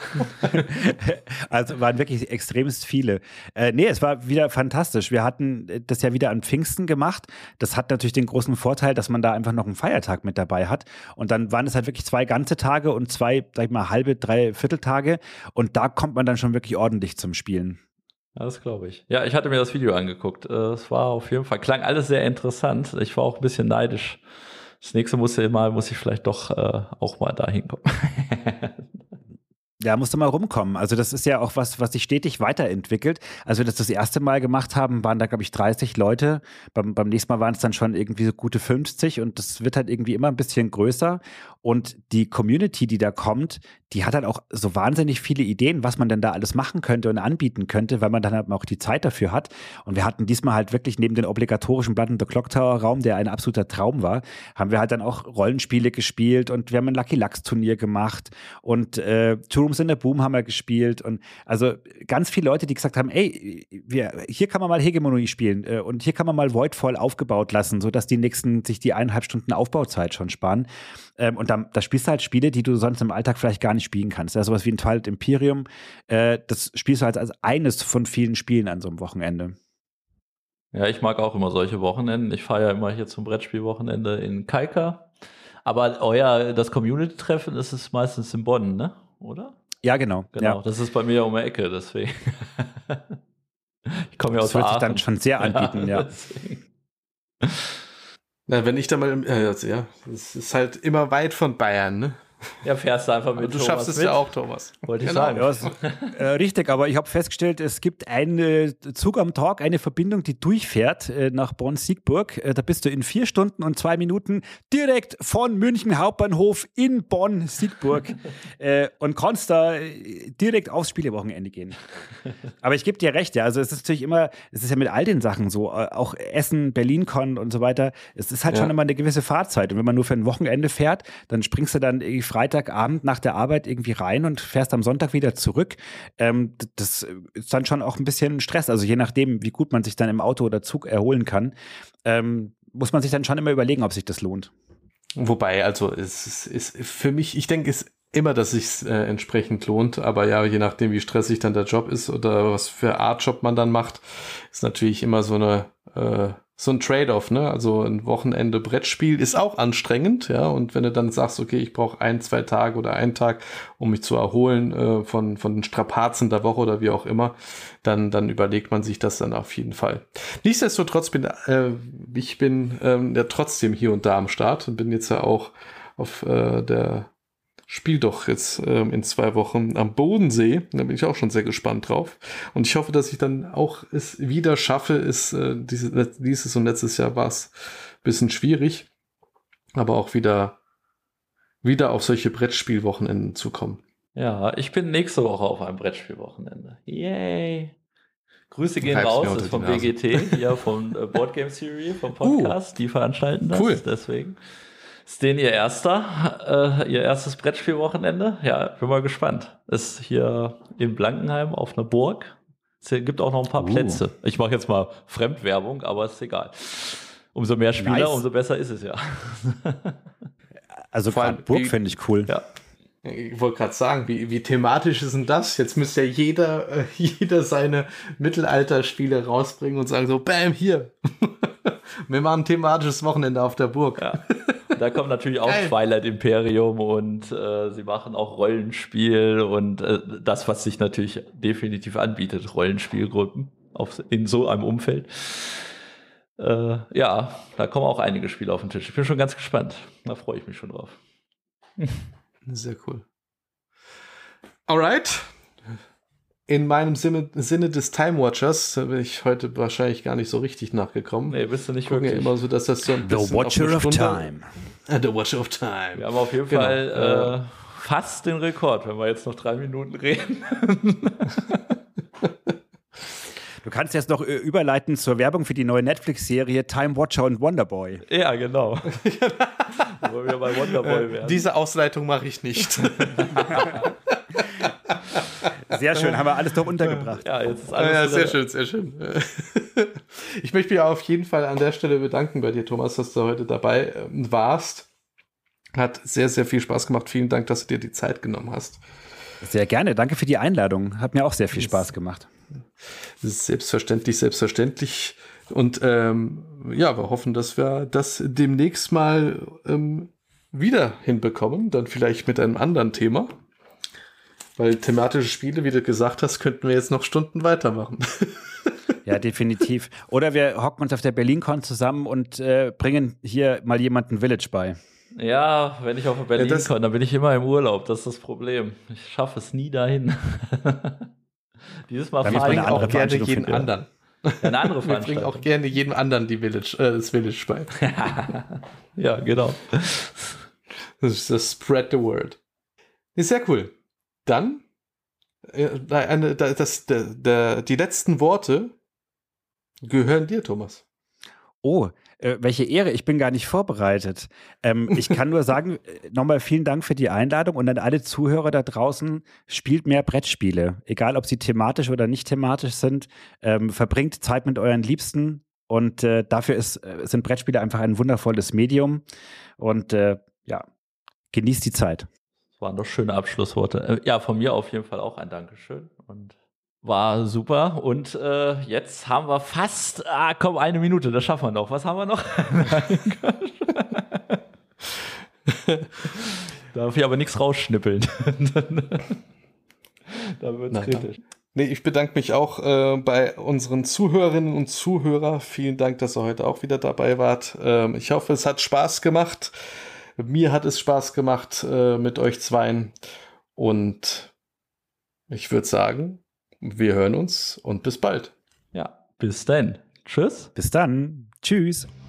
Also waren wirklich extremst viele. Äh, nee, es war wieder fantastisch. Wir hatten das ja wieder an Pfingsten gemacht. Das hat natürlich den großen Vorteil, dass man da einfach noch einen Feiertag mit dabei hat. Und dann waren es halt wirklich zwei ganze Tage und zwei, sag ich mal, halbe, drei Vierteltage. Und da kommt man dann schon wirklich ordentlich zum Spielen. Ja, das glaube ich. Ja, ich hatte mir das Video angeguckt. Es war auf jeden Fall, klang alles sehr interessant. Ich war auch ein bisschen neidisch. Das nächste muss ich mal, muss ich vielleicht doch äh, auch mal da hinkommen. Ja, musst du mal rumkommen. Also das ist ja auch was, was sich stetig weiterentwickelt. Als wir das das erste Mal gemacht haben, waren da, glaube ich, dreißig Leute. Beim, beim nächsten Mal waren es dann schon irgendwie so gute fünfzig und das wird halt irgendwie immer ein bisschen größer. Und die Community, die da kommt, die hat halt auch so wahnsinnig viele Ideen, was man denn da alles machen könnte und anbieten könnte, weil man dann halt auch die Zeit dafür hat. Und wir hatten diesmal halt wirklich neben den obligatorischen Blood and the Clock Tower Raum, der ein absoluter Traum war, haben wir halt dann auch Rollenspiele gespielt und wir haben ein Lucky Lux Turnier gemacht und äh, Two Rooms in the Boom haben wir gespielt und also ganz viele Leute, die gesagt haben, ey, wir, hier kann man mal Hegemonie spielen äh, und hier kann man mal Voidfall aufgebaut lassen, sodass die nächsten sich die eineinhalb Stunden Aufbauzeit schon sparen. Ähm, und da, da spielst du halt Spiele, die du sonst im Alltag vielleicht gar nicht spielen kannst. Ja, sowas wie ein Twilight Imperium, äh, das spielst du halt als eines von vielen Spielen an so einem Wochenende. Ja, ich mag auch immer solche Wochenenden. Ich fahre ja immer hier zum Brettspielwochenende in Kaika. Aber euer, das Community-Treffen ist es meistens in Bonn, ne? Oder? Ja, genau. Genau, ja. das ist bei mir um die Ecke, deswegen. Ich komme ja aus Das wird sich Aachen. dann schon sehr anbieten, ja. ja. Na, wenn ich da mal, äh, ja, es ist halt immer weit von Bayern, ne? Ja, fährst du einfach mit Aber du Thomas schaffst es mit. ja auch, Thomas. Wollte ich Genau. sagen. Ja, es, äh, richtig, aber ich habe festgestellt, es gibt einen Zug am Tag, eine Verbindung, die durchfährt äh, nach Bonn-Siegburg. Äh, da bist du in vier Stunden und zwei Minuten direkt von München Hauptbahnhof in Bonn-Siegburg äh, und kannst da äh, direkt aufs Spielewochenende gehen. Aber ich gebe dir recht, ja, also es ist natürlich immer, es ist ja mit all den Sachen so, äh, auch Essen, Berlin-Con und so weiter, es ist halt Ja. schon immer eine gewisse Fahrzeit und wenn man nur für ein Wochenende fährt, dann springst du dann irgendwie Freitagabend nach der Arbeit irgendwie rein und fährst am Sonntag wieder zurück. Ähm, das ist dann schon auch ein bisschen Stress. Also je nachdem, wie gut man sich dann im Auto oder Zug erholen kann, ähm, muss man sich dann schon immer überlegen, ob sich das lohnt. Wobei, also es ist, ist für mich, ich denke, es ist immer, dass es sich äh, entsprechend lohnt, aber ja, je nachdem, wie stressig dann der Job ist oder was für Art Job man dann macht, ist natürlich immer so eine äh, so ein Trade-off, ne? Also ein Wochenende Brettspiel ist auch anstrengend, ja. Und wenn du dann sagst, okay, ich brauche ein, zwei Tage oder einen Tag, um mich zu erholen äh, von von den Strapazen der Woche oder wie auch immer, dann dann überlegt man sich das dann auf jeden Fall. Nichtsdestotrotz bin äh, ich bin ähm, ja trotzdem hier und da am Start und bin jetzt ja auch auf äh, der Spiel doch jetzt ähm, in zwei Wochen am Bodensee. Da bin ich auch schon sehr gespannt drauf. Und ich hoffe, dass ich dann auch es wieder schaffe. Ist, äh, diese, dieses und letztes Jahr war es ein bisschen schwierig, aber auch wieder, wieder auf solche Brettspielwochenenden zu kommen. Ja, ich bin nächste Woche auf einem Brettspielwochenende. Yay! Grüße gehen Reibst mir raus, unter ist die vom Nase. B G T, hier vom äh, Board Game Theory, vom Podcast. Die veranstalten das, Cool. deswegen. Ist denen ihr erster, äh, ihr erstes Brettspielwochenende? Ja, bin mal gespannt. Ist hier in Blankenheim auf einer Burg. Es gibt auch noch ein paar Uh. Plätze. Ich mache jetzt mal Fremdwerbung, aber ist egal. Umso mehr Spieler, Nice. umso besser ist es ja. Also Vor allem, gerade Burg wie- finde ich cool. Ja. Ich wollte gerade sagen, wie, wie thematisch ist denn das? Jetzt müsste ja jeder, äh, jeder seine Mittelalterspiele rausbringen und sagen so, bam, hier. Wir machen ein thematisches Wochenende auf der Burg. Ja. Da kommt natürlich auch Geil. Twilight Imperium und äh, sie machen auch Rollenspiel und äh, das, was sich natürlich definitiv anbietet, Rollenspielgruppen auf, in so einem Umfeld. Äh, ja, da kommen auch einige Spiele auf den Tisch. Ich bin schon ganz gespannt. Da freue ich mich schon drauf. Sehr cool. Alright. In meinem Sinne, Sinne des Time Watchers bin ich heute wahrscheinlich gar nicht so richtig nachgekommen. Nee, bist du nicht Gucken wirklich. Ja immer so, dass das so ein The bisschen Watcher auf of eine Stunde- Time. Ah, The Watcher of Time. Wir haben auf jeden Genau. Fall äh, fast den Rekord, wenn wir jetzt noch drei Minuten reden. Du kannst jetzt noch äh, überleiten zur Werbung für die neue Netflix-Serie Time Watcher und Wonderboy. Ja, genau. Wo wir bei Wonderboy werden. Diese Ausleitung mache ich nicht. Sehr schön, haben wir alles doch untergebracht. Ja, jetzt ist alles Ja, wieder- sehr schön, sehr schön. Ich möchte mich auf jeden Fall an der Stelle bedanken bei dir, Thomas, dass du heute dabei ähm, warst. Hat sehr, sehr viel Spaß gemacht. Vielen Dank, dass du dir die Zeit genommen hast. Sehr gerne, danke für die Einladung. Hat mir auch sehr viel Spaß gemacht. Das ist selbstverständlich, selbstverständlich. Und ähm, ja, wir hoffen, dass wir das demnächst mal ähm, wieder hinbekommen. Dann vielleicht mit einem anderen Thema. Weil thematische Spiele, wie du gesagt hast, könnten wir jetzt noch Stunden weitermachen. Ja, definitiv. Oder wir hocken uns auf der BerlinCon zusammen und äh, bringen hier mal jemanden Village bei. Ja, wenn ich auf Berlin Ja, das- komme, dann bin ich immer im Urlaub. Das ist das Problem. Ich schaffe es nie dahin. Dieses Mal Dann Wir macht man fahre bringen eine ich andere auch gerne Veranstaltung jeden finden. anderen. ja, eine andere Wir bringen Veranstaltung. auch gerne jedem anderen die Village, äh, das Village bei. Ja, genau. Das ist das Spread the Word. Ist sehr cool. Dann äh, eine, das, der, der, die letzten Worte gehören dir, Thomas. Oh, äh, welche Ehre, ich bin gar nicht vorbereitet. Ähm, ich kann nur sagen, äh, nochmal vielen Dank für die Einladung und an alle Zuhörer da draußen, spielt mehr Brettspiele. Egal, ob sie thematisch oder nicht thematisch sind, ähm, verbringt Zeit mit euren Liebsten und äh, dafür ist, äh, sind Brettspiele einfach ein wundervolles Medium und äh, ja, genießt die Zeit. Das waren doch schöne Abschlussworte. Äh, Ja, von mir auf jeden Fall auch ein Dankeschön. Und war super. Und äh, jetzt haben wir fast, ah, komm, eine Minute, das schaffen wir noch. Was haben wir noch? Nein, Quatsch. Darf ich aber nichts rausschnippeln. Da wird es Nein, kritisch. Nee, ich bedanke mich auch äh, bei unseren Zuhörerinnen und Zuhörern. Vielen Dank, dass ihr heute auch wieder dabei wart. Ähm, ich hoffe, es hat Spaß gemacht. Mir hat es Spaß gemacht äh, mit euch zweien. Und ich würde sagen, wir hören uns und bis bald. Ja, bis dann. Tschüss. Bis dann. Tschüss.